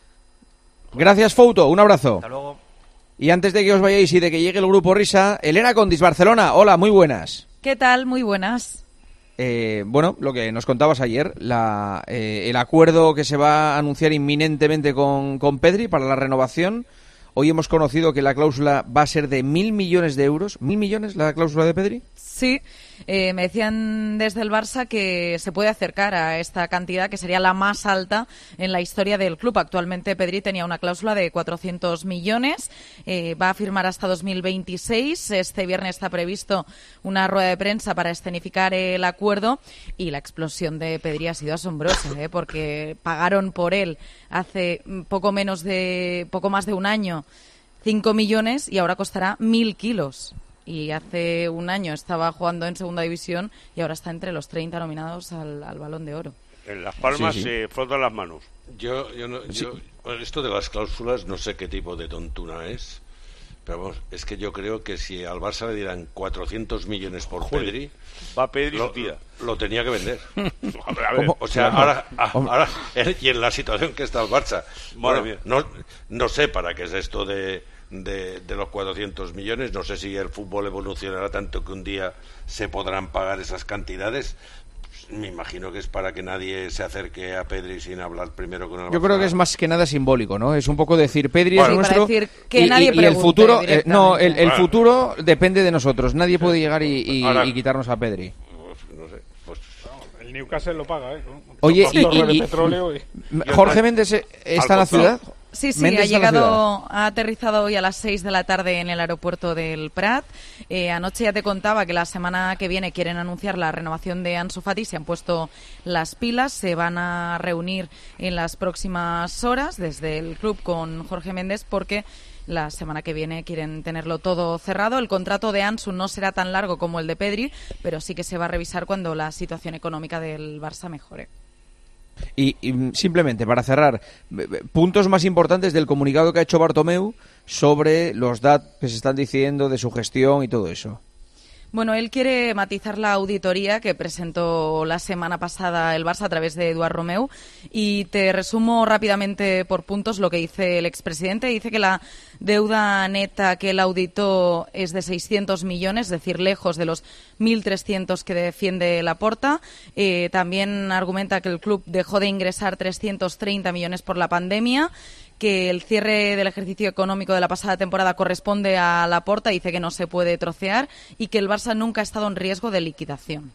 Gracias, Fouto. Un abrazo. Hasta luego. Y antes de que os vayáis y de que llegue el grupo Risa, Elena Condis, Barcelona. Hola, muy buenas. ¿Qué tal? Muy buenas. Eh, bueno, lo que nos contabas ayer, la, eh, el acuerdo que se va a anunciar inminentemente con, con Pedri para la renovación. Hoy hemos conocido que la cláusula va a ser de mil millones de euros. ¿Mil millones la cláusula de Pedri? Sí, eh, me decían desde el Barça que se puede acercar a esta cantidad, que sería la más alta en la historia del club. Actualmente Pedri tenía una cláusula de cuatrocientos millones, eh, va a firmar hasta dos mil veintiséis. Este viernes está previsto una rueda de prensa para escenificar el acuerdo y la explosión de Pedri ha sido asombrosa, ¿eh? Porque pagaron por él hace poco menos de poco más de un año cinco millones y ahora costará mil kilos. Y hace un año estaba jugando en segunda división y ahora está entre los treinta nominados al, al Balón de Oro. En Las Palmas Sí, sí. se frotan las manos. Yo, yo, no, yo bueno, esto de las cláusulas no sé qué tipo de tontuna es, pero vamos, es que yo creo que si al Barça le dieran cuatrocientos millones por Joder, Pedri, va Pedri lo, su tía. lo tenía que vender. A ver, a ver, ¿Cómo? O sea, Claro. ahora, a- Hombre. ahora y en la situación que está el Barça, Madre bueno, mía. no, no sé para qué es esto de, de, de los cuatrocientos millones, no sé si el fútbol evolucionará tanto que un día se podrán pagar esas cantidades. Me imagino que es para que nadie se acerque a Pedri sin hablar primero con el Yo creo que es más que nada simbólico, ¿no? Es un poco decir, Pedri Bueno, es para nuestro decir que y, nadie y- y el pregunte futuro, eh, no, el, el directamente. futuro depende de nosotros. Nadie puede llegar y, y- Ahora- y quitarnos a Pedri. no sé, pues El Newcastle lo paga, ¿eh? Oye, y, Torre de y- y- petróleo y- Jorge Méndez eh, está en la ciudad. Sí, sí, Méndez ha está en la ciudad. llegado, ha aterrizado hoy a las seis de la tarde en el aeropuerto del Prat. Eh, anoche ya te contaba que la semana que viene quieren anunciar la renovación de Ansu Fati, se han puesto las pilas, se van a reunir en las próximas horas desde el club con Jorge Méndez porque la semana que viene quieren tenerlo todo cerrado. El contrato de Ansu no será tan largo como el de Pedri, pero sí que se va a revisar cuando la situación económica del Barça mejore. Y, y, mm, simplemente para cerrar, b- b- puntos más importantes del comunicado que ha hecho Bartomeu sobre los datos que se están diciendo de su gestión y todo eso. Bueno, él quiere matizar la auditoría que presentó la semana pasada el Barça a través de Eduard Romeu y te resumo rápidamente por puntos lo que dice el expresidente. Dice que la deuda neta que él auditó es de seiscientos millones, es decir, lejos de los mil trescientos que defiende Laporta. Eh, también argumenta que el club dejó de ingresar trescientos treinta millones por la pandemia, que el cierre del ejercicio económico de la pasada temporada corresponde a Laporta, dice que no se puede trocear y que el Barça nunca ha estado en riesgo de liquidación.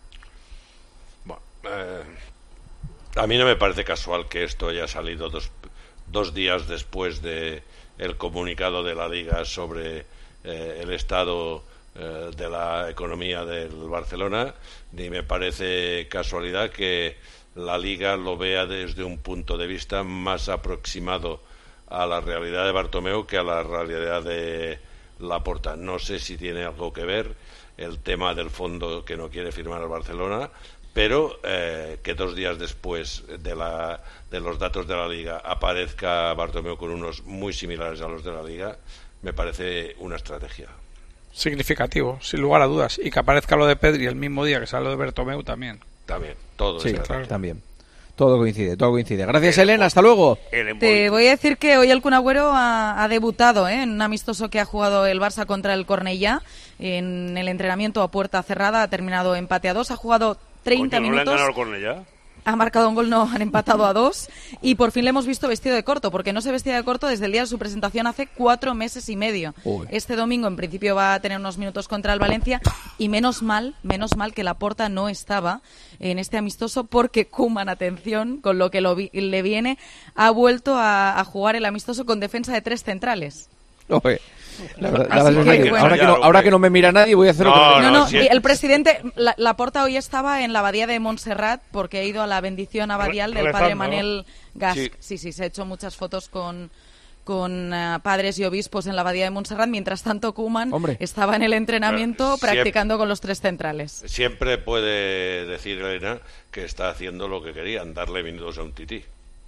Bueno, eh, a mí no me parece casual que esto haya salido dos, dos días después de el comunicado de la Liga sobre eh, el estado eh, de la economía del Barcelona, ni me parece casualidad que la Liga lo vea desde un punto de vista más aproximado a la realidad de Bartomeu que a la realidad de Laporta. No sé si tiene algo que ver el tema del fondo que no quiere firmar el Barcelona, pero eh, que dos días después de, la, de los datos de la Liga aparezca Bartomeu con unos muy similares a los de la Liga, me parece una estrategia. Significativo, sin lugar a dudas. Y que aparezca lo de Pedri el mismo día que sale lo de Bartomeu también. También, todo Sí, es claro. También. Todo coincide, todo coincide. Gracias, Elena, hasta luego. Te voy a decir que hoy el Kun Agüero ha, ha debutado ¿eh? en un amistoso que ha jugado el Barça contra el Cornellá. En el entrenamiento a puerta cerrada ha terminado empate a dos, ha jugado treinta Coño, ¿no minutos. le han ganado al Cornellá? Ha marcado un gol, no, han empatado a dos y por fin le hemos visto vestido de corto, porque no se vestía de corto desde el día de su presentación hace cuatro meses y medio. Uy. Este domingo en principio va a tener unos minutos contra el Valencia y menos mal, menos mal que Laporta no estaba en este amistoso porque Koeman, atención, con lo que lo vi, le viene, ha vuelto a, a jugar el amistoso con defensa de tres centrales. Oye. La verdad, la verdad que, que, bueno. ahora, que no, ahora que no me mira nadie voy a hacer no, otro. No, no, sí. El presidente, la, Laporta hoy estaba en la abadía de Montserrat porque ha ido a la bendición abadial del padre Manel Gasc. Sí. sí, sí, se ha hecho muchas fotos con, con uh, padres y obispos en la abadía de Montserrat. Mientras tanto, Koeman Hombre. estaba en el entrenamiento Pero, practicando siempre, con los tres centrales. Siempre puede decir Elena que está haciendo lo que querían, darle minutos a un tití.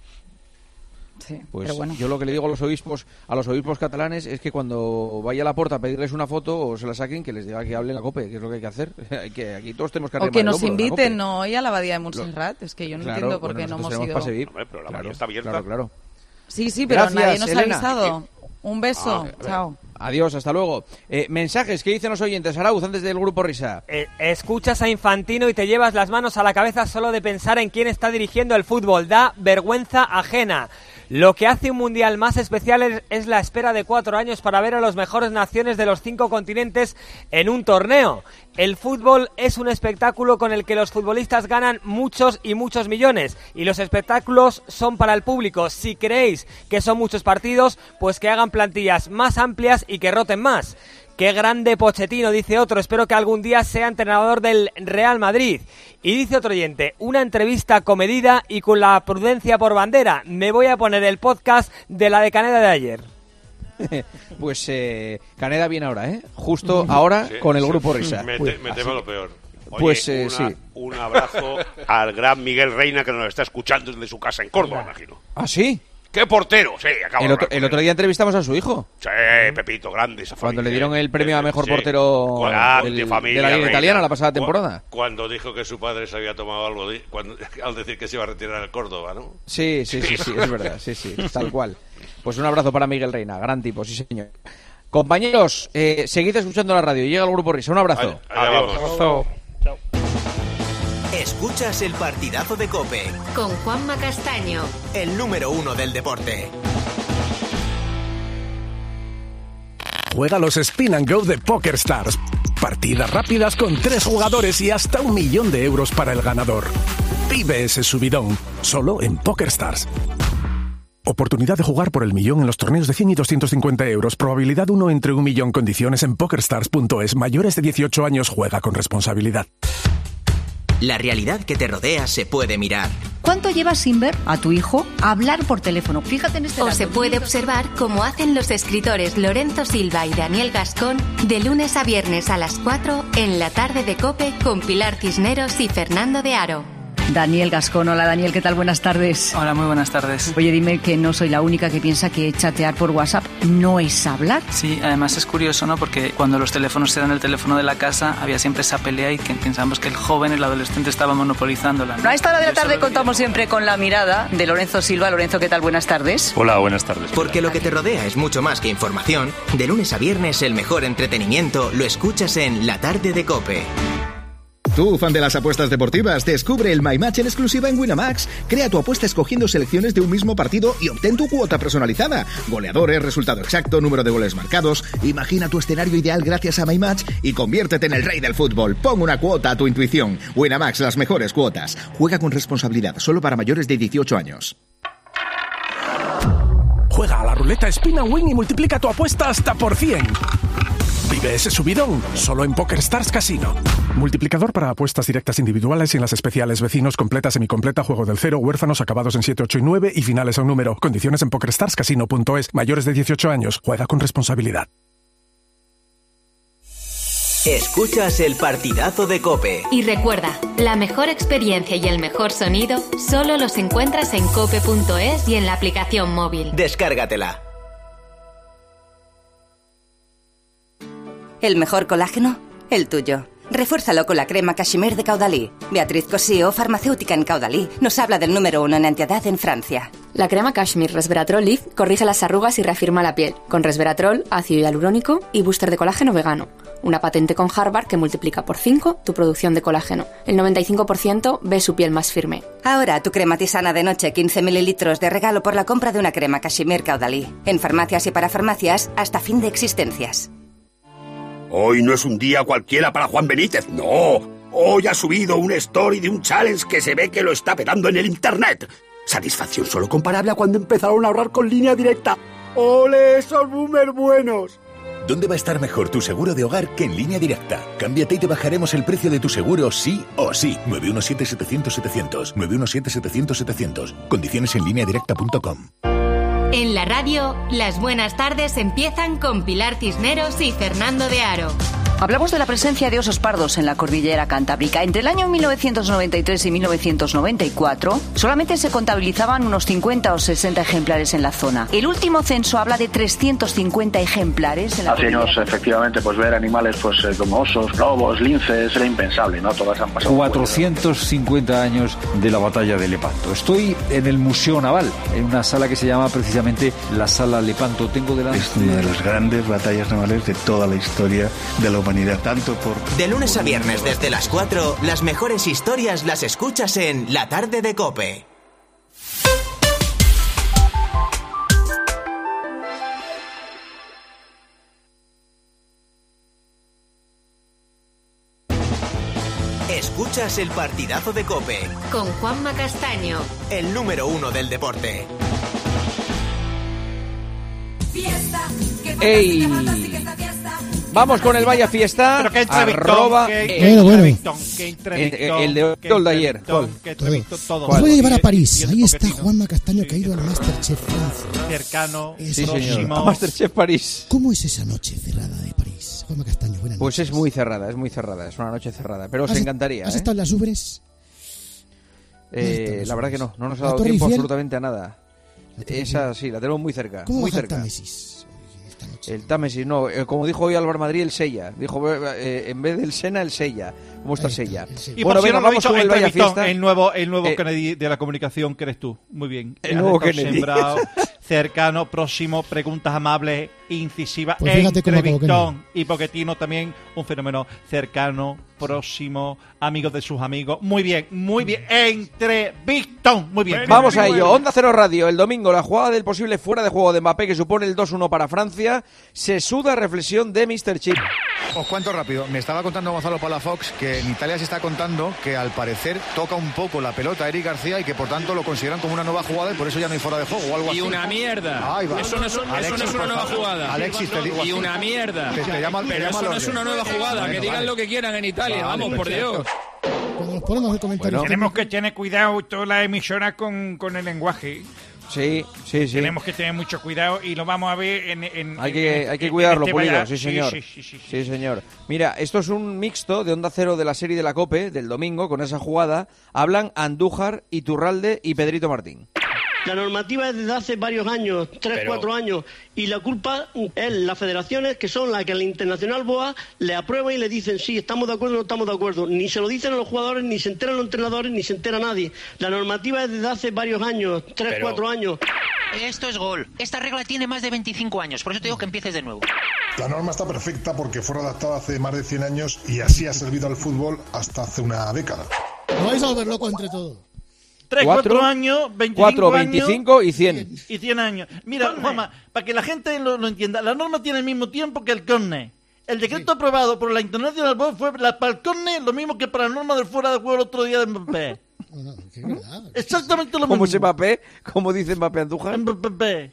Sí, pues pero bueno. Yo lo que le digo a los obispos a los obispos catalanes es que cuando vaya a Laporta a pedirles una foto o se la saquen, que les diga que hablen a COPE, que es lo que hay que hacer. hay que, aquí todos tenemos que o que nos inviten no hoy a la abadía de Montserrat. Es que yo no claro, entiendo por qué bueno, no hemos ido. Hombre, pero la claro, está abierta. Claro, claro. Sí, sí, pero Gracias, nadie nos Elena. ha avisado. Un beso. Ah, Chao. Adiós, hasta luego. Eh, mensajes, ¿qué dicen los oyentes? Arauz, antes del Grupo Risa. Eh, escuchas a Infantino y te llevas las manos a la cabeza solo de pensar en quién está dirigiendo el fútbol. Da vergüenza ajena. Lo que hace un mundial más especial es, es la espera de cuatro años para ver a las mejores naciones de los cinco continentes en un torneo. El fútbol es un espectáculo con el que los futbolistas ganan muchos y muchos millones y los espectáculos son para el público. Si creéis que son muchos partidos, pues que hagan plantillas más amplias y que roten más. ¡Qué grande Pochettino!, dice otro. Espero que algún día sea entrenador del Real Madrid. Y dice otro oyente, una entrevista comedida y con la prudencia por bandera. Me voy a poner el podcast de la de Caneda de ayer. Pues eh, Caneda viene ahora, ¿eh? Justo ahora sí, con el sí, Grupo Risa. Me, te, me temo lo peor. Oye, pues eh, una, sí. Un abrazo al gran Miguel Reina que nos está escuchando desde su casa en Córdoba, imagino. ¿Ah, sí? ¡Qué portero! Sí, acabo el, otro, el otro día entrevistamos a su hijo. Sí, Pepito, grande esa familia. Cuando le dieron el premio a mejor sí. portero grande, del, familia, de la Liga Reina. Italiana la pasada temporada. Cuando dijo que su padre se había tomado algo de, cuando, al decir que se iba a retirar al Córdoba, ¿no? Sí, sí, sí, sí, es verdad, sí, sí, tal cual. Pues un abrazo para Miguel Reina, gran tipo, sí señor. Compañeros, eh, seguid escuchando la radio, llega el Grupo Risa, un abrazo. Adiós. Abrazo. Chao. Escuchas el partidazo de COPE con Juanma Castaño, el número uno del deporte. Juega los Spin and Go de PokerStars. Partidas rápidas con tres jugadores y hasta un millón de euros para el ganador. Vive ese subidón, solo en PokerStars. Oportunidad de jugar por el millón en los torneos de cien y doscientos cincuenta euros. Probabilidad uno entre un millón. Condiciones en pokerstars punto es. Mayores de dieciocho años, juega con responsabilidad. La realidad que te rodea se puede mirar. ¿Cuánto llevas sin ver a tu hijo hablar por teléfono? Fíjate en este O dato. se puede observar cómo hacen los escritores Lorenzo Silva y Daniel Gascón de lunes a viernes a las cuatro en la tarde de COPE con Pilar Cisneros y Fernando de Aro. Daniel Gascón, hola Daniel, ¿qué tal? Buenas tardes. Hola, muy buenas tardes. Oye, dime que no soy la única que piensa que chatear por WhatsApp no es hablar. Sí, además es curioso, ¿no? Porque cuando los teléfonos eran el teléfono de la casa, había siempre esa pelea y que pensábamos que el joven, el adolescente estaba monopolizándola, ¿no? A esta hora de la Yo tarde solo contamos digo... siempre con la mirada de Lorenzo Silva. Lorenzo, ¿qué tal? Buenas tardes. Hola, buenas tardes. Porque lo que te rodea es mucho más que información. De lunes a viernes el mejor entretenimiento lo escuchas en La Tarde de COPE. Tú, fan de las apuestas deportivas, descubre el My Match en exclusiva en Winamax. Crea tu apuesta escogiendo selecciones de un mismo partido y obtén tu cuota personalizada. Goleadores, resultado exacto, número de goles marcados. Imagina tu escenario ideal gracias a My Match y conviértete en el rey del fútbol. Pon una cuota a tu intuición. Winamax, las mejores cuotas. Juega con responsabilidad, solo para mayores de dieciocho años. Juega a la ruleta Spin and Win y multiplica tu apuesta hasta por cien. Vive ese subidón, solo en PokerStars Casino. Multiplicador para apuestas directas individuales y en las especiales vecinos, completa, semicompleta, juego del cero, huérfanos, acabados en siete, ocho y nueve y finales a un número. Condiciones en pokerstars casino punto es. Mayores de dieciocho años, juega con responsabilidad. Escuchas el partidazo de COPE. Y recuerda, la mejor experiencia y el mejor sonido solo los encuentras en cope punto es y en la aplicación móvil. Descárgatela. El mejor colágeno, el tuyo. Refuérzalo con la crema Cachemir de Caudalie. Beatriz Cosío, farmacéutica en Caudalie, nos habla del número uno en antiedad en Francia. La crema Cashmere Resveratrol Lift corrige las arrugas y reafirma la piel, con resveratrol, ácido hialurónico y booster de colágeno vegano. Una patente con Harvard que multiplica por cinco tu producción de colágeno. El noventa y cinco por ciento ve su piel más firme. Ahora tu crema tisana de noche quince mililitros de regalo por la compra de una crema Cachemir Caudalie. En farmacias y para farmacias hasta fin de existencias. Hoy no es un día cualquiera para Juan Benítez, no. Hoy ha subido un story de un challenge que se ve que lo está petando en el internet. Satisfacción solo comparable a cuando empezaron a ahorrar con Línea Directa. ¡Ole, esos boomers buenos! ¿Dónde va a estar mejor tu seguro de hogar que en Línea Directa? Cámbiate y te bajaremos el precio de tu seguro sí o sí. nueve uno siete, setecientos, setecientos. nueve uno siete, setecientos, setecientos. Condiciones en línea directa punto com. En la radio, las buenas tardes empiezan con Pilar Cisneros y Fernando de Aro. Hablamos de la presencia de osos pardos en la cordillera cantábrica. Entre el año mil novecientos noventa y tres y mil novecientos noventa y cuatro, solamente se contabilizaban unos cincuenta o sesenta ejemplares en la zona. El último censo habla de trescientos cincuenta ejemplares en la Hace años, cordillera. efectivamente, pues ver animales pues como osos, lobos, linces, era impensable, ¿no? Todas han pasado. cuatrocientos cincuenta años de la batalla de Lepanto. Estoy en el Museo Naval, en una sala que se llama precisamente la Sala Lepanto. Tengo delante... Es una de las grandes batallas navales de toda la historia de la humanidad. Tanto por... De lunes a viernes desde las cuatro, las mejores historias las escuchas en La Tarde de COPE. Escuchas el partidazo de COPE. Con Juanma Castaño. El número uno del deporte. ¡Ey! Vamos con el Vaya Fiesta. Pero que entre arroba, Victón, que, eh, que bueno, entre Victón, que entre el, Victón, el de hoy que o el de entre ayer. Victón, ¿Cuál? que entre Victón, todo. Os voy a llevar a París. Y el Ahí está Pochettino. Juanma Castaño, que ha ido al Masterchef Francia. Cercano, Sí, próximo. señor. A Masterchef París. ¿Cómo es esa noche cerrada de París? Juanma Castaño, buenas Pues noches. es muy cerrada, es muy cerrada. Es una noche cerrada. Pero os ¿Has- encantaría. ¿Has ¿eh? estado en las Ubres? Eh, la verdad que no. No nos ha ¿La dado Torre tiempo Eiffel? absolutamente a nada. Esa sí, la tenemos muy cerca. ¿Cómo muy baja el cerca. Támesis? El Támesis, no, eh, como dijo hoy Álvaro Madrid, el Sella. Dijo, eh, en vez del Sena, el Sella. ¿Cómo está el Sella? Y Bueno, por si venga, no lo he vamos dicho, con el entre Vaya Victón, Fiesta. el nuevo, el nuevo Eh, Kennedy de la comunicación que eres tú. Muy bien. El Has nuevo estado Kennedy. sembrado, cercano, próximo, preguntas amables, incisivas. Pues fíjate entre cómo acabó Victón y Pochettino también un fenómeno cercano, próximo, amigos de sus amigos. Muy bien, muy bien. Entre Victón. Muy bien. Vamos a ello. Onda Cero Radio, el domingo, la jugada del posible fuera de juego de Mbappé que supone el dos uno para Francia. Se suda reflexión de míster Chip. Os cuento rápido. Me estaba contando Gonzalo Palafox que en Italia se está contando que al parecer toca un poco la pelota a Eric García y que por tanto lo consideran como una nueva jugada y por eso ya no hay fuera de juego o algo Y así. una mierda. Ahí va. Eso no es, eso Alexis, no es una por nueva favor. jugada. Alexis, te digo Y así. una mierda. Te- te llama- te Pero llama eso no al es orden. una nueva jugada. Bueno, que digan vale. lo que quieran en Italia. Vale, Vamos, por perfecto. Dios. Cuando nos ponemos el comentario... Tenemos que tener cuidado toda la emisora con, con el lenguaje. Sí, sí, sí. Tenemos que tener mucho cuidado y lo vamos a ver en... en Hay que, en- hay que en cuidarlo, este Pulido, vaya- sí señor. Sí, sí, sí, sí. Sí, señor. Mira, esto es un mixto de Onda Cero de la serie de la COPE del domingo, con esa jugada. Hablan Andújar, Iturralde y Pedrito Martín. La normativa es desde hace varios años, tres, Pero- cuatro años, y la culpa es las federaciones que son las que la Internacional B O A le aprueba y le dicen sí, estamos de acuerdo o no estamos de acuerdo. Ni se lo dicen a los jugadores, ni se enteran los entrenadores, ni se entera nadie. La normativa es desde hace varios años, tres, Pero- cuatro años. Esto es gol. Esta regla tiene más de veinticinco años, por eso te digo que empieces de nuevo. La norma está perfecta porque fue redactada hace más de cien años y así ha servido al fútbol hasta hace una década. No vais a volver loco entre todos. tres, Cuatro, cuatro años, veinticinco cuatro, años veinticinco y cien. y cien años. Mira, Juanma, para que la gente lo, lo entienda, la norma tiene el mismo tiempo que el córner. El decreto aprobado por la International Board fue la, para el córner lo mismo que para la norma del fuera de juego el otro día de Mbappé. Exactamente lo mismo. ¿Cómo se Mbappé? ¿Cómo dice Mbappé Andújar? Mbappé.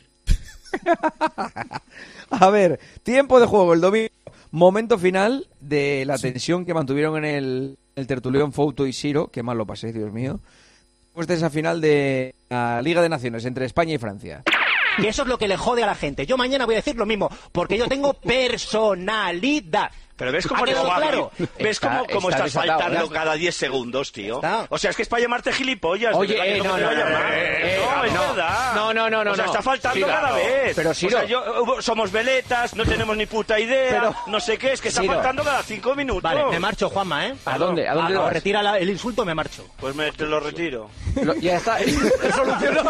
A ver, tiempo de juego el domingo. Momento final de la tensión que mantuvieron en el, el tertulión Fouto y Siro. Qué mal lo pasé, Dios mío. Después de esa final de la Liga de Naciones entre España y Francia. Y eso es lo que le jode a la gente. Yo mañana voy a decir lo mismo, porque yo tengo personalidad. Pero ves cómo, quedado claro. ¿ves Está- cómo, cómo está estás desatado, faltando ya. cada diez segundos, tío? Está. O sea, es que es para llamarte gilipollas. de Oye, verdad, que eh, ¿cómo no, te va a no, llamar? eh, no, es no. verdad. No, no, no, no, O sea, no. está faltando Ciro, cada vez. pero, o Ciro. sea, yo, uh, somos veletas, no tenemos ni puta idea, Pero- no sé qué, es que está Ciro. faltando cada cinco minutos. Vale, me marcho, Juanma, ¿eh? ¿A dónde? ¿A dónde Ah, vas? no. Retira la- el insulto, me marcho. Pues me, te lo retiro. Lo- ya está, solucionó.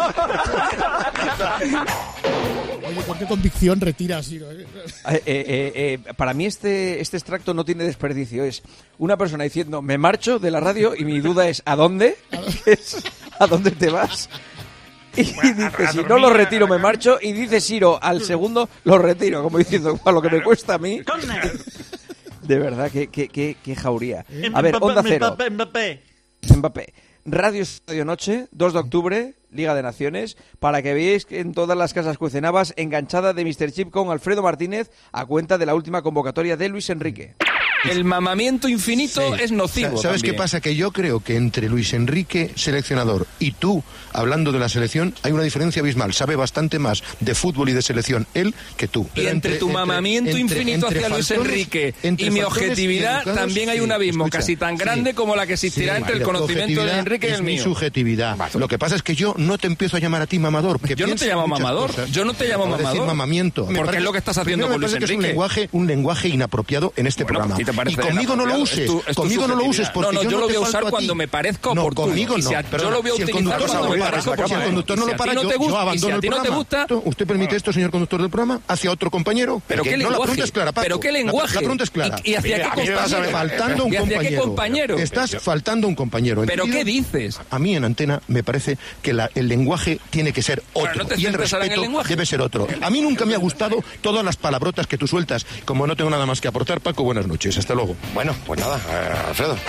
Oye, ¿con qué convicción retiras, Ciro? Eh, eh, eh, eh, para mí este, este extracto no tiene desperdicio. Es una persona diciendo, me marcho de la radio y mi duda es, ¿a dónde? Es, ¿a dónde te vas? Y dice, si no lo retiro, me marcho. Y dice Ciro, al segundo, lo retiro. Como diciendo, a lo que me cuesta a mí. De verdad, qué, qué, qué, qué jauría. A ver, Onda Cero. Mbappé, Mbappé. Mbappé. Radio Estadio Noche, dos de octubre, Liga de Naciones, para que veáis que en todas las casas cucenabas, enganchada de míster Chip con Alfredo Martínez a cuenta de la última convocatoria de Luis Enrique. El mamamiento infinito Sí. es nocivo. ¿Sabes también. qué pasa? Que yo creo que entre Luis Enrique, seleccionador, y tú, hablando de la selección, hay una diferencia abismal. Sabe bastante más de fútbol y de selección él que tú. Y entre, tu mamamiento entre- infinito entre hacia Luis faltones- Enrique entre y mi faltones objetividad, y educados, también hay sí, un abismo escucha, casi tan sí. grande como la que existirá Sí, entre el vale, tu conocimiento de objetividad Enrique y es el mi mío. subjetividad. Lo que pasa es que yo no te empiezo a llamar a ti mamador. porque Yo no te piensas llamo muchas mamador, cosas. yo no te llamo Acabo de decir mamador. mamamiento. Me Porque parece- es lo que estás haciendo primero con me Luis parece que es un Enrique. lenguaje, un lenguaje inapropiado en este Bueno, programa. ¿a ti te parece Y conmigo no lo inapropiado? uses. Es tu- es tu conmigo no lo uses subjetividad. porque No, no, yo no lo te voy a falto usar ti. cuando me parezca No, oportuno. conmigo Y no. si a- Perdona, yo lo voy a si el utilizar conductor cuando no me lo para, parezca si el oportuno. conductor no Y si lo a para, ti no yo, te gusta- yo y si abandono a el ti no te programa. gusta- ¿Usted permite esto, señor conductor del programa? ¿Hacia otro compañero? ¿Pero Que qué no, la lenguaje? pregunta es clara, Paco. ¿Pero qué La- lenguaje? La, pregunta es clara. ¿Y, y hacia Mira, qué a mí me vas a ver, compañero? faltando un ¿Y hacia qué compañero. compañero? Estás faltando un compañero. ¿Pero ¿entendido? qué dices? A mí en Antena me parece que la- el lenguaje tiene que ser otro. Bueno, no te y el centres ahora en el respeto lenguaje. debe ser otro. A mí nunca me ha gustado todas las palabrotas que tú sueltas. Como no tengo nada más que aportar, Paco, buenas noches. Hasta luego. Bueno, pues nada, eh, Alfredo.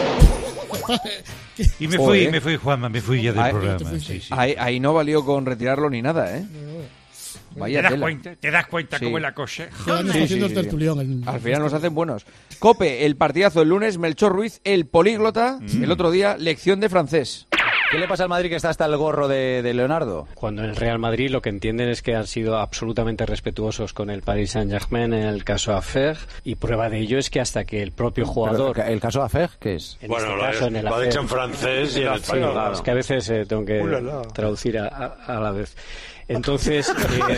Y me Joder. fui, me fui, Juanma, me fui ya del Ahí- programa. Sí, sí. Ahí, ahí no valió con retirarlo ni nada, ¿eh? Vaya ¿Te das tela. cuenta? ¿Te das cuenta Sí. cómo es la cosa? Qué daño está haciendo el tertulión. el- Al final nos hacen buenos. Cope, el partidazo el lunes, Melchor Ruiz, el políglota, Mm. el otro día, lección de francés. ¿Qué le pasa al Madrid que está hasta el gorro de, de Leonardo? Cuando en el Real Madrid lo que entienden es que han sido absolutamente respetuosos con el Paris Saint-Germain en el caso Affair, y prueba de ello es que hasta que el propio jugador... Pero, ¿el caso Affair qué es? En Bueno, este lo caso, ha- en el lo ha Affair. dicho en francés y en Sí, español, claro. es que a veces eh, tengo que Ulala. traducir a, a- a la vez. Entonces, eh,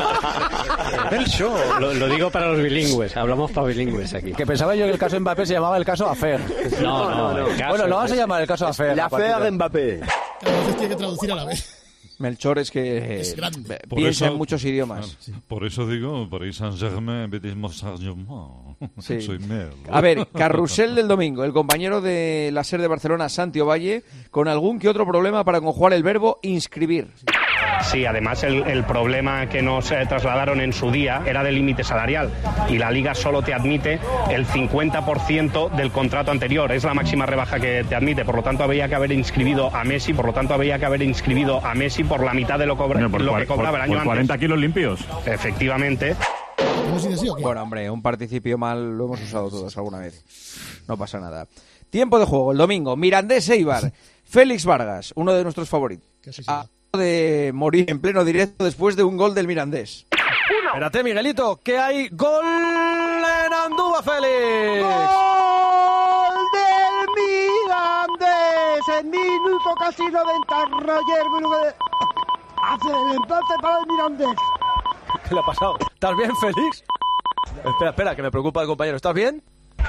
lo, lo digo para los bilingües, hablamos para bilingües aquí. Que pensaba yo que el caso Mbappé se llamaba el caso Affair. No, no, no. el caso- Bueno, lo vamos a llamar el caso Affair. La affaire de Mbappé. Cada vez tiene que traducir a la vez. Melchor es que Es grande. eh, Por piensa eso- en muchos idiomas. Por eso digo, Paris Saint-Germain, Betis Saint-Germain. Sí. Soy Mel. A ver, carrusel del domingo. El compañero de la SER de Barcelona, Santi Ovalle, con algún que otro problema para conjugar el verbo inscribir. Sí, además el, el problema que nos eh, trasladaron en su día era del límite salarial y la Liga solo te admite el cincuenta por ciento del contrato anterior, es la máxima rebaja que te admite, por lo tanto había que haber inscribido a Messi, por lo tanto había que haber inscribido a Messi por la mitad de lo, cobra- Bueno, por lo cua- que cobraba por- el año por antes. cuarenta kilos limpios. Efectivamente. Bueno, hombre, un participio mal lo hemos usado todos alguna vez. No pasa nada. Tiempo de juego, el domingo. Mirandés Eibar. Félix Vargas, uno de nuestros favoritos. A de morir en pleno directo después de un gol del Mirandés. Espérate, Miguelito, que hay gol en Andúba, Félix. ¡Gol del Mirandés! En minuto casi noventa, Roger Brugué hace el empate para el Mirandés. ¿Qué le ha pasado? ¿Estás bien, Félix? Espera, espera, que me preocupa el compañero. ¿Estás bien?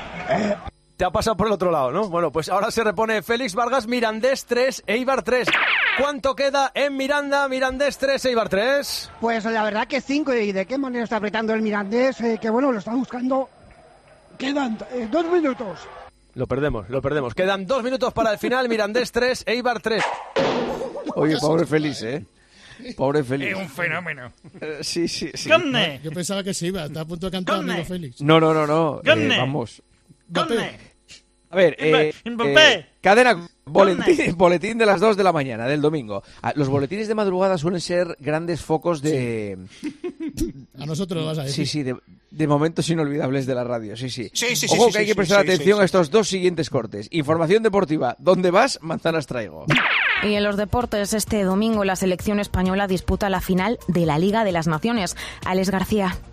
Te ha pasado por el otro lado, ¿no? Bueno, pues ahora se repone Félix Vargas, Mirandés tres, Eibar tres. ¿Cuánto queda en Miranda? Mirandés tres, Eibar tres. Pues la verdad que cinco, y de qué manera está apretando el Mirandés, eh, que bueno, lo está buscando. Quedan eh, dos minutos. Lo perdemos, lo perdemos. Quedan dos minutos para el final, Mirandés tres, Eibar tres. Oye, pobre Félix, ¿eh? Pobre Félix. Es un fenómeno. Eh, sí, sí, sí. ¡Gane! Yo pensaba que se iba, está a punto de cantar amigo Félix. No, no, no, no. ¡Gane! Eh, vamos. Mbappé. A ver, eh, Mbappé. eh, cadena, boletín, boletín de las dos de la mañana del domingo. Ah, los boletines de madrugada suelen ser grandes focos de... A nosotros lo vas a decir. Sí, sí, de, de momentos inolvidables de la radio, sí, sí. Sí, sí, sí, Ojo sí, que hay sí, que prestar sí, sí, atención sí. a estos dos siguientes cortes. Información deportiva. ¿Dónde vas? Manzanas traigo. Y en los deportes, este domingo la selección española disputa la final de la Liga de las Naciones. Alex García.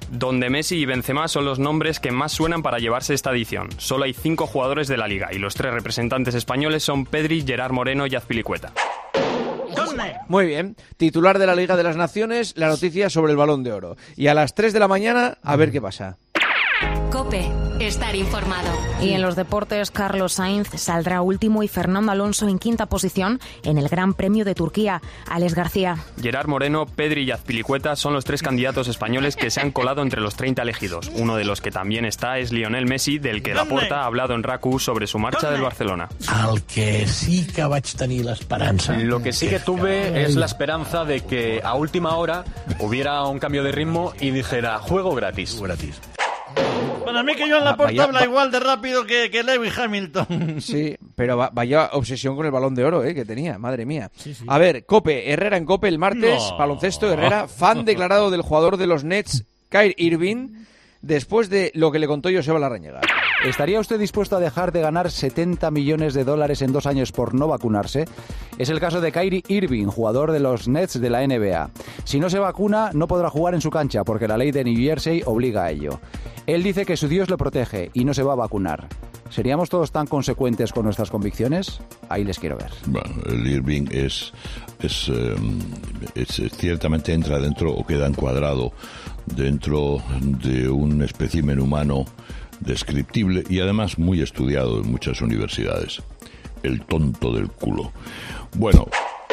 donde Messi y Benzema son los nombres que más suenan para llevarse esta edición. Solo hay cinco jugadores de la Liga y los tres representantes españoles son Pedri, Gerard Moreno y Azpilicueta. Muy bien. Titular de la Liga de las Naciones, la noticia sobre el Balón de Oro. Y a las tres de la mañana, a ver qué pasa. COPE. Estar informado. Y en los deportes, Carlos Sainz saldrá último y Fernando Alonso en quinta posición en el Gran Premio de Turquía. Alex García. Gerard Moreno, Pedri y Azpilicueta son los tres candidatos españoles que se han colado entre los treinta elegidos. Uno de los que también está es Lionel Messi, del que Laporta ha hablado en RACU sobre su marcha del Barcelona. Al que sí que vaig tenir l'esperança. Lo que sí que tuve es la esperanza de que a última hora hubiera un cambio de ritmo y dijera juego gratis. Gratis. Para mí que Joan Laporta Vaya, habla va- igual de rápido que, que Lewis Hamilton. Sí, pero va- vaya obsesión con el Balón de Oro, ¿eh? Que tenía, madre mía. A ver, COPE, Herrera en COPE el martes, No. baloncesto, Herrera, fan declarado del jugador de los Nets, Kyrie Irving, después de lo que le contó Joseba Larrañaga. ¿Estaría usted dispuesto a dejar de ganar setenta millones de dólares en dos años por no vacunarse? Es el caso de Kyrie Irving, jugador de los Nets de la N B A. Si no se vacuna, no podrá jugar en su cancha porque la ley de New Jersey obliga a ello. Él dice que su Dios le protege y no se va a vacunar. ¿Seríamos todos tan consecuentes con nuestras convicciones? Ahí les quiero ver. Bueno, el Irving es, es, eh, es- es- ciertamente entra dentro o queda encuadrado dentro de un espécimen humano descriptible y además muy estudiado en muchas universidades. El tonto del culo. Bueno,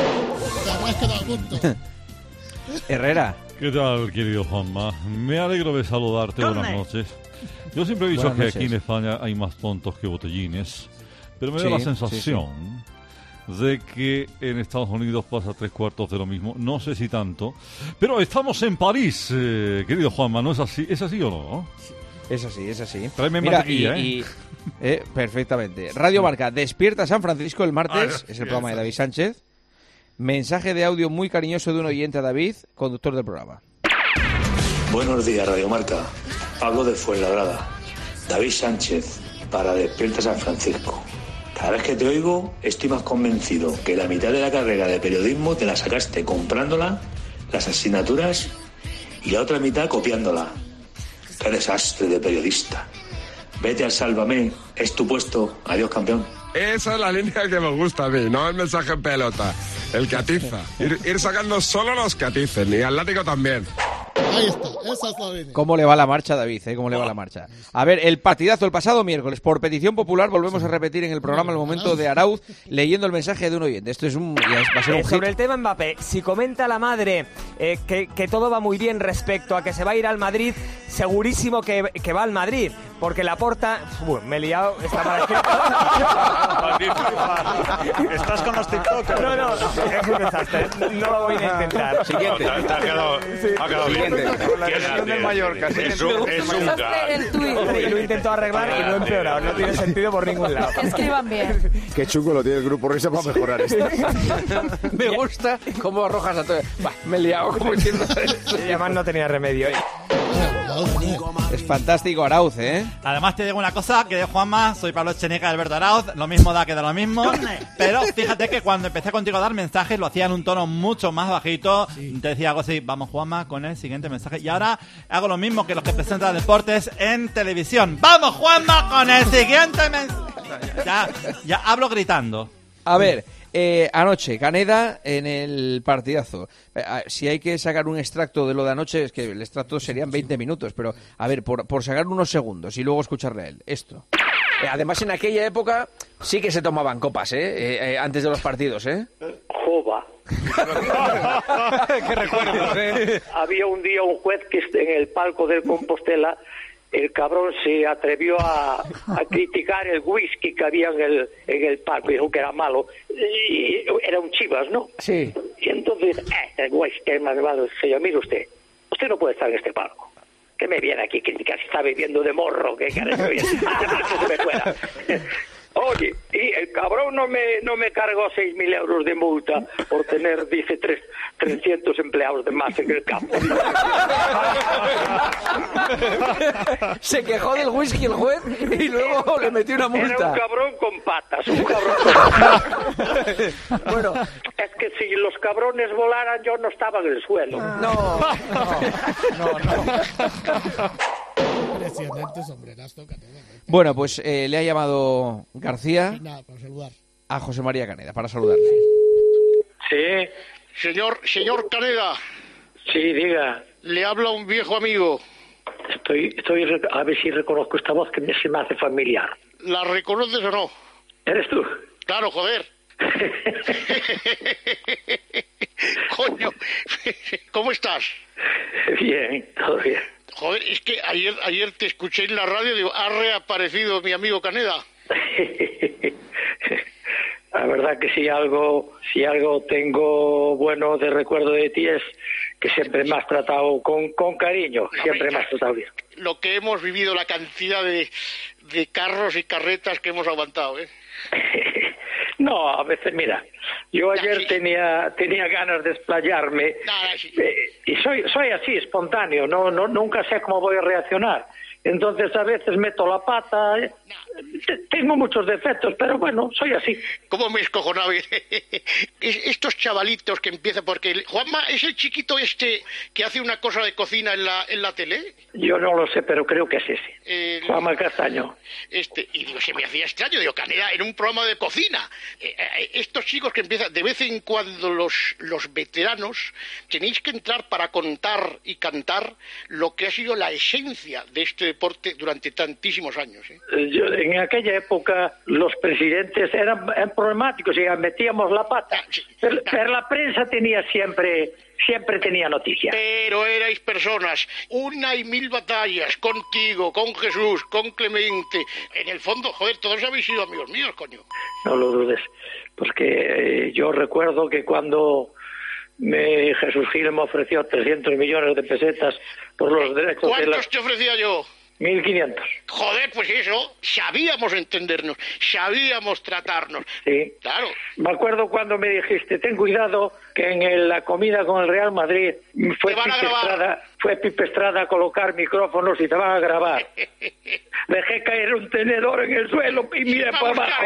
Herrera. ¿Qué tal, querido Juanma? Me alegro de saludarte. Buenas noches. Yo siempre he dicho Buenas que noches. aquí en España hay más tontos que botellines, pero me da Sí, la sí, sensación de que en Estados Unidos pasa tres cuartos de lo mismo. No sé si tanto, pero estamos en París, eh, querido Juanma. ¿No es así? ¿Es así o no? Es así, es así. Tráeme Mira, mantequilla, y- ¿eh? y- eh, perfectamente. Radio Marca, despierta San Francisco el martes, es el programa de David Sánchez. Mensaje de audio muy cariñoso de un oyente a David, conductor del programa. Buenos días, Radio Marca. Pablo de Fuenlabrada. David Sánchez, para Despierta San Francisco. Cada vez que te oigo, estoy más convencido que la mitad de la carrera de periodismo te la sacaste comprándola, las asignaturas, y la otra mitad copiándola. ¡Qué desastre de periodista! Vete al Sálvame, es tu puesto. Adiós, campeón. Esa es la línea que me gusta a mí, no el mensaje en pelota, el que atiza. Ir, ir sacando solo los que aticen, y Atlético también. Ahí está, esa es la línea. ¿Cómo le va la marcha, David? ¿Eh? ¿Cómo le va la marcha? A ver, el partidazo el pasado miércoles, por petición popular, volvemos a repetir en el programa el momento de Arauz leyendo el mensaje de un oyente. Esto es un, ya va a ser un Eh, hit. sobre el tema Mbappé, si comenta la madre eh, que, que todo va muy bien respecto a que se va a ir al Madrid, segurísimo que, que va al Madrid, porque Laporta... Bueno, me he liado, está para ¿Estás con los TikTokers? No, no, es un desastre, no lo voy a intentar. Siguiente. No, te ha quedado- Sí. ha quedado bien. Siguiente. La Qué versión grande. del Mallorca, sí. Es un- es un Hombre, y lo intento arreglar y lo he empeorado, no tiene sentido por ningún lado. Escriban bien. Qué chungo lo tiene el grupo Risa para mejorar esto. Me gusta cómo arrojas a todo. Bah, me he liado como diciendo Y además no tenía remedio. ¿eh? Es fantástico Arauz, ¿eh? Además te digo una cosa, que de Juanma, soy Pablo Echenique de Alberto Arauz, lo mismo da que da lo mismo, pero fíjate que cuando empecé contigo a dar mensajes lo hacía en un tono mucho más bajito, te decía algo así, vamos Juanma con el siguiente mensaje, y ahora hago lo mismo que los que presentan deportes en televisión, vamos Juanma con el siguiente mensaje, ya, ya hablo gritando. A ver, eh, anoche, Caneda en el partidazo. Eh, a- si hay que sacar un extracto de lo de anoche, es que el extracto serían veinte minutos, pero a ver, por, por sacar unos segundos y luego escucharle a él, esto. Eh, además, en aquella época sí que se tomaban copas, ¿eh? Eh, eh, antes de los partidos, ¿eh? Jova. Qué recuerdos, ¿eh? Había un día un juez que en el palco del Compostela, el cabrón se atrevió a, a criticar el whisky que había en el, en el palco, dijo que era malo, y era un Chivas, ¿no? Sí. Y entonces, eh, el whisky es más malo. Señor, mire usted, usted no puede estar en este palco. ¿Qué me viene aquí a criticar si está bebiendo de morro? ¿Qué cara se viene? Que se me fuera. Oye, y el cabrón no me no me cargó seis mil euros de multa por tener, dice, tres, trescientos empleados de más en el campo. Se quejó del whisky el juez y luego le metió una multa. Era un cabrón con patas, un cabrón con patas. Bueno, es que si los cabrones volaran yo no estaba en el suelo. No, no, no, no. Impresionante sombrerazo, Caneda. Bueno, pues eh, le ha llamado García Nada, para saludar. a José María Caneda para saludarle. Sí. Señor, señor Caneda. Sí, diga. Le habla un viejo amigo. Estoy, estoy a ver si reconozco esta voz que me, se me hace familiar. ¿La reconoces o no? ¿Eres tú? Claro, joder. Coño, ¿cómo estás? Bien, todo bien. Joder, es que ayer ayer te escuché en la radio, digo, ha reaparecido mi amigo Caneda. La verdad que si algo, si algo tengo bueno de recuerdo de ti es que siempre me has tratado con, con cariño, siempre me has tratado bien. Lo que hemos vivido, la cantidad de, de carros y carretas que hemos aguantado, ¿eh? No, a veces, mira, yo ayer sí. tenía tenía ganas de explayarme Nada, sí. eh, y soy soy así, espontáneo, no no nunca sé cómo voy a reaccionar. Entonces a veces meto la pata, eh, tengo muchos defectos, pero bueno, soy así. ¿Cómo me escojonaba? Estos chavalitos que empiezan, porque Juanma es el chiquito este que hace una cosa de cocina en la en la tele. Yo no lo sé, pero creo que es ese. El... Juanma Castaño. Este, y digo, se me hacía extraño, digo, Caneda, en un programa de cocina. Eh, eh, estos chicos que empiezan, de vez en cuando los, los veteranos, tenéis que entrar para contar y cantar lo que ha sido la esencia de este deporte durante tantísimos años. ¿eh? Yo, en aquella época los presidentes eran, eran problemáticos y metíamos la pata, Ah, sí. pero, pero la prensa tenía siempre... Siempre tenía noticias. Pero erais personas, una y mil batallas, contigo, con Jesús, con Clemente. En el fondo, joder, todos habéis sido amigos míos, coño. No lo dudes, porque eh, yo recuerdo que cuando me, Jesús Gil me ofreció trescientos millones de pesetas por los derechos de la... ¿Cuántos te ofrecía yo? mil quinientos. Joder, pues eso, sabíamos entendernos, sabíamos tratarnos. Sí. Claro. Me acuerdo cuando me dijiste, ten cuidado que en el, la comida con el Real Madrid fue Pipe, Estrada, fue Pipe Estrada a colocar micrófonos y te van a grabar. Dejé caer un tenedor en el suelo y miré para abajo.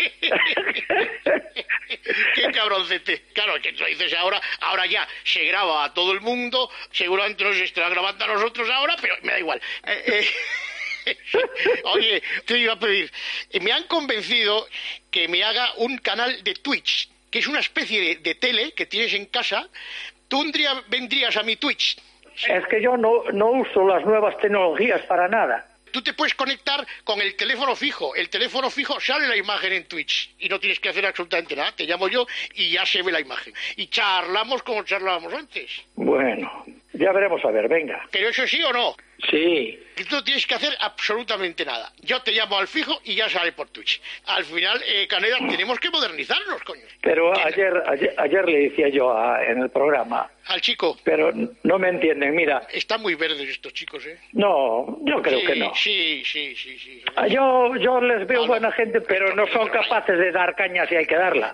Qué cabroncete. Claro, que lo dices ahora, ahora ya se graba a todo el mundo, seguramente nos estará grabando a nosotros ahora, pero me da igual. Eh, eh. Oye, te iba a pedir, me han convencido que me haga un canal de Twitch, que es una especie de, de tele que tienes en casa. Tú un día vendrías a mi Twitch. Es que yo no, no uso las nuevas tecnologías para nada. Tú te puedes conectar con el teléfono fijo. El teléfono fijo sale la imagen en Twitch y no tienes que hacer absolutamente nada. Te llamo yo y ya se ve la imagen. Y charlamos como charlábamos antes. Bueno, ya veremos a ver, venga. ¿Pero eso sí o no? Sí. Y tú no tienes que hacer absolutamente nada. Yo te llamo al fijo y ya sale por Twitch. Al final, eh, Caneda, tenemos que modernizarnos, coño. Pero ayer, ayer ayer le decía yo a, en el programa... Al chico. Pero no me entienden, mira... Están muy verdes estos chicos, ¿eh? No, yo creo sí, que no. Sí, sí, sí, sí. Yo, yo les veo buena gente, pero no son capaces de dar caña si hay que darla.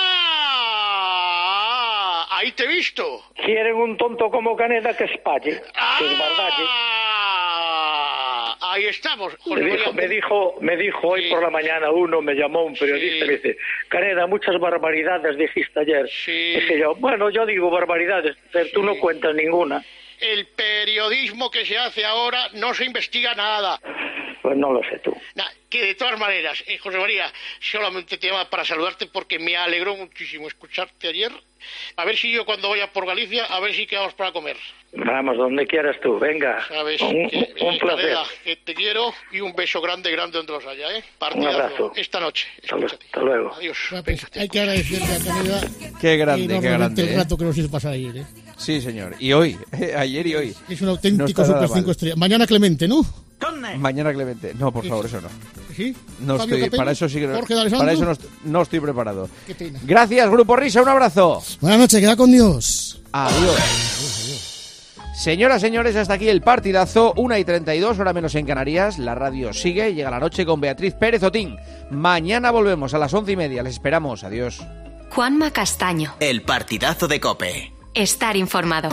¡Ah! Ahí te he visto. Quieren un tonto como Caneda que espalle, ¡Ah! que esbardalle. Ahí estamos. Me dijo, me dijo, me dijo hoy sí. por la mañana uno, me llamó un periodista sí. y me dice, Caneda, muchas barbaridades dijiste ayer. Sí. Dije yo, bueno, yo digo barbaridades, pero sí. tú no cuentas ninguna. El periodismo que se hace ahora no se investiga nada. Pues no lo sé tú. Nah, que de todas maneras, eh, José María, solamente te llama para saludarte porque me alegró muchísimo escucharte ayer. A ver si yo cuando vaya por Galicia, a ver si quedamos para comer. Vamos, donde quieras tú, venga. Sabes un, que, un placer. Caneda, que te quiero y un beso grande, grande donde los haya, ¿eh? Partidazo. Un abrazo. Esta noche. Hasta, hasta luego. Adiós. Bueno, pues hay que agradecerle a Caneda. Qué grande, qué grande. El rato que nos hizo pasar ayer, ¿eh? Sí, señor. Y hoy, eh, ayer y hoy. Es un auténtico no Super cinco estrellas. Mañana Clemente, ¿no? Mañana Clemente. No, por favor, eso no. ¿Sí? No Fabio estoy, Capello, para eso sí que no, Jorge D'Alessandro. para eso no, no estoy preparado. Qué pena. Gracias, Grupo Risa, un abrazo. Buenas noches, queda con Dios. Adiós. Adiós, adiós. Señoras, señores, hasta aquí el partidazo, una y treinta y dos, hora menos en Canarias. La radio sigue, llega la noche con Beatriz Pérez Otín. Mañana volvemos a las once y media, les esperamos, adiós. Juanma Castaño. El partidazo de COPE. Estar informado.